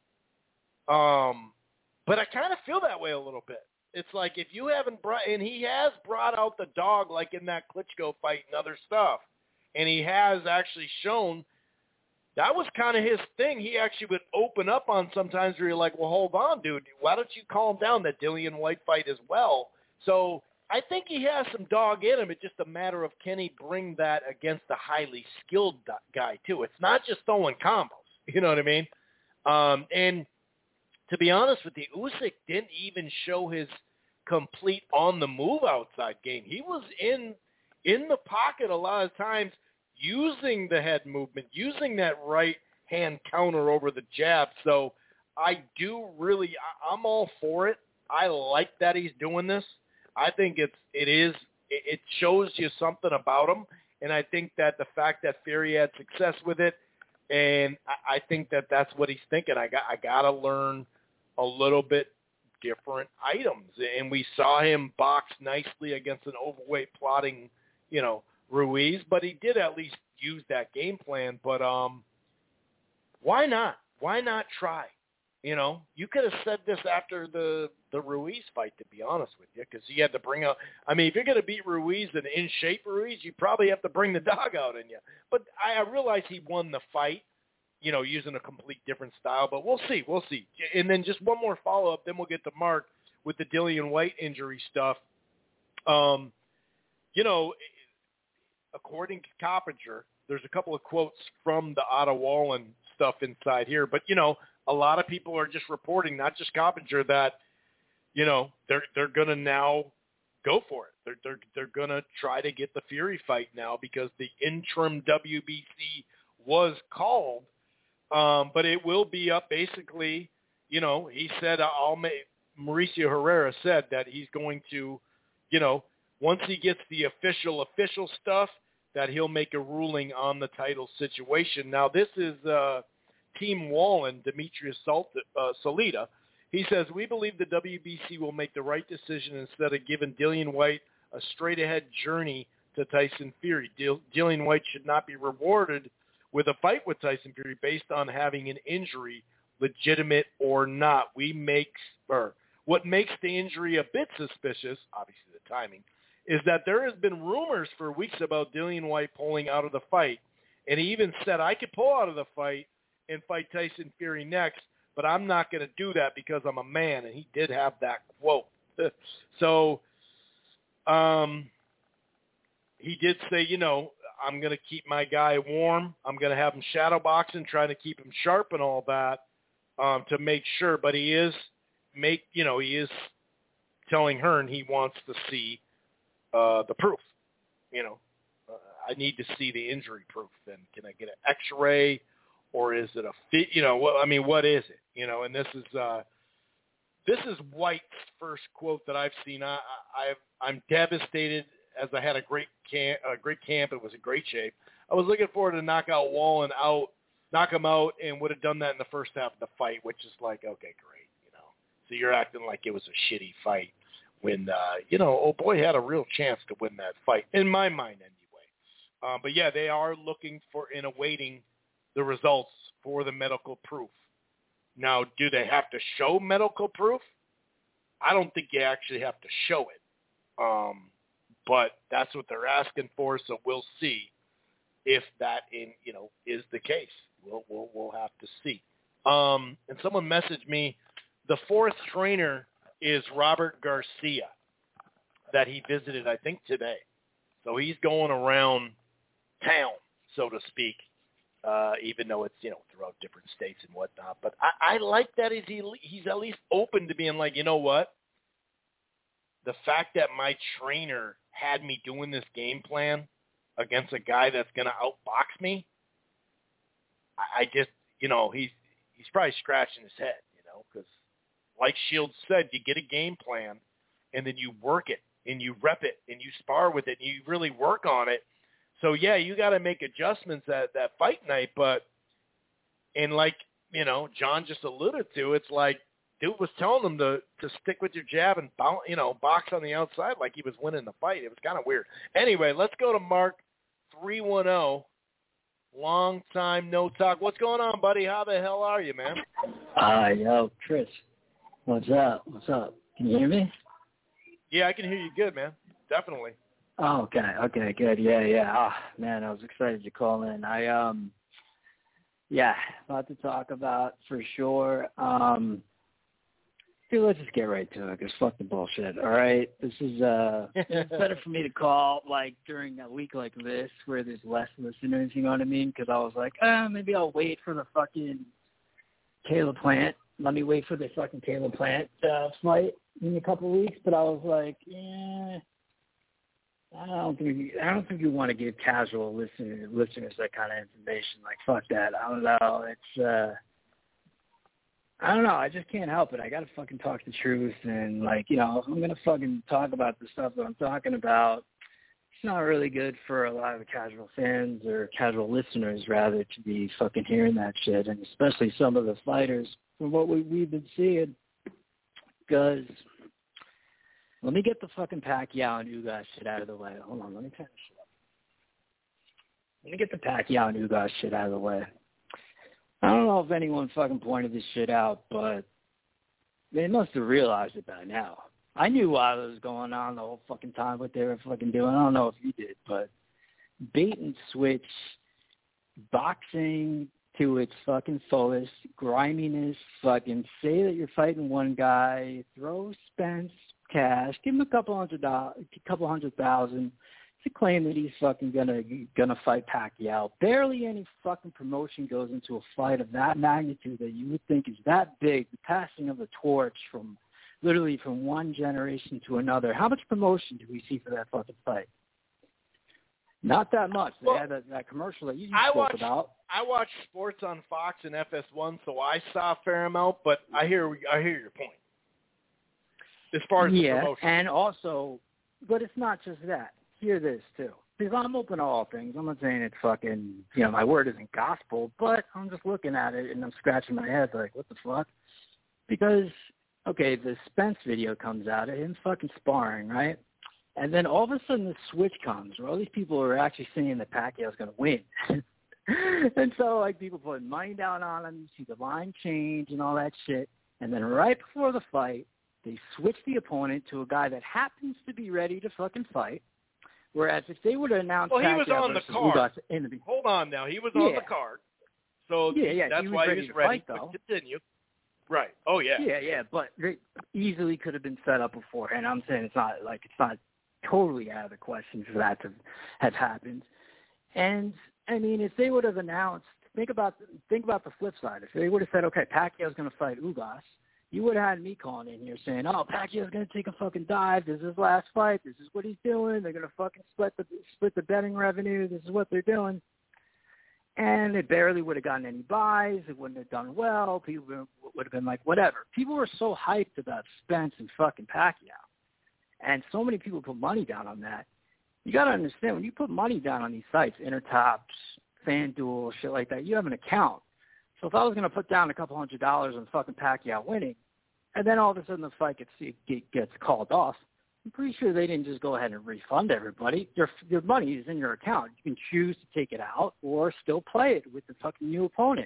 But I kind of feel that way a little bit. It's like if you haven't brought – and he has brought out the dog like in that Klitschko fight and other stuff. And he has actually shown – that was kind of his thing. He actually would open up on sometimes where you're like, well, hold on, dude. Why don't you calm down that Dillian White fight as well? So I think he has some dog in him. It's just a matter of can he bring that against a highly skilled guy, too. It's not just throwing combos. You know what I mean? And to be honest with you, Usyk didn't even show his complete on-the-move outside game. He was in the pocket a lot of times, using the head movement, using that right hand counter over the jab. So I'm all for it. I like that he's doing this. I think it shows you something about him. And I think that the fact that Fury had success with it, and I think that that's what he's thinking. I got to learn a little bit different items. And we saw him box nicely against an overweight plotting, Ruiz, but he did at least use that game plan. But why not? Why not try? You could have said this after the Ruiz fight, to be honest with you, because he had to bring out. If you're going to beat Ruiz and in shape Ruiz, you probably have to bring the dog out in you. But I realize he won the fight, using a complete different style. But we'll see. We'll see. And then just one more follow-up, then we'll get to Mark with the Dillian White injury stuff. According to Coppinger, there's a couple of quotes from the Otto Wallen stuff inside here. But, a lot of people are just reporting, not just Coppinger, that, they're going to now go for it. They're going to try to get the Fury fight now because the interim WBC was called. But it will be up basically, he said, Mauricio Herrera said that he's going to, once he gets the official stuff, that he'll make a ruling on the title situation. Now, this is Team Wallen, Demetrius Salita. He says, we believe the WBC will make the right decision instead of giving Dillian White a straight-ahead journey to Tyson Fury. Dillian White should not be rewarded with a fight with Tyson Fury based on having an injury, legitimate or not. What makes the injury a bit suspicious, obviously the timing, is that there has been rumors for weeks about Dillian White pulling out of the fight. And he even said, I could pull out of the fight and fight Tyson Fury next, but I'm not going to do that because I'm a man. And he did have that quote. So he did say, I'm going to keep my guy warm. I'm going to have him shadow boxing, trying to keep him sharp and all that. to make sure. But he is telling Hearn he wants to see the proof. I need to see the injury proof. Then can I get an X-ray, or is it a fit? What is it? And this is White's first quote that I've seen. I'm devastated, as I had a great camp. It was in great shape. I was looking forward to knock out Wallen knock him out, and would have done that in the first half of the fight, which is like, okay, great. So you're acting like it was a shitty fight when, old boy had a real chance to win that fight, in my mind anyway. But yeah, they are looking for and awaiting the results for the medical proof. Now, do they have to show medical proof? I don't think you actually have to show it. But that's what they're asking for, so we'll see if that is the case. We'll have to see. And someone messaged me, the fourth trainer is Robert Garcia that he visited, I think, today. So he's going around town, so to speak, even though it's, throughout different states and whatnot. But I like that he's at least open to being like, you know what? The fact that my trainer had me doing this game plan against a guy that's going to outbox me, I just, he's probably scratching his head, because like Shields said, you get a game plan and then you work it and you rep it and you spar with it and you really work on it. So, yeah, you got to make adjustments at that fight night. And like, John just alluded to, it's like dude was telling him to stick with your jab and box on the outside like he was winning the fight. It was kind of weird. Anyway, let's go to Mark 310. Long time no talk. What's going on, buddy? How the hell are you, man? Yo, Chris. What's up? Can you hear me? Yeah, I can hear you good, man. Definitely. Oh, okay, good. Yeah. Oh, man, I was excited to call in. Yeah, a lot to talk about for sure. Dude, let's just get right to it, because fuck the bullshit, all right? This is it's better for me to call, like, during a week like this where there's less listeners, you know what I mean? Because I was like, maybe I'll wait for the fucking Caleb Plant. Let me wait for the fucking Caleb Plant fight in a couple of weeks. But I was like, I don't think you want to give casual listeners that kind of information. Like, fuck that. I don't know. It's I don't know. I just can't help it. I got to fucking talk the truth. And, like, if I'm going to fucking talk about the stuff that I'm talking about, it's not really good for a lot of the casual fans or casual listeners, rather, to be fucking hearing that shit. And especially some of the fighters from what we've been seeing. Because let me get the fucking Pacquiao and Ugas shit out of the way. Hold on. Let me turn this shit up. Let me get the Pacquiao and Ugas shit out of the way. I don't know if anyone fucking pointed this shit out, but they must have realized it by now. I knew what was going on the whole fucking time, what they were fucking doing. I don't know if you did, but bait and switch, boxing to its fucking fullest, griminess, fucking say that you're fighting one guy, throw Spence cash, give him a couple $100,000. To claim that he's fucking gonna fight Pacquiao. Barely any fucking promotion goes into a fight of that magnitude that you would think is that big. The passing of the torch from one generation to another. How much promotion do we see for that fucking fight? Not that much. They had that commercial that you spoke about. I watch sports on Fox and FS1, so I saw a fair amount. But I hear your point. As far as the promotion, and also, but it's not just that. Hear this, too. Because I'm open to all things. I'm not saying it's fucking, my word isn't gospel, but I'm just looking at it and I'm scratching my head like, what the fuck? Because, okay, the Spence video comes out of him fucking sparring, right? And then all of a sudden the switch comes where all these people are actually saying that Pacquiao's going to win. And so, like, people put money down on him, you see the line change and all that shit. And then right before the fight, they switch the opponent to a guy that happens to be ready to fucking fight. Whereas if they would have announced Pacquiao he was on the card. Hold on now. He was on the card. So that's why he was ready to continue. Right. Oh, yeah. Yeah. But it easily could have been set up before. And I'm saying it's not totally out of the question for that to have happened. And, I mean, if they would have announced think about the flip side. If they would have said, okay, Pacquiao's going to fight Ugas, you would have had me calling in here saying, oh, Pacquiao's going to take a fucking dive. This is his last fight. This is what he's doing. They're going to fucking split the betting revenue. This is what they're doing. And it barely would have gotten any buys. It wouldn't have done well. People would have been like, whatever. People were so hyped about Spence and fucking Pacquiao. And so many people put money down on that. You got to understand, when you put money down on these sites, Intertops, FanDuel, shit like that, you have an account. So if I was going to put down a couple $100 on fucking Pacquiao winning, and then all of a sudden the fight gets called off, I'm pretty sure they didn't just go ahead and refund everybody. Your money is in your account. You can choose to take it out or still play it with the fucking new opponent.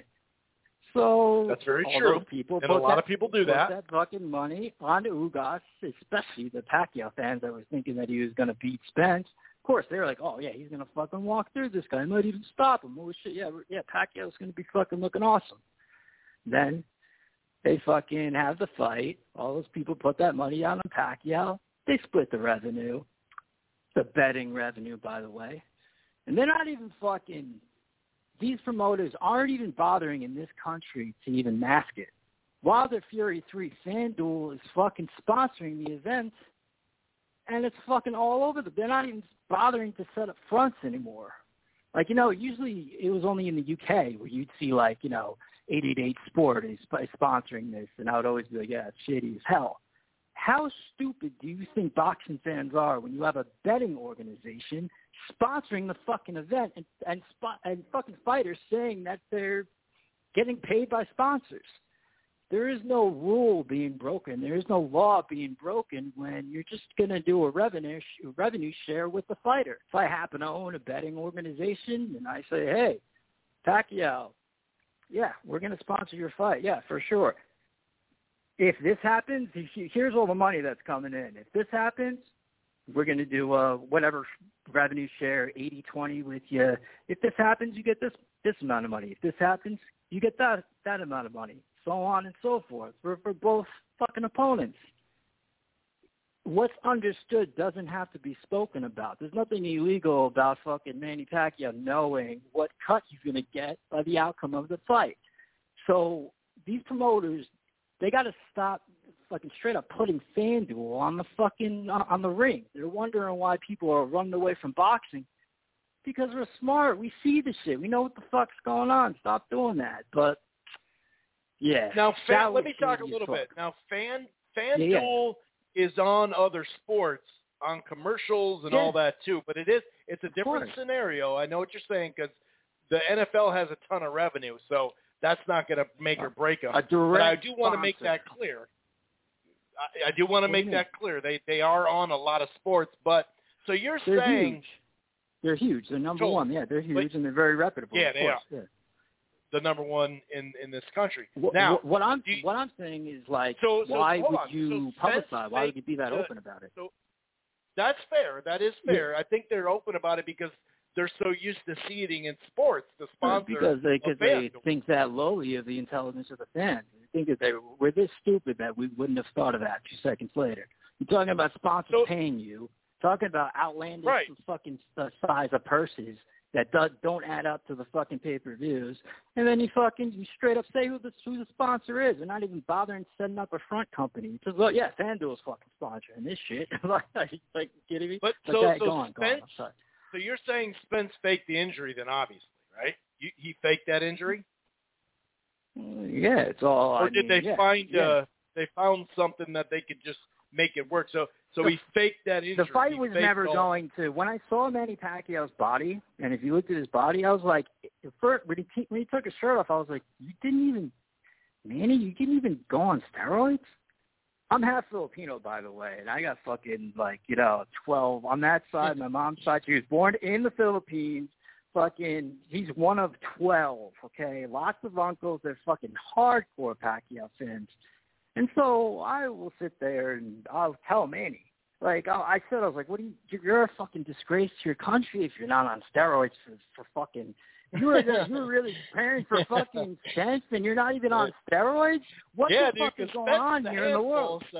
So that's very true. People and a lot of people do that. Put that fucking money on Ugas, especially the Pacquiao fans that were thinking that he was going to beat Spence. Of course, they were like, oh, yeah, he's going to fucking walk through this guy. He might even stop him. Oh, shit, yeah, Pacquiao's going to be fucking looking awesome. Then they fucking have the fight. All those people put that money out on Pacquiao. They split the revenue, the betting revenue, by the way. And they're not even fucking – these promoters aren't even bothering in this country to even mask it. Wilder Fury 3, FanDuel is fucking sponsoring the event, and it's fucking all over them. They're not even bothering to set up fronts anymore. Like, usually it was only in the UK where you'd see, 888 Sport is sponsoring this, and I would always be like, yeah, it's shady as hell. How stupid do you think boxing fans are when you have a betting organization sponsoring the fucking event and fucking fighters saying that they're getting paid by sponsors? There is no rule being broken. There is no law being broken when you're just going to do a revenue share with the fighter. If I happen to own a betting organization and I say, hey, Pacquiao, yeah, we're going to sponsor your fight. Yeah, for sure. If this happens, here's all the money that's coming in. If this happens, we're going to do whatever revenue share, 80-20 with you. If this happens, you get this amount of money. If this happens, you get that amount of money. So on and so forth for both fucking opponents. What's understood doesn't have to be spoken about. There's nothing illegal about fucking Manny Pacquiao knowing what cut he's going to get by the outcome of the fight. So these promoters, they got to stop fucking straight up putting FanDuel on the fucking on the ring. They're wondering why people are running away from boxing because we're smart. We see the shit. We know what the fuck's going on. Stop doing that. But yeah. Now, let me talk a little bit. Now, FanDuel is on other sports, on commercials and all that too. But it's a different scenario. I know what you're saying because the NFL has a ton of revenue, so that's not going to make or break them. But I do want to make that clear. I do want to make that clear. They are on a lot of sports, but so you're saying they're huge. They're number one. Yeah, they're huge and they're very reputable. Yeah, they are. Yeah. The number one in this country. Now, what I'm saying is why would you publicize? Why would you be that open about it? So that's fair. That is fair. Yeah. I think they're open about it because they're so used to seeing in sports the sponsor. Because they think that lowly of the intelligence of the fans. They think that we're this stupid that we wouldn't have thought of that 2 seconds later. You're talking about sponsors paying you. Talking about outlandish fucking size of purses that don't add up to the fucking pay-per-views, and then you straight up say who the sponsor is. They're not even bothering setting up a front company. It's just, FanDuel's fucking sponsoring this shit. like kidding me? But go on. I'm sorry. So you're saying Spence faked the injury then, obviously, right? He faked that injury? Yeah, it's all. Or did they find they found something that they could just make it work? So he faked that injury. The fight was never going to. When I saw Manny Pacquiao's body, and if you looked at his body, I was like, when he took his shirt off, I was like, you didn't even go on steroids? I'm half Filipino, by the way, and I got fucking 12 on that side. My mom's side, she was born in the Philippines. Fucking, he's one of 12. Okay, lots of uncles. They're fucking hardcore Pacquiao fans. And so I will sit there and I'll tell Manny. I was like, what you're a fucking disgrace to your country if you're not on steroids for fucking, you were really preparing for fucking Spence and you're not even on steroids? What the fuck is going on here in the world?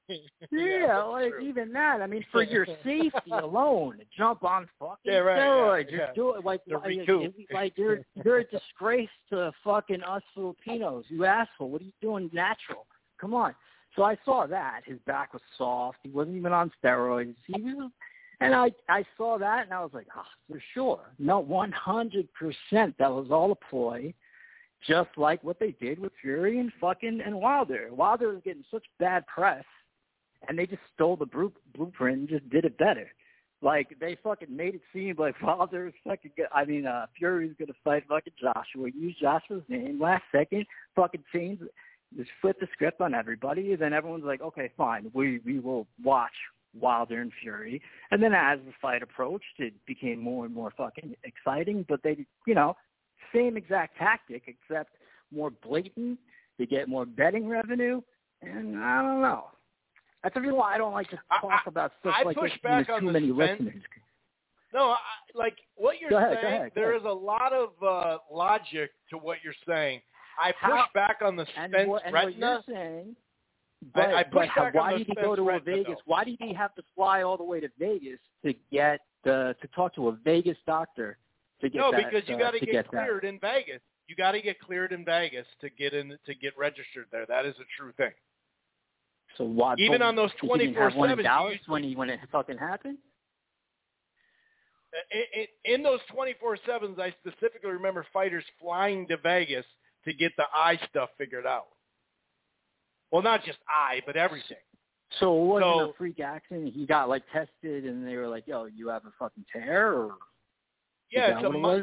Yeah, like true. even that. I mean, for your safety alone, jump on fucking right, steroids. yeah. Just do it like you're a disgrace to fucking us Filipinos. You asshole. What are you doing natural? Come on. So I saw that. His back was soft. He wasn't even on steroids. And I saw that, and I was like, for sure. No, 100%. That was all a ploy, just like what they did with Fury and Wilder. Wilder was getting such bad press, and they just stole the blueprint and just did it better. Like, they fucking made it seem like Wilder was Fury's going to fight fucking Joshua. Use Joshua's name last second, fucking change, just flip the script on everybody. And then everyone's like, okay, fine, we will watch Wilder and Fury. And then as the fight approached, it became more and more fucking exciting. But they, same exact tactic, except more blatant. They get more betting revenue. And I don't know. That's the reason why I don't like to talk about stuff like this when there's too many listeners. No, like what you're saying, go ahead. There is a lot of logic to what you're saying. I push back on the Spence retina. What you're saying, I push back why on did the he go to Spence Vegas? retina, Why did he have to fly all the way to Vegas to get to talk to a Vegas doctor to get that? Because you got to get cleared that. in Vegas. You got to get cleared in Vegas to get registered there. That is a true thing. So why? Even on those 24/7s, when it fucking happened. In those 24/7s, I specifically remember fighters flying to Vegas to get the eye stuff figured out. Well, not just eye, but everything. So it wasn't a freak accident? He got, tested, and they were like, yo, you have a fucking tear? Or yeah,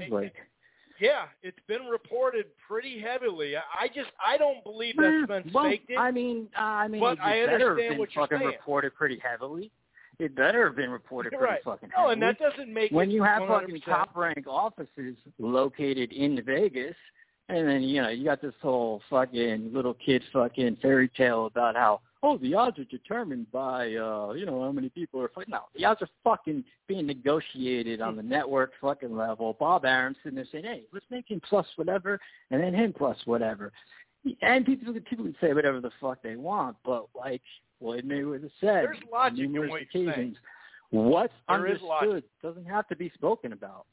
yeah, it's been reported pretty heavily. I don't believe that Spence faked it. I mean, but I understand what you're saying. Reported pretty heavily. It better have been reported pretty fucking heavily. No, and that doesn't make when you have 100%. fucking top-rank offices located in Vegas, and then, you got this whole fucking little kid fucking fairy tale about how, the odds are determined by, how many people are fighting. No, the odds are fucking being negotiated on the network fucking level. Bob Arum sitting there saying, hey, let's make him plus whatever, and then him plus whatever. And people can say whatever the fuck they want, but like Floyd Mayweather said on numerous occasions, what's understood doesn't have to be spoken about.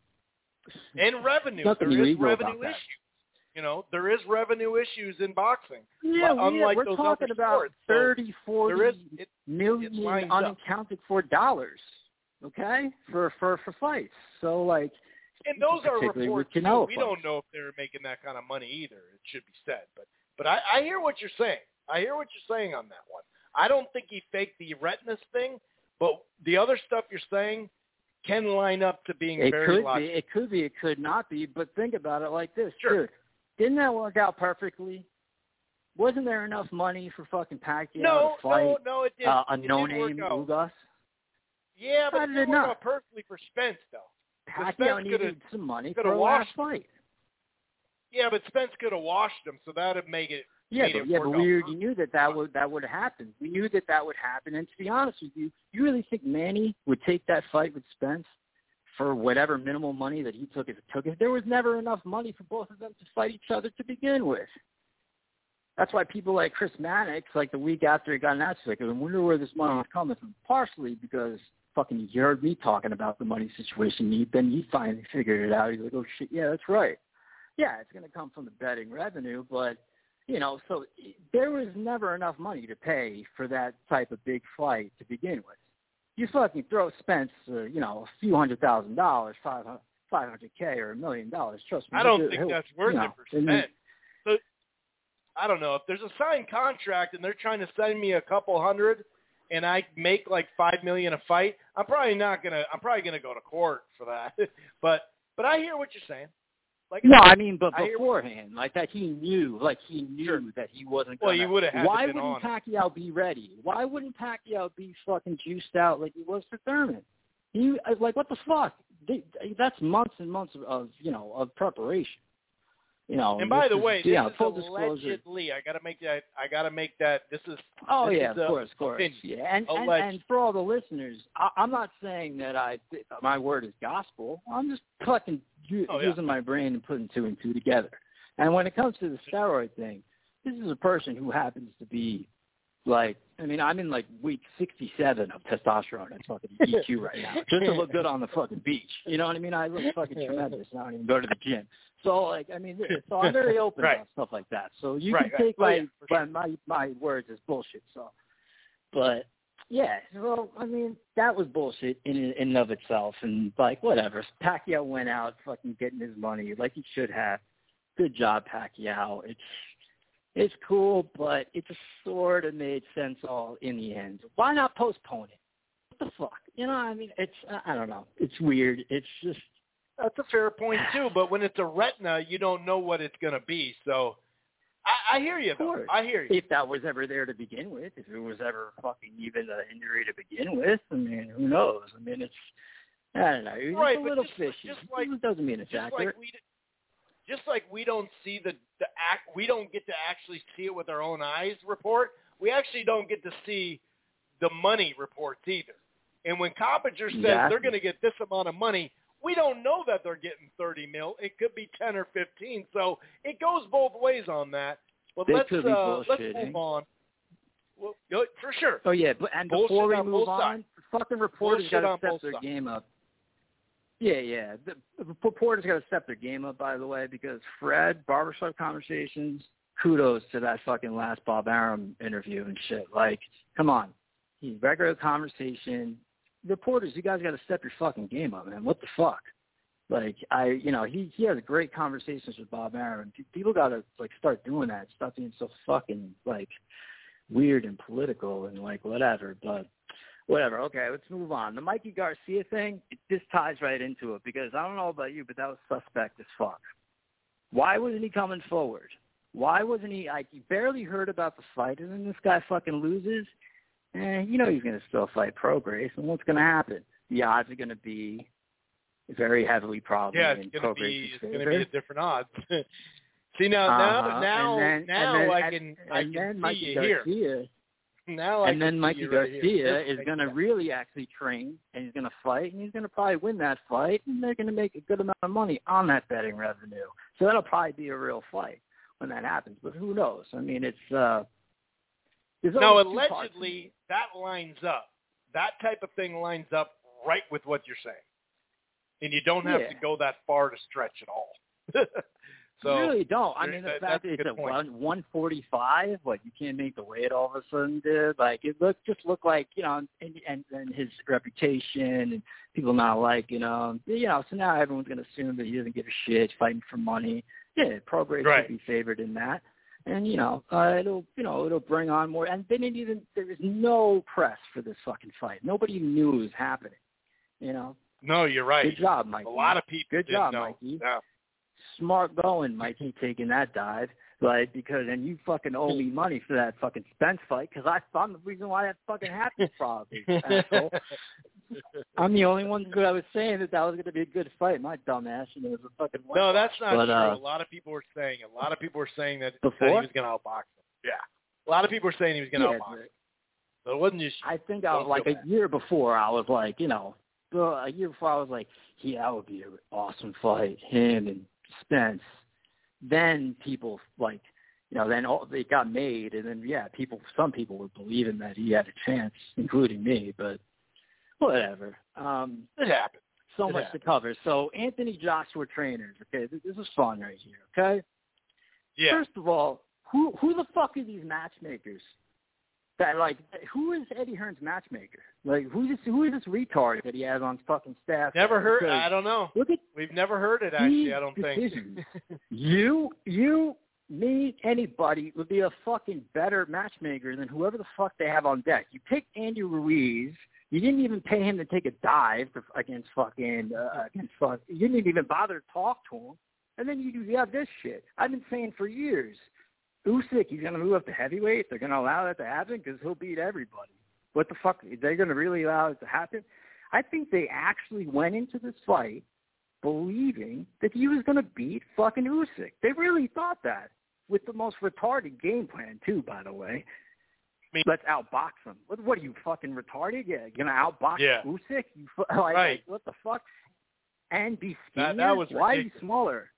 And revenue. There is revenue issues. There is revenue issues in boxing. Yeah, unlike we're those talking other about sports, 30, 40 million unaccounted for dollars, okay, for fights. So, and those are reports, we don't know if they're making that kind of money either, it should be said. But I hear what you're saying. I hear what you're saying on that one. I don't think he faked the retinas thing, but the other stuff you're saying can line up to being very logical. It could be, it could not be, but think about it like this. Sure. Dude, didn't that work out perfectly? Wasn't there enough money for fucking Pacquiao to fight no, it didn't. A no-name Ugas? Yeah, but it didn't work out perfectly for Spence, though. Pacquiao needed some money for a last fight. Yeah, but Spence could have washed him, so that would make it. But we already knew that would happen. We knew that would happen. And to be honest with you, you really think Manny would take that fight with Spence for whatever minimal money that he took if it took it? There was never enough money for both of them to fight each other to begin with. That's why people like Chris Mannix, the week after he got an accident, I wonder where this money was coming from. Partially because fucking he heard me talking about the money situation. Then he finally figured it out. He's like, oh, shit, yeah, that's right. Yeah, it's going to come from the betting revenue, but, so there was never enough money to pay for that type of big fight to begin with. You fucking throw Spence, a few $100,000, $500K or $1 million. Trust me. I don't think that's worth it for Spence. So, I don't know. If there's a signed contract and they're trying to send me a couple hundred and I make $5 million a fight, I'm probably gonna go to court for that. but I hear what you're saying. But beforehand, that he knew that he wasn't going to. Well, you would have had Why to been wouldn't on. Pacquiao be ready? Why wouldn't Pacquiao be fucking juiced out like he was for Thurman? What the fuck? That's months and months of preparation. And by the way, this is full allegedly. I gotta make that. This is. Oh this yeah, is of course. opinion. Yeah, and for all the listeners, I'm not saying that my word is gospel. I'm just fucking using my brain and putting two and two together. And when it comes to the steroid thing, this is a person who happens to be Like, I mean, I'm in like week 67 of testosterone and fucking EQ right now, just to look good on the fucking beach. You know what I mean? I look fucking tremendous, and I don't even go to the gym. So, like, I mean, so I'm very open about stuff like that. So you can take my words as bullshit. So, but yeah, well, I mean, that was bullshit in and of itself, and like whatever. Pacquiao went out fucking getting his money like he should have. Good job, Pacquiao. It's cool, but it just sort of made sense all in the end. Why not postpone it? What the fuck? You know, I mean, I don't know. It's weird. It's just. That's a fair point, too, but when it's a retina, you don't know what it's going to be. So I hear you, though. I hear you. If that was ever there to begin with, if it was ever fucking even an injury to begin with, I mean, who knows? I mean, it's, I don't know. It's a little fishy. It doesn't mean it's accurate. Just like we don't see we don't get to actually see it with our own eyes report, we actually don't get to see the money reports either. And when Coppinger says they're going to get this amount of money, we don't know that they're getting 30 mil. It could be 10 or 15. So it goes both ways on that. But let's move on. Well, for sure. Oh yeah, and before we move on, fucking reporters got to step their game up. Yeah. The reporters got to step their game up, by the way, because Fred, Barbershop Conversations, kudos to that fucking last Bob Arum interview and shit. Like, come on. He's regular conversation. Reporters, you guys got to step your fucking game up, man. What the fuck? Like, he has great conversations with Bob Arum. People got to, like, start doing that. Stop being so fucking, like, weird and political and, like, whatever. But whatever. Okay, let's move on. The Mikey Garcia thing, this ties right into it because I don't know about you, but that was suspect as fuck. Why wasn't he coming forward? Why wasn't he? He barely heard about the fight, and then this guy fucking loses. You know he's going to still fight Prograis, and what's going to happen? The odds are going to be very heavily probably in Prograis' favor. It's going to be a different odds. See, now I can see you here. And then Mikey Garcia is going to really actually train, and he's going to fight, and he's going to probably win that fight, and they're going to make a good amount of money on that betting revenue. So that'll probably be a real fight when that happens. But who knows? I mean, it's now allegedly that lines up. That type of thing lines up right with what you're saying, and you don't have to go that far to stretch at all. So, you really don't. I mean, the fact that it's at 145, what, you can't make the weight all of a sudden, dude. Like, it just looked like, you know, and his reputation and people not liking him. You know, so now everyone's going to assume that he doesn't give a shit, he's fighting for money. Yeah, Prograis should be favored in that. And, it'll bring on more. And there was no press for this fucking fight. Nobody knew it was happening, you know. No, you're right. Good job, Mikey. A lot of people Good job, Mikey. Yeah. Smart going, Mikey, taking that dive, right? Because and you fucking owe me money for that fucking Spence fight because I'm the reason why that fucking happened, probably. Asshole. I'm the only one who I was saying that was going to be a good fight. My dumb ass, and it was a fucking. No, that's not true. A lot of people were saying that he was going to outbox him. Yeah, a lot of people were saying he was going to outbox him. So it wasn't just. I think I was like a year before. I was like, a year before I was like, yeah, that would be an awesome fight, him and Spence. Then people they got made, and then some people were believing that he had a chance, including me. But whatever. It happened. So much to cover. So Anthony Joshua trainers. Okay, this is fun right here. Okay. Yeah. First of all, who the fuck are these matchmakers? Who is Eddie Hearn's matchmaker? Like, who is this retard that he has on fucking staff? Never heard. I don't know. We've never heard it, actually, I don't think. You, me, anybody would be a fucking better matchmaker than whoever the fuck they have on deck. You picked Andy Ruiz. You didn't even pay him to take a dive against fucking. You didn't even bother to talk to him. And then you have this shit. I've been saying for years. Usyk, he's going to move up to heavyweight. They're going to allow that to happen because he'll beat everybody. What the fuck? They're going to really allow it to happen? I think they actually went into this fight believing that he was going to beat fucking Usyk. They really thought that with the most retarded game plan, too, by the way. Let's outbox him. What are you, fucking retarded? Yeah, you're going to outbox Usyk? Right. What the fuck? And be skinnier? That was Why are you smaller?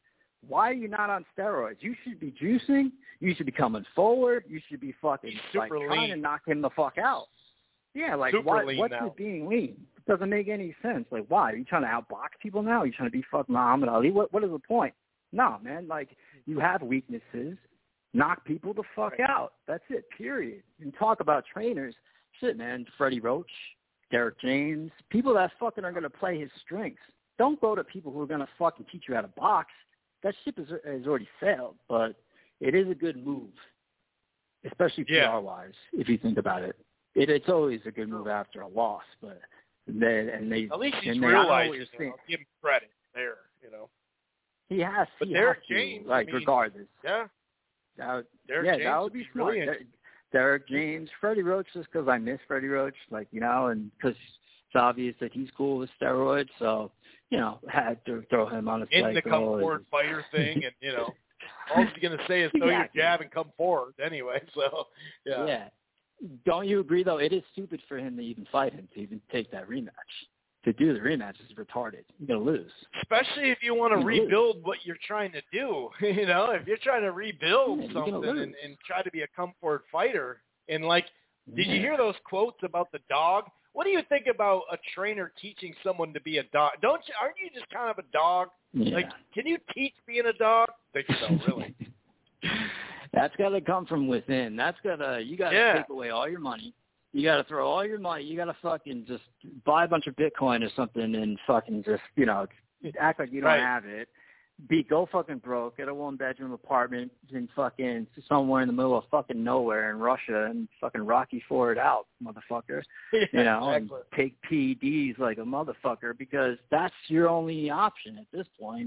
Why are you not on steroids? You should be juicing. You should be coming forward. You should be fucking like trying to knock him the fuck out. Yeah, like what's with being lean? It doesn't make any sense. Like, why? Are you trying to outbox people now? Are you trying to be fucking Muhammad Ali? What is the point? No, man. Like, you have weaknesses. Knock people the fuck out. That's it, period. And talk about trainers. Shit, man. Freddie Roach, Derek James, people that fucking are going to play his strengths. Don't go to people who are going to fucking teach you how to box. That ship has already sailed, but it is a good move, especially PR-wise, if you think about it. It's always a good move after a loss, but they at least he's realized it. Give him credit there, you know. He has. But Derek James, regardless. Yeah. That would be smart. Really Derek James, Freddie Roach, just because I miss Freddie Roach, like, you know, and because it's obvious that he's cool with steroids, so, you know, had to throw him on a cycle. In the come forward fighter thing, and, you know, all he's going to say is throw your jab and come forward anyway, so, yeah. Yeah. Don't you agree, though? It is stupid for him to even fight him, to even take that rematch. To do the rematch is retarded. You're going to lose. Especially if you want to rebuild what you're trying to do. You know, if you're trying to rebuild something and try to be a come-forward fighter. And, like, did you hear those quotes about the dog? What do you think about a trainer teaching someone to be a dog? Aren't you just kind of a dog? Yeah. Like, can you teach being a dog? I think so, really. That's got to come from within. You got to take away all your money. You got to throw all your money. You got to fucking just buy a bunch of Bitcoin or something and fucking just, you know, act like you don't have it. Go fucking broke. Get a 1-bedroom apartment in fucking somewhere in the middle of fucking nowhere in Russia and fucking Rocky Ford out, motherfucker. You know, and take PEDs like a motherfucker because that's your only option at this point.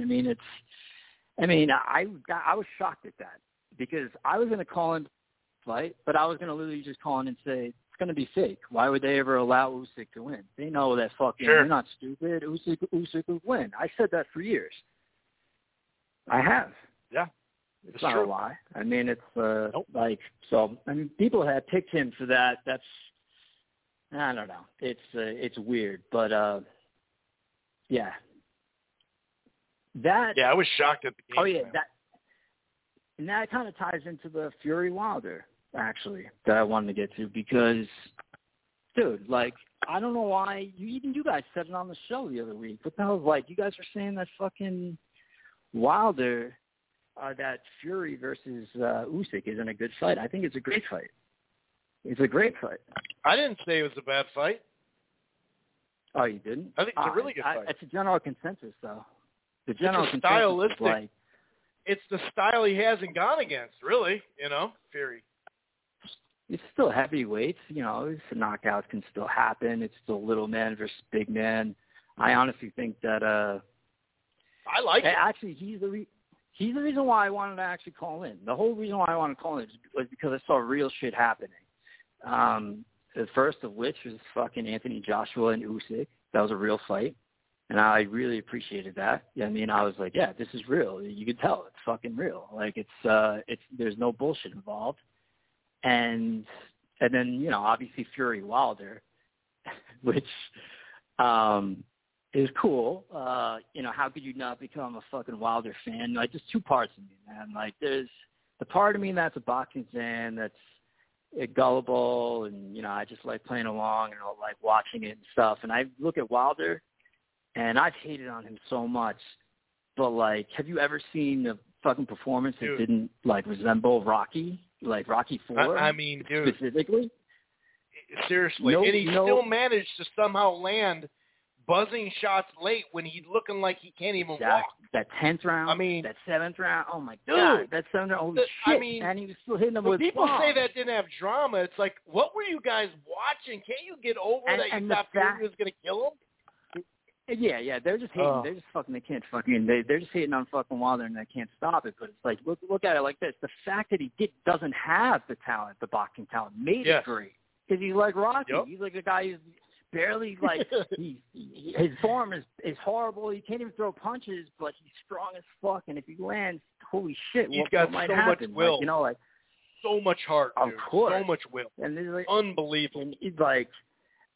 I was shocked at that because I was going to call in fight, but I was going to literally just call in and say, it's going to be fake. Why would they ever allow Usyk to win? They know that fucking, they're not stupid. Usyk would win. I said that for years. I have. Yeah. It's not a lie. I mean, it's like, so, I mean, people have picked him for that. That's, I don't know. It's weird, but, yeah. I was shocked at the game. Oh, yeah. And that kind of ties into the Fury Wilder, actually, that I wanted to get to because, dude, like, I don't know why. You guys said it on the show the other week. What the hell? Like, you guys are saying that fucking Wilder, that Fury versus Usyk isn't a good fight. I think it's a great fight. It's a great fight. I didn't say it was a bad fight. Oh, you didn't? I think it's a really good fight. It's a general consensus, though. The general it's consensus stylistic. is like, it's the style he hasn't gone against, really, you know, Fury. It's still heavyweights, you know, knockouts can still happen. It's still little man versus big man. I honestly think that I like it. Actually, he's the reason why I wanted to actually call in. The whole reason why I wanted to call in was because I saw real shit happening. The first of which was fucking Anthony Joshua and Usyk. That was a real fight. And I really appreciated that. I mean, I was like, yeah, this is real. You can tell it's fucking real. Like there's no bullshit involved. And then, you know, obviously Fury Wilder, which is cool. You know, how could you not become a fucking Wilder fan? Like, there's two parts of me, man. Like, there's the part of me that's a boxing fan that's gullible, and, you know, I just like playing along and like watching it and stuff. And I look at Wilder, and I've hated on him so much. But, like, have you ever seen a fucking performance that didn't, like, resemble Rocky? Like Rocky IV? I mean, dude. Specifically? Seriously. And he still managed to somehow land buzzing shots late when he's looking like he can't even walk. That 10th round, I mean, that 7th round, oh, my God. That 7th round, holy shit. I mean, and he was still hitting them when with people bombs. say that didn't have drama, it's like, what were you guys watching? Can't you get over that you thought Fury was going to kill him? Yeah, they're just hating. They're just fucking. They can't fucking. They're just hating on fucking Wilder, and they can't stop it. But it's like, look at it like this: the fact that he doesn't have the talent, the boxing talent, made it great. Because he's like Rocky. Yep. He's like a guy who's barely like. His form is horrible. He can't even throw punches, but he's strong as fuck. And if he lands, holy shit, he's what might happen? Much will. Like, you know, like so much heart. Of dude. course, so much will. And like, unbelievable. And he's like.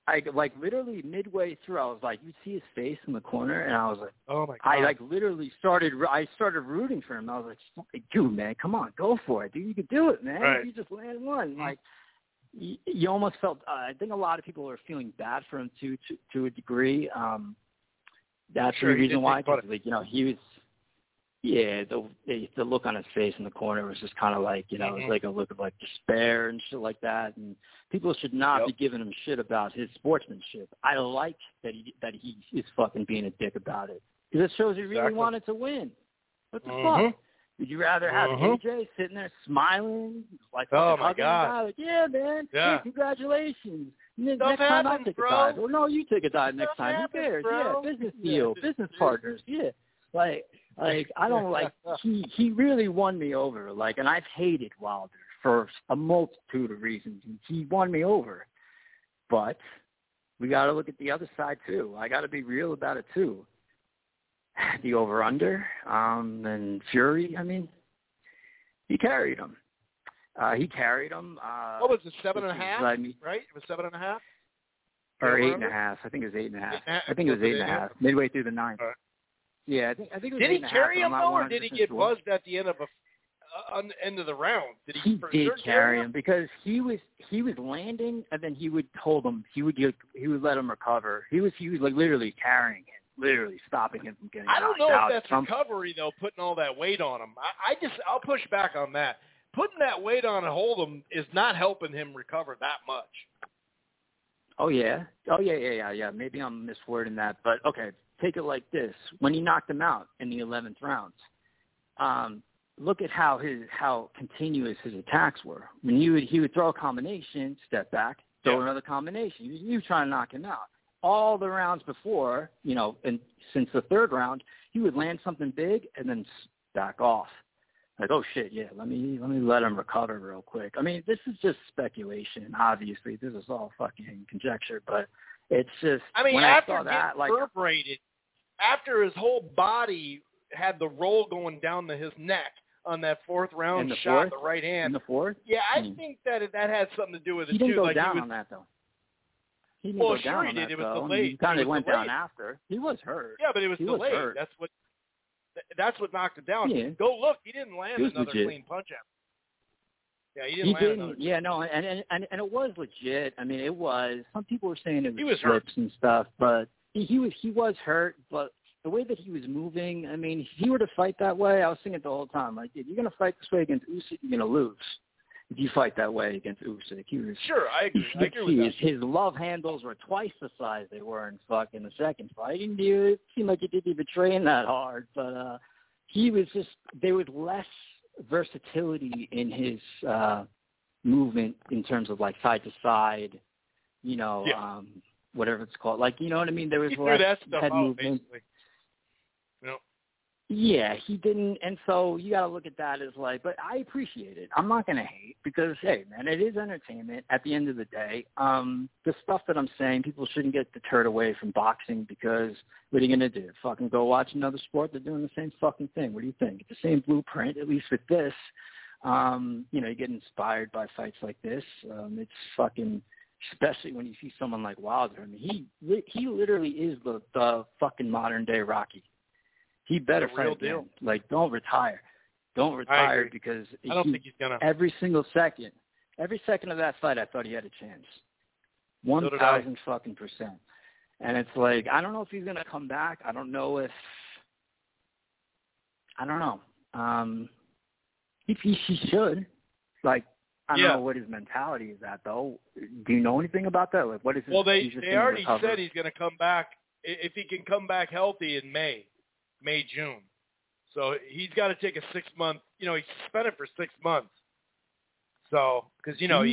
like literally midway through, I was like, you see his face in the corner, and I was like, oh my God. I like literally started rooting for him. I was like, dude, man, come on, go for it, dude. You could do it, man. Right. You just landed one. Like, you almost felt. I think a lot of people are feeling bad for him to a degree. That's the reason why. Cause, like, you know, he was. Yeah, the look on his face in the corner was just kind of like, you know, it was like a look of like despair and shit like that. And people should not be giving him shit about his sportsmanship. I like that he is fucking being a dick about it, because it shows he really wanted to win. What the fuck? Would you rather have AJ sitting there smiling, like fucking hugging the guy, like, yeah, man, hey, congratulations. Next time I'll take a dive. Or no, you take a dive next time. Who cares? Bro. Yeah, business deal, business partners. Yeah, like I don't like. He really won me over. Like, and I've hated Wilder for a multitude of reasons. He won me over, but we got to look at the other side too. I got to be real about it too. The over/under, and Fury. I mean, he carried him. What was it, 7.5? Right? It was 7.5? Or 8.5. I think it was 8.5. I think it was 8.5. Midway through the ninth. Right. Yeah, I think it was 8.5. Did he carry him though, or did he get buzzed at the end of end of the round? He did carry him because he was landing, and then he would hold him. He would let him recover. He was like literally carrying him. Literally stopping him from getting knocked out. I don't know if that's recovery, though, putting all that weight on him. I'll push back on that. Putting that weight on and hold him is not helping him recover that much. Oh, yeah. Maybe I'm miswording that. But, okay, take it like this. When he knocked him out in the 11th round, look at how continuous his attacks were. When he would throw a combination, step back, throw another combination. You were trying to knock him out. All the rounds before, you know, and since the third round, he would land something big and then back off. Like, oh shit, yeah, let me let him recover real quick. I mean, this is just speculation. Obviously, this is all fucking conjecture, but it's just. I mean, when after I saw that, like, after his whole body had the roll going down to his neck on that fourth round shot, the right hand. In the fourth? Yeah, I think that had something to do with it too. He didn't go like down on that though. He didn't go down on that, it was though. delayed. He kind of went down after. He was hurt. Yeah, but it was delayed. That's what knocked it down. Yeah. Go look. He didn't land another clean punch at him. Yeah, he didn't land. Yeah, no, and it was legit. I mean, it was. Some people were saying it was hurt and stuff, but he was hurt. But the way that he was moving, I mean, if he were to fight that way, I was thinking the whole time, like, dude, you're gonna fight this way against Usyk, you're gonna lose. If you fight that way against Usyk, sure, I agree. I agree with that. His love handles were twice the size they were in fucking the second fight. It seemed like he didn't even train that hard, but he was just, there was less versatility in his movement in terms of like side to side, you know, whatever it's called. Like, you know what I mean? There was less head movement. Basically. No. Yeah, he didn't, and so you got to look at that as like, but I appreciate it. I'm not going to hate because, hey, man, it is entertainment at the end of the day. The stuff that I'm saying, people shouldn't get deterred away from boxing because what are you going to do? Fucking go watch another sport? They're doing the same fucking thing. What do you think? It's the same blueprint, at least with this. You know, you get inspired by fights like this. It's fucking, especially when you see someone like Wilder. I mean, he literally is the fucking modern day Rocky. He better fight again. Like, don't retire. Don't retire because I don't think he's gonna. Every second of that fight, I thought he had a chance. 1,000 fucking %. And it's like, I don't know if he's gonna come back. I don't know. If he should. Like, I don't know what his mentality is at though. Do you know anything about that? Like, what is his? Well, they already said he's gonna come back if he can come back healthy in May, June. So he's got to take a 6-month, you know, he's suspended for 6 months. So, because, you know,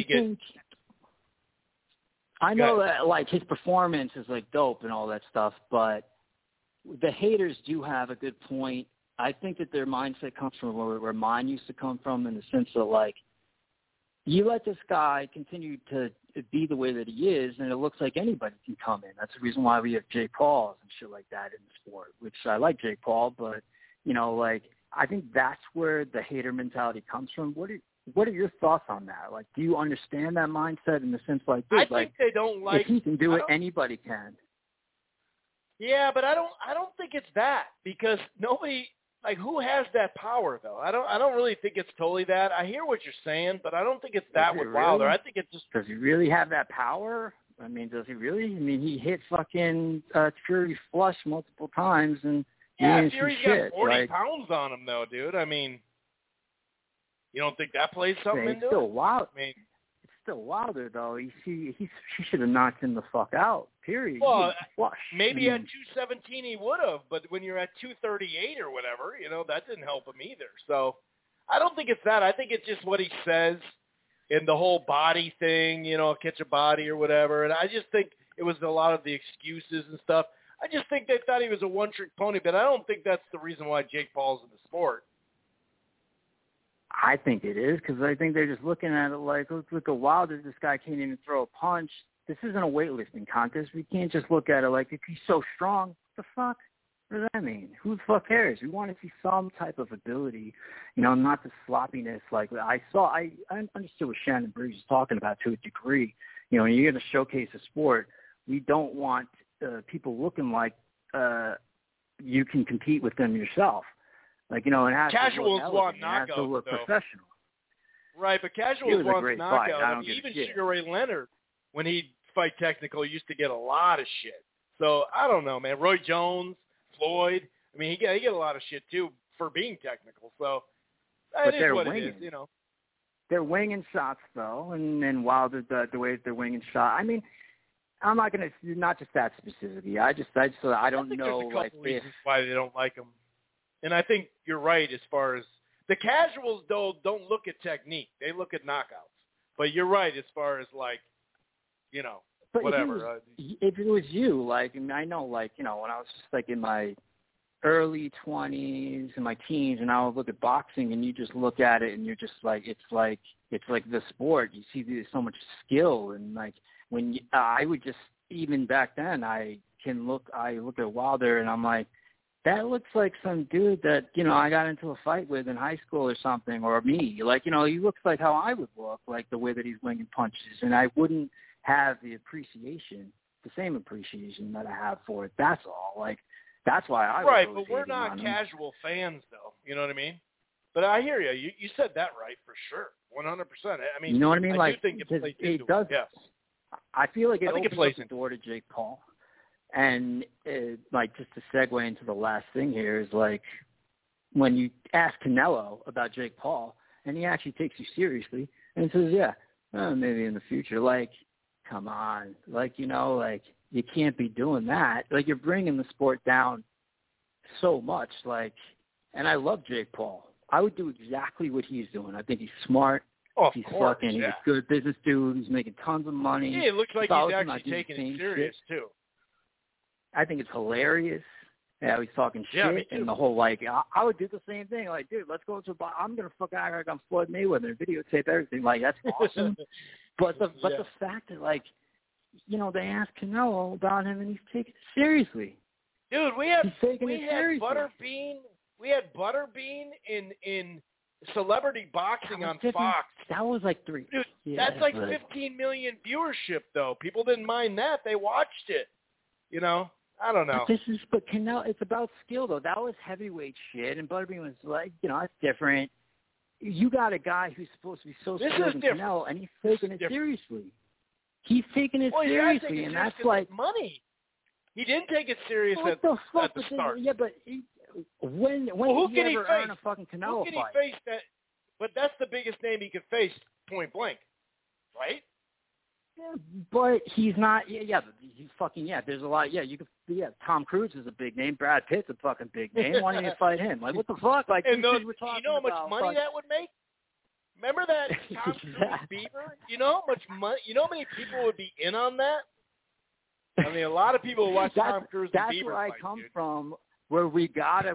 I know that, like, his performance is, like, dope and all that stuff, but the haters do have a good point. I think that their mindset comes from where mine used to come from, in the sense of, like, you let this guy continue to be the way that he is, and it looks like anybody can come in. That's the reason why we have Jake Pauls and shit like that in the sport, which I like Jake Paul, but, you know, like, I think that's where the hater mentality comes from. what are your thoughts on that? Like, do you understand that mindset in the sense like, dude, I think they don't like. If he can do it, anybody can. Yeah, but I don't think it's that, because nobody, like, who has that power though? I don't really think it's totally that. I hear what you're saying, but I don't think it's that with Wilder. Really? I think it's just. Does he really have that power? I mean, does he really? I mean, he hit fucking Fury flush multiple times, and Fury's got 40 pounds on him though, dude. I mean, you don't think that plays something into it? Still wild. I mean, it's still Wilder though. He should have knocked him the fuck out. Period. Well, maybe at 217 he would have, but when you're at 238 or whatever, that didn't help him either. So I don't think it's that. I think it's just what he says in the whole body thing, catch a body or whatever. And I just think it was a lot of the excuses and stuff. I just think they thought he was a one-trick pony, but I don't think that's the reason why Jake Paul's in the sport. I think it is, because I think they're just looking at it like, look at Wilder. This guy can't even throw a punch. This isn't a weightlifting contest. We can't just look at it like, if he's so strong, what the fuck? What does that mean? Who the fuck cares? We want to see some type of ability, not the sloppiness. Like I understood what Shannon Briggs was talking about to a degree. When you're going to showcase a sport, we don't want people looking like you can compete with them yourself. Like, it has casuals to look want elegant. It has to look though. professional. Right, but casuals want knockout. I mean, even Sugar Ray Leonard, when he'd fight technical, used to get a lot of shit. So I don't know, man. Roy Jones, Floyd. I mean, he get a lot of shit too for being technical. So that is what it is, They're winging shots though, and Wilder the way they're winging shots. I mean, I'm not gonna not just that specifically. I don't know there's a like couple reasons why they don't like him, and I think you're right as far as the casuals though don't look at technique; they look at knockouts. But you're right as far as like, but whatever. If it was you, like, I mean, I know, like, when I was just like in my early 20s and my teens, and I would look at boxing, and you just look at it, and you're just like, it's like the sport. You see there's so much skill, and like when I would just, even back then, I look at Wilder, and I'm like, that looks like some dude that I got into a fight with in high school or something, or me. Like, he looks like how I would look, like the way that he's winging punches, and I wouldn't have the same appreciation that I have for it. That's all. Like, that's why I right, but we're not casual fans, though. You know what I mean? But I hear you. You said that right for sure, 100%. I mean, you know what I mean? I do think it plays into it does. Yes. I feel like it opens up the door to Jake Paul. And like, just to segue into the last thing here is like, when you ask Canelo about Jake Paul, and he actually takes you seriously, and says, yeah, maybe in the future. Like, come on, like, like, you can't be doing that. Like, you're bringing the sport down so much. Like, and I love Jake Paul. I would do exactly what he's doing. I think he's smart. Oh, he's of course, he's a good business dude. He's making tons of money. Yeah, it looks like he's actually taking it serious too. I think it's hilarious. Yeah, he's talking shit, and the whole, like, I would do the same thing. Like, dude, let's go to I'm gonna fucking act like I'm Floyd Mayweather and videotape everything. Like, that's awesome. But the fact that, like, they asked Canelo about him, and he's taking it seriously. Dude, we had Butterbean. We had Butterbean in celebrity boxing on Fox. That was like 3. Dude, yeah, that's like 15 million viewership, though. People didn't mind that. They watched it. I don't know. But Canelo, it's about skill, though. That was heavyweight shit, and Butterbean was like, it's different. You got a guy who's supposed to be so skilled in Canelo, and he's taking it seriously. He's taking it seriously, and that's like money. He didn't take it serious at the start. Yeah, but when who did can he ever earn a fucking Canelo fight? Who can he face that? But that's the biggest name he could face, point blank, right? Yeah, but he's not. Yeah, he's fucking. Yeah, there's a lot. Yeah, you could. Yeah, Tom Cruise is a big name. Brad Pitt's a fucking big name. Why don't you fight him? Like, what the fuck? Like, and we're talking how much money that would make? Remember that Tom Cruise Bieber? You know how much money? You know how many people would be in on that? I mean, a lot of people watch Tom Cruise and Bieber. That's where I fight, come dude. from. Where we gotta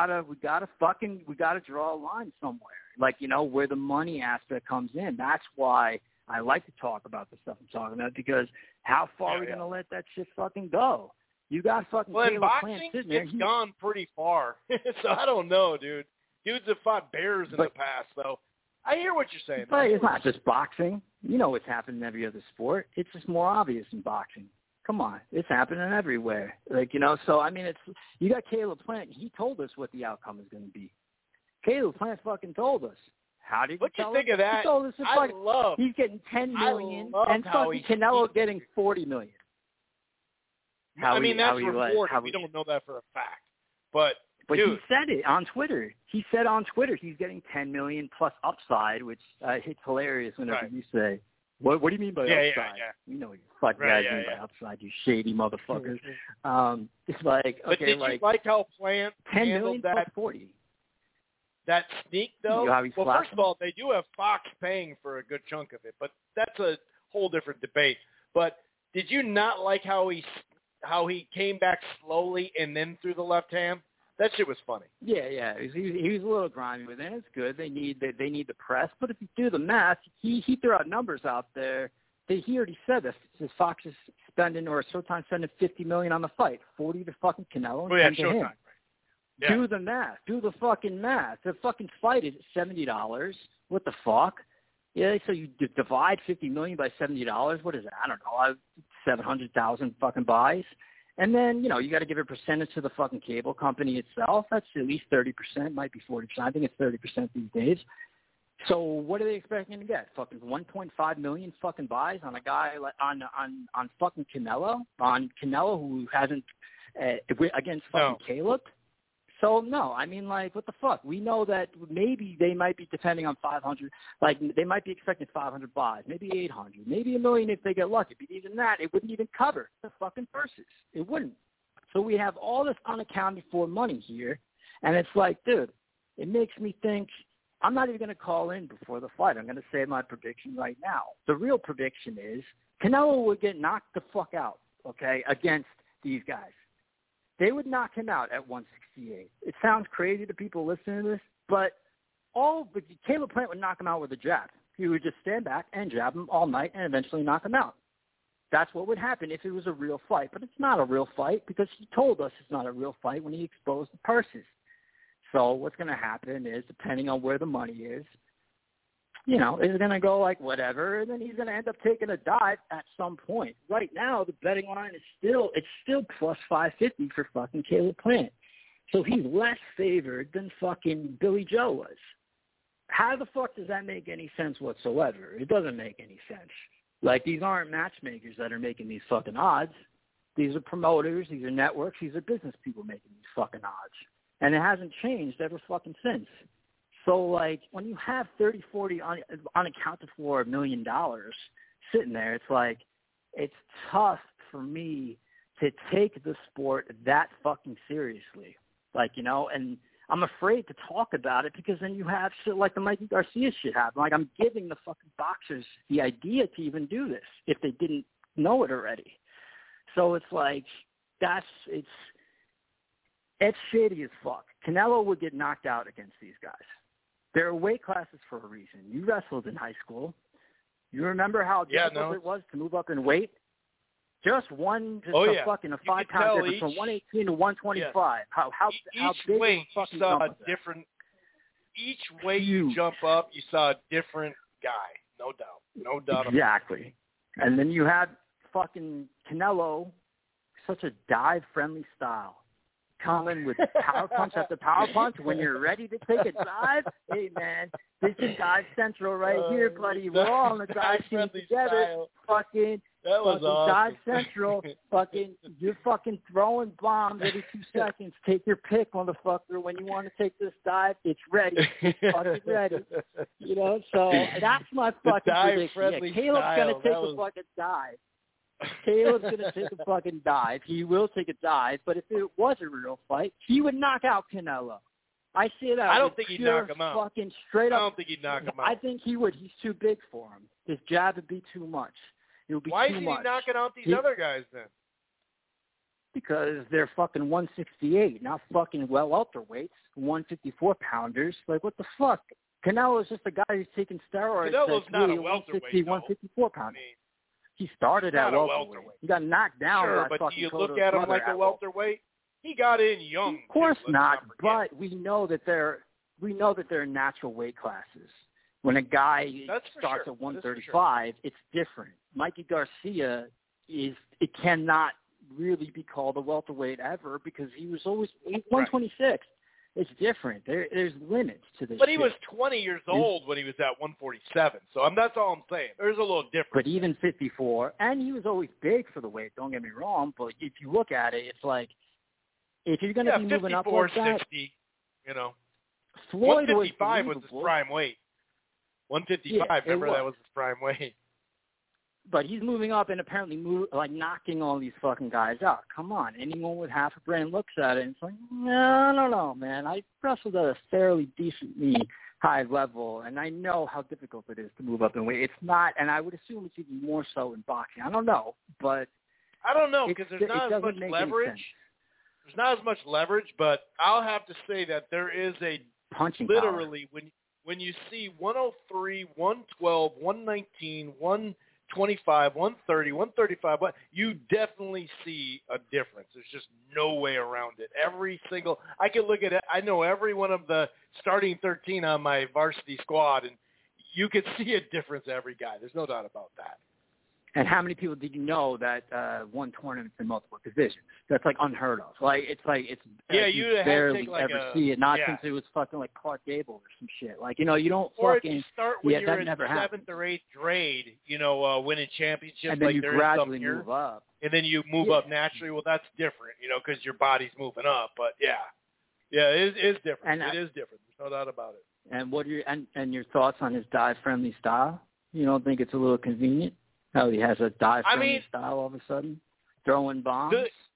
draw a line somewhere. Like, where the money aspect comes in. That's why I like to talk about the stuff I'm talking about, because how far are we going to let that shit fucking go? You got fucking in boxing, sitting there. It's gone pretty far. So I don't know, dude. Dudes have fought bears in the past, though. I hear what you're saying. But it's not just boxing. You know what's happening in every other sport. It's just more obvious in boxing. Come on, it's happening everywhere. Like, you know, so I mean, you got Caleb Plant. He told us what the outcome is going to be. Caleb Plant fucking told us. How did what you you think of that? He told us he's getting $10 million and fucking Canelo getting $40 million. That's reported. We don't know that for a fact, but dude, he said it on Twitter. He said on Twitter he's getting $10 million plus upside, which it's hilarious whenever you say, "What do you mean by upside?" Yeah. You know what you fucking guys mean by upside, you shady motherfuckers. It's like, but did you like how Plant handled that? Plus 40. That sneak, though. Well, first of all, they do have Fox paying for a good chunk of it, but that's a whole different debate. But did you not like how he came back slowly and then threw the left hand? That shit was funny. Yeah. He was a little grimy with it. It's good. They need the press. But if you do the math, he threw out numbers out there. He already said this. Fox is spending, or Showtime spending $50 million on the fight, $40 to fucking Canelo. And to Showtime. Him. Right. Yeah. Do the math. Do the fucking math. The fucking fight is $70. What the fuck? Yeah, so you divide $50 million by $70. What is that? I don't know. 700,000 fucking buys. And then, you know, you got to give a percentage to the fucking cable company itself. That's at least 30%, might be 40%. I think it's 30% these days. So what are they expecting to get? Fucking 1.5 million fucking buys on a guy like on fucking Canelo? On Canelo who hasn't against fucking Caleb? So, no, I mean, like, what the fuck? We know that maybe they might be depending on 500. Like, they might be expecting 500 buys, maybe 800, maybe 1 million if they get lucky. But even that, it wouldn't even cover the fucking purses. It wouldn't. So we have all this unaccounted for money here. And it's like, dude, it makes me think I'm not even going to call in before the fight. I'm going to say my prediction right now. The real prediction is Canelo would get knocked the fuck out, okay, against these guys. They would knock him out at 168. It sounds crazy to people listening to this, but Caleb Plant would knock him out with a jab. He would just stand back and jab him all night and eventually knock him out. That's what would happen if it was a real fight. But it's not a real fight because he told us it's not a real fight when he exposed the purses. So what's going to happen is, depending on where the money is, you know, is going to go like whatever, and then he's going to end up taking a dive at some point. Right now, the betting line is still plus 550 for fucking Caleb Plant. So he's less favored than fucking Billy Joe was. How the fuck does that make any sense whatsoever? It doesn't make any sense. Like, these aren't matchmakers that are making these fucking odds. These are promoters, these are networks, these are business people making these fucking odds. And it hasn't changed ever fucking since. So, like, when you have 30, 40 unaccounted for $1 million sitting there, it's like, it's tough for me to take the sport that fucking seriously. Like, you know, and I'm afraid to talk about it because then you have shit like the Mikey Garcia shit happen. Like, I'm giving the fucking boxers the idea to even do this if they didn't know it already. So it's like, it's shady as fuck. Canelo would get knocked out against these guys. There are weight classes for a reason. You wrestled in high school. You remember how difficult it was to move up in weight? Just fucking a 5-pound difference from 118 to 125. Yeah. How big weight of a fucking you saw jump a different. Each weight you jump up, you saw a different guy. No doubt. Exactly. And then you had fucking Canelo, such a dive-friendly style. Coming with power punch after power punch when you're ready to take a dive. Hey, man, this is Dive Central right here, buddy. We're all on the dive team together. Style. Fucking awesome. Dive Central. You're fucking throwing bombs every 2 seconds. Take your pick, motherfucker. When you want to take this dive, it's ready. It's fucking ready. You know, so that's my fucking prediction. Yeah, Caleb's going to take a fucking dive. Caleb's going to take a fucking dive. He will take a dive, but if it was a real fight, he would knock out Canelo. I say that. I don't think he'd knock him out. Fucking straight up. I don't think he'd knock him out. I think he would. He's too big for him. His jab would be too much. It would be Why too isn't much. he knocking out these other guys then? Because they're fucking 168, not fucking welterweights, 154-pounders. Like, what the fuck? Canelo is just a guy who's taking steroids. Canelo's not a welterweight, 154-pounder. He started at welterweight. He got knocked down by but fucking do you Cotto look at him like a Brother welterweight? He got in young. Of course not, but we know that they're natural weight classes. When a guy starts sure. at 135, it's different. Mikey Garcia it cannot really be called a welterweight ever because he was always 126. It's different. There's limits to this. But he was 20 years old when he was at 147. So that's all I'm saying. There's a little difference. But even 54, and he was always big for the weight. Don't get me wrong. But if you look at it, it's like if you're going to be moving up like that, 60, you know, Floyd 155 was his prime weight. 155. Remember that was his prime weight. But he's moving up and apparently knocking all these fucking guys out. Come on. Anyone with half a brain looks at it and it's like, no, I don't know, man. I wrestled at a fairly decently high level, and I know how difficult it is to move up in weight. It's not, and I would assume it's even more so in boxing. I don't know, but I don't know because there's not as much leverage. There's not as much leverage, but I'll have to say that there is a punching literally power. when you see 103, 112, 119, 125, 130, 135, but you definitely see a difference. There's just no way around it. I can look at it. I know every one of the starting 13 on my varsity squad, and you could see a difference every guy. There's no doubt about that. And how many people did you know that won tournaments in multiple divisions? That's unheard of. You barely ever see it. Not since it was fucking like Clark Gable or some shit. You don't or fucking. Or if you start when you're in 7th happened. or 8th grade, winning championships, and then you there gradually is some move up. And then you move up naturally. Well, that's different, because your body's moving up. But it is different. It is different. There's no doubt about it. And what are your thoughts on his dive-friendly style? You don't think it's a little convenient? How he has a dive-friendly style all of a sudden, throwing bombs.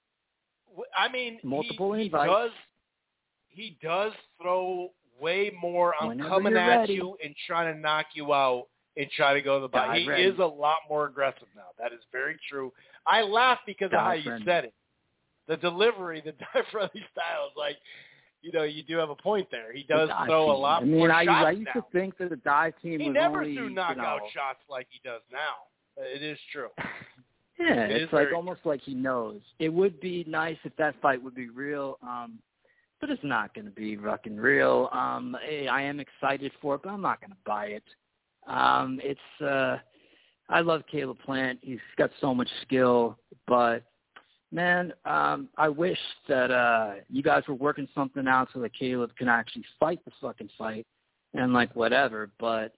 Multiple invites. He does throw way more on coming at you and trying to knock you out and try to go to the body. He is a lot more aggressive now. That is very true. I laugh because of how you said it. The delivery, the dive-friendly style is like, you do have a point there. He does throw a lot more shots now. I used to think that the dive team was never threw knockout shots like he does now. It is true. Yeah, it's almost like he knows. It would be nice if that fight would be real, but it's not going to be fucking real. I am excited for it, but I'm not going to buy it. I love Caleb Plant. He's got so much skill, but man, I wish that you guys were working something out so that Caleb can actually fight the fucking fight and whatever. But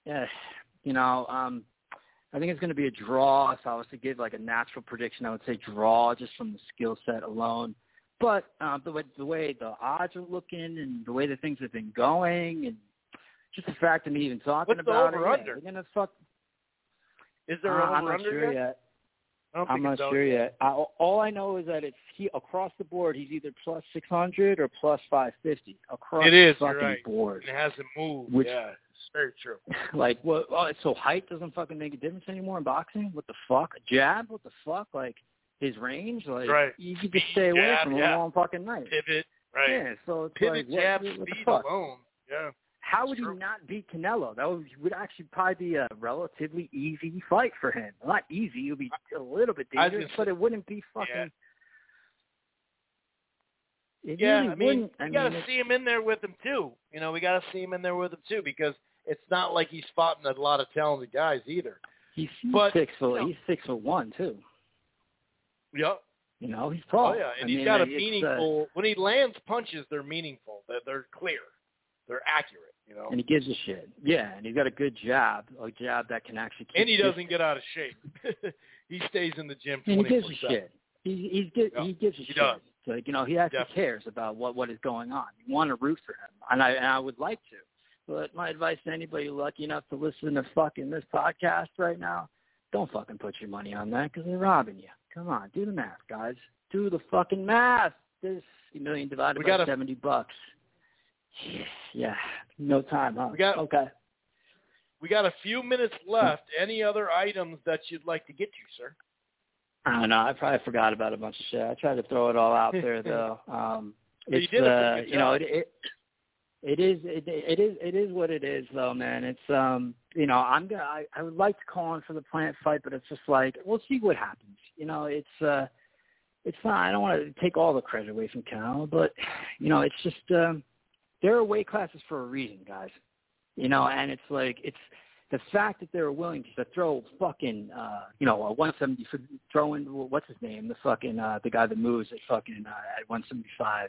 I think it's going to be a draw. If I was to give a natural prediction, I would say draw just from the skill set alone. But the way the odds are looking and the way that things have been going and just the fact of me even talking about it. They're going to fuck. Is there an over-under I'm not sure yet. I'm not sure yet. All I know is that across the board, he's either plus 600 or plus 550 across the fucking board. It hasn't moved. It's very true. So height doesn't fucking make a difference anymore in boxing? What the fuck? A jab? What the fuck? His range? You could just stay away from him all fucking night. Pivot, right. Yeah, so it's pivot, jab, what speed alone. Yeah. How would he not beat Canelo? That would actually probably be a relatively easy fight for him. Not easy. It would be a little bit dangerous, but it wouldn't be fucking... Yeah. We got to see him in there with him, too. We got to see him in there with him, too, because it's not like he's fought a lot of talented guys either. He's 6'1", too. Yep. He's tall. Oh, yeah, and he's got a meaningful... when he lands punches, they're meaningful. They're clear. They're accurate, And he gives a shit. Yeah, and he's got a good jab, that can actually keep... And he doesn't get out of shape. He stays in the gym 24/7. And he gives a shit. He gives a shit. Does. He actually cares about what is going on. You want to root for him, and I would like to. But my advice to anybody lucky enough to listen to fucking this podcast right now, don't fucking put your money on that because they're robbing you. Come on, do the math, guys. Do the fucking math. This $1 million divided by $70. Yeah, no time, huh? Okay. We got a few minutes left. Any other items that you'd like to get to, sir? I don't know. I probably forgot about a bunch of shit. I tried to throw it all out there, though. You did a good job. It is what it is, though, man. It's I would like to call in for the Plant fight, but it's just we'll see what happens. It's not. I don't want to take all the credit away from Cal, but it's just there are weight classes for a reason, guys. You know, and it's like it's the fact that they were willing to throw fucking a 170 throw in what's his name, the fucking the guy that moves at fucking at 175.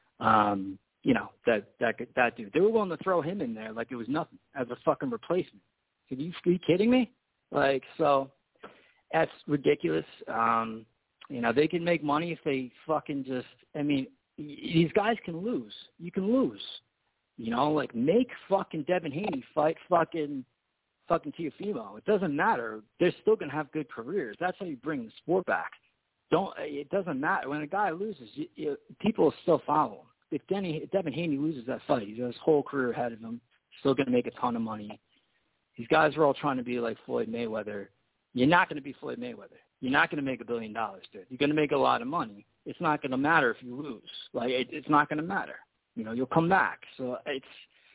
That dude. They were willing to throw him in there like it was nothing as a fucking replacement. Are you kidding me? Like, so that's ridiculous. They can make money if they fucking just, these guys can lose. You can lose. Like make fucking Devin Haney fight fucking Teofimo. It doesn't matter. They're still going to have good careers. That's how you bring the sport back. It doesn't matter. When a guy loses, people will still follow him. If Devin Haney loses that fight, he's got his whole career ahead of him, still going to make a ton of money. These guys are all trying to be like Floyd Mayweather. You're not going to be Floyd Mayweather. You're not going to make $1 billion, dude. You're going to make a lot of money. It's not going to matter if you lose. Like, it's not going to matter. You'll come back. So it's,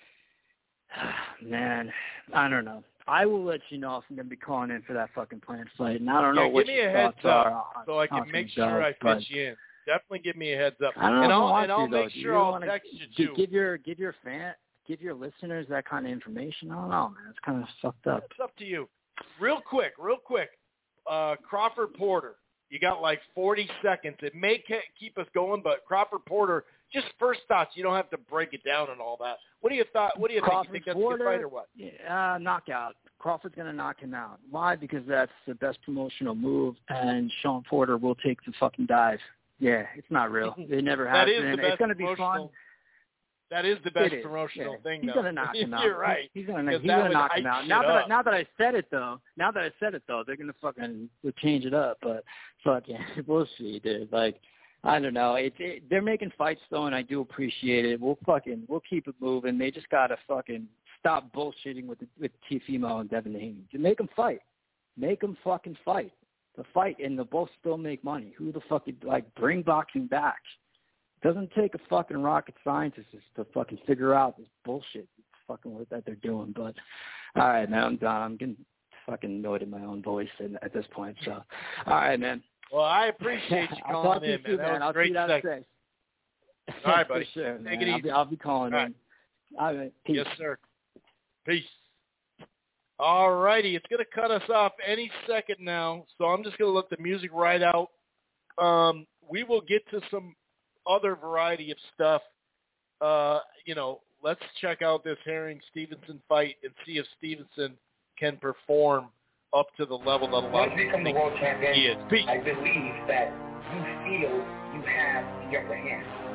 man, I don't know. I will let you know if I'm going to be calling in for that fucking planned fight. And I don't know what your thoughts are. So I can make sure I fit you in. Definitely give me a heads up. I don't know. I'll make sure I'll text you too. Give your listeners that kind of information. I don't know, man. It's kind of fucked up. It's up to you. Real quick. Crawford Porter. You got like 40 seconds. It may keep us going, but Crawford Porter, just first thoughts. You don't have to break it down and all that. What do you think? You think that's a good fight or what? Knockout. Crawford's going to knock him out. Why? Because that's the best promotional move, and Sean Porter will take the fucking dive. Yeah, it's not real. It never has been. It's going to be fun. That is the best promotional thing. He's going to knock him out. You're right. He's going to knock him out. Now that I said it though, they're going to fucking change it up. But fucking, we'll see, dude. Like, I don't know. They're making fights though, and I do appreciate it. We'll keep it moving. They just got to fucking stop bullshitting with Teofimo and Devin Haney. To make them fight. Make them fucking fight. The fight, and they'll both still make money. Who the fuck bring boxing back? It doesn't take a fucking rocket scientist to fucking figure out this bullshit that they're doing. But all right, man, I'm done. I'm getting fucking annoyed at my own voice at this point. So, all right, man. Well, I appreciate you calling in, man. That was a great segment. All right, buddy. For sure, Take it easy. I'll be calling in. All right. Peace. Yes, sir. Peace. All righty, it's going to cut us off any second now, so I'm just going to let the music ride out. We will get to some other variety of stuff. Let's check out this Herring-Stevenson fight and see if Stevenson can perform up to the level that a lot of people think he is. Peace. I believe that you feel you have the upper hand.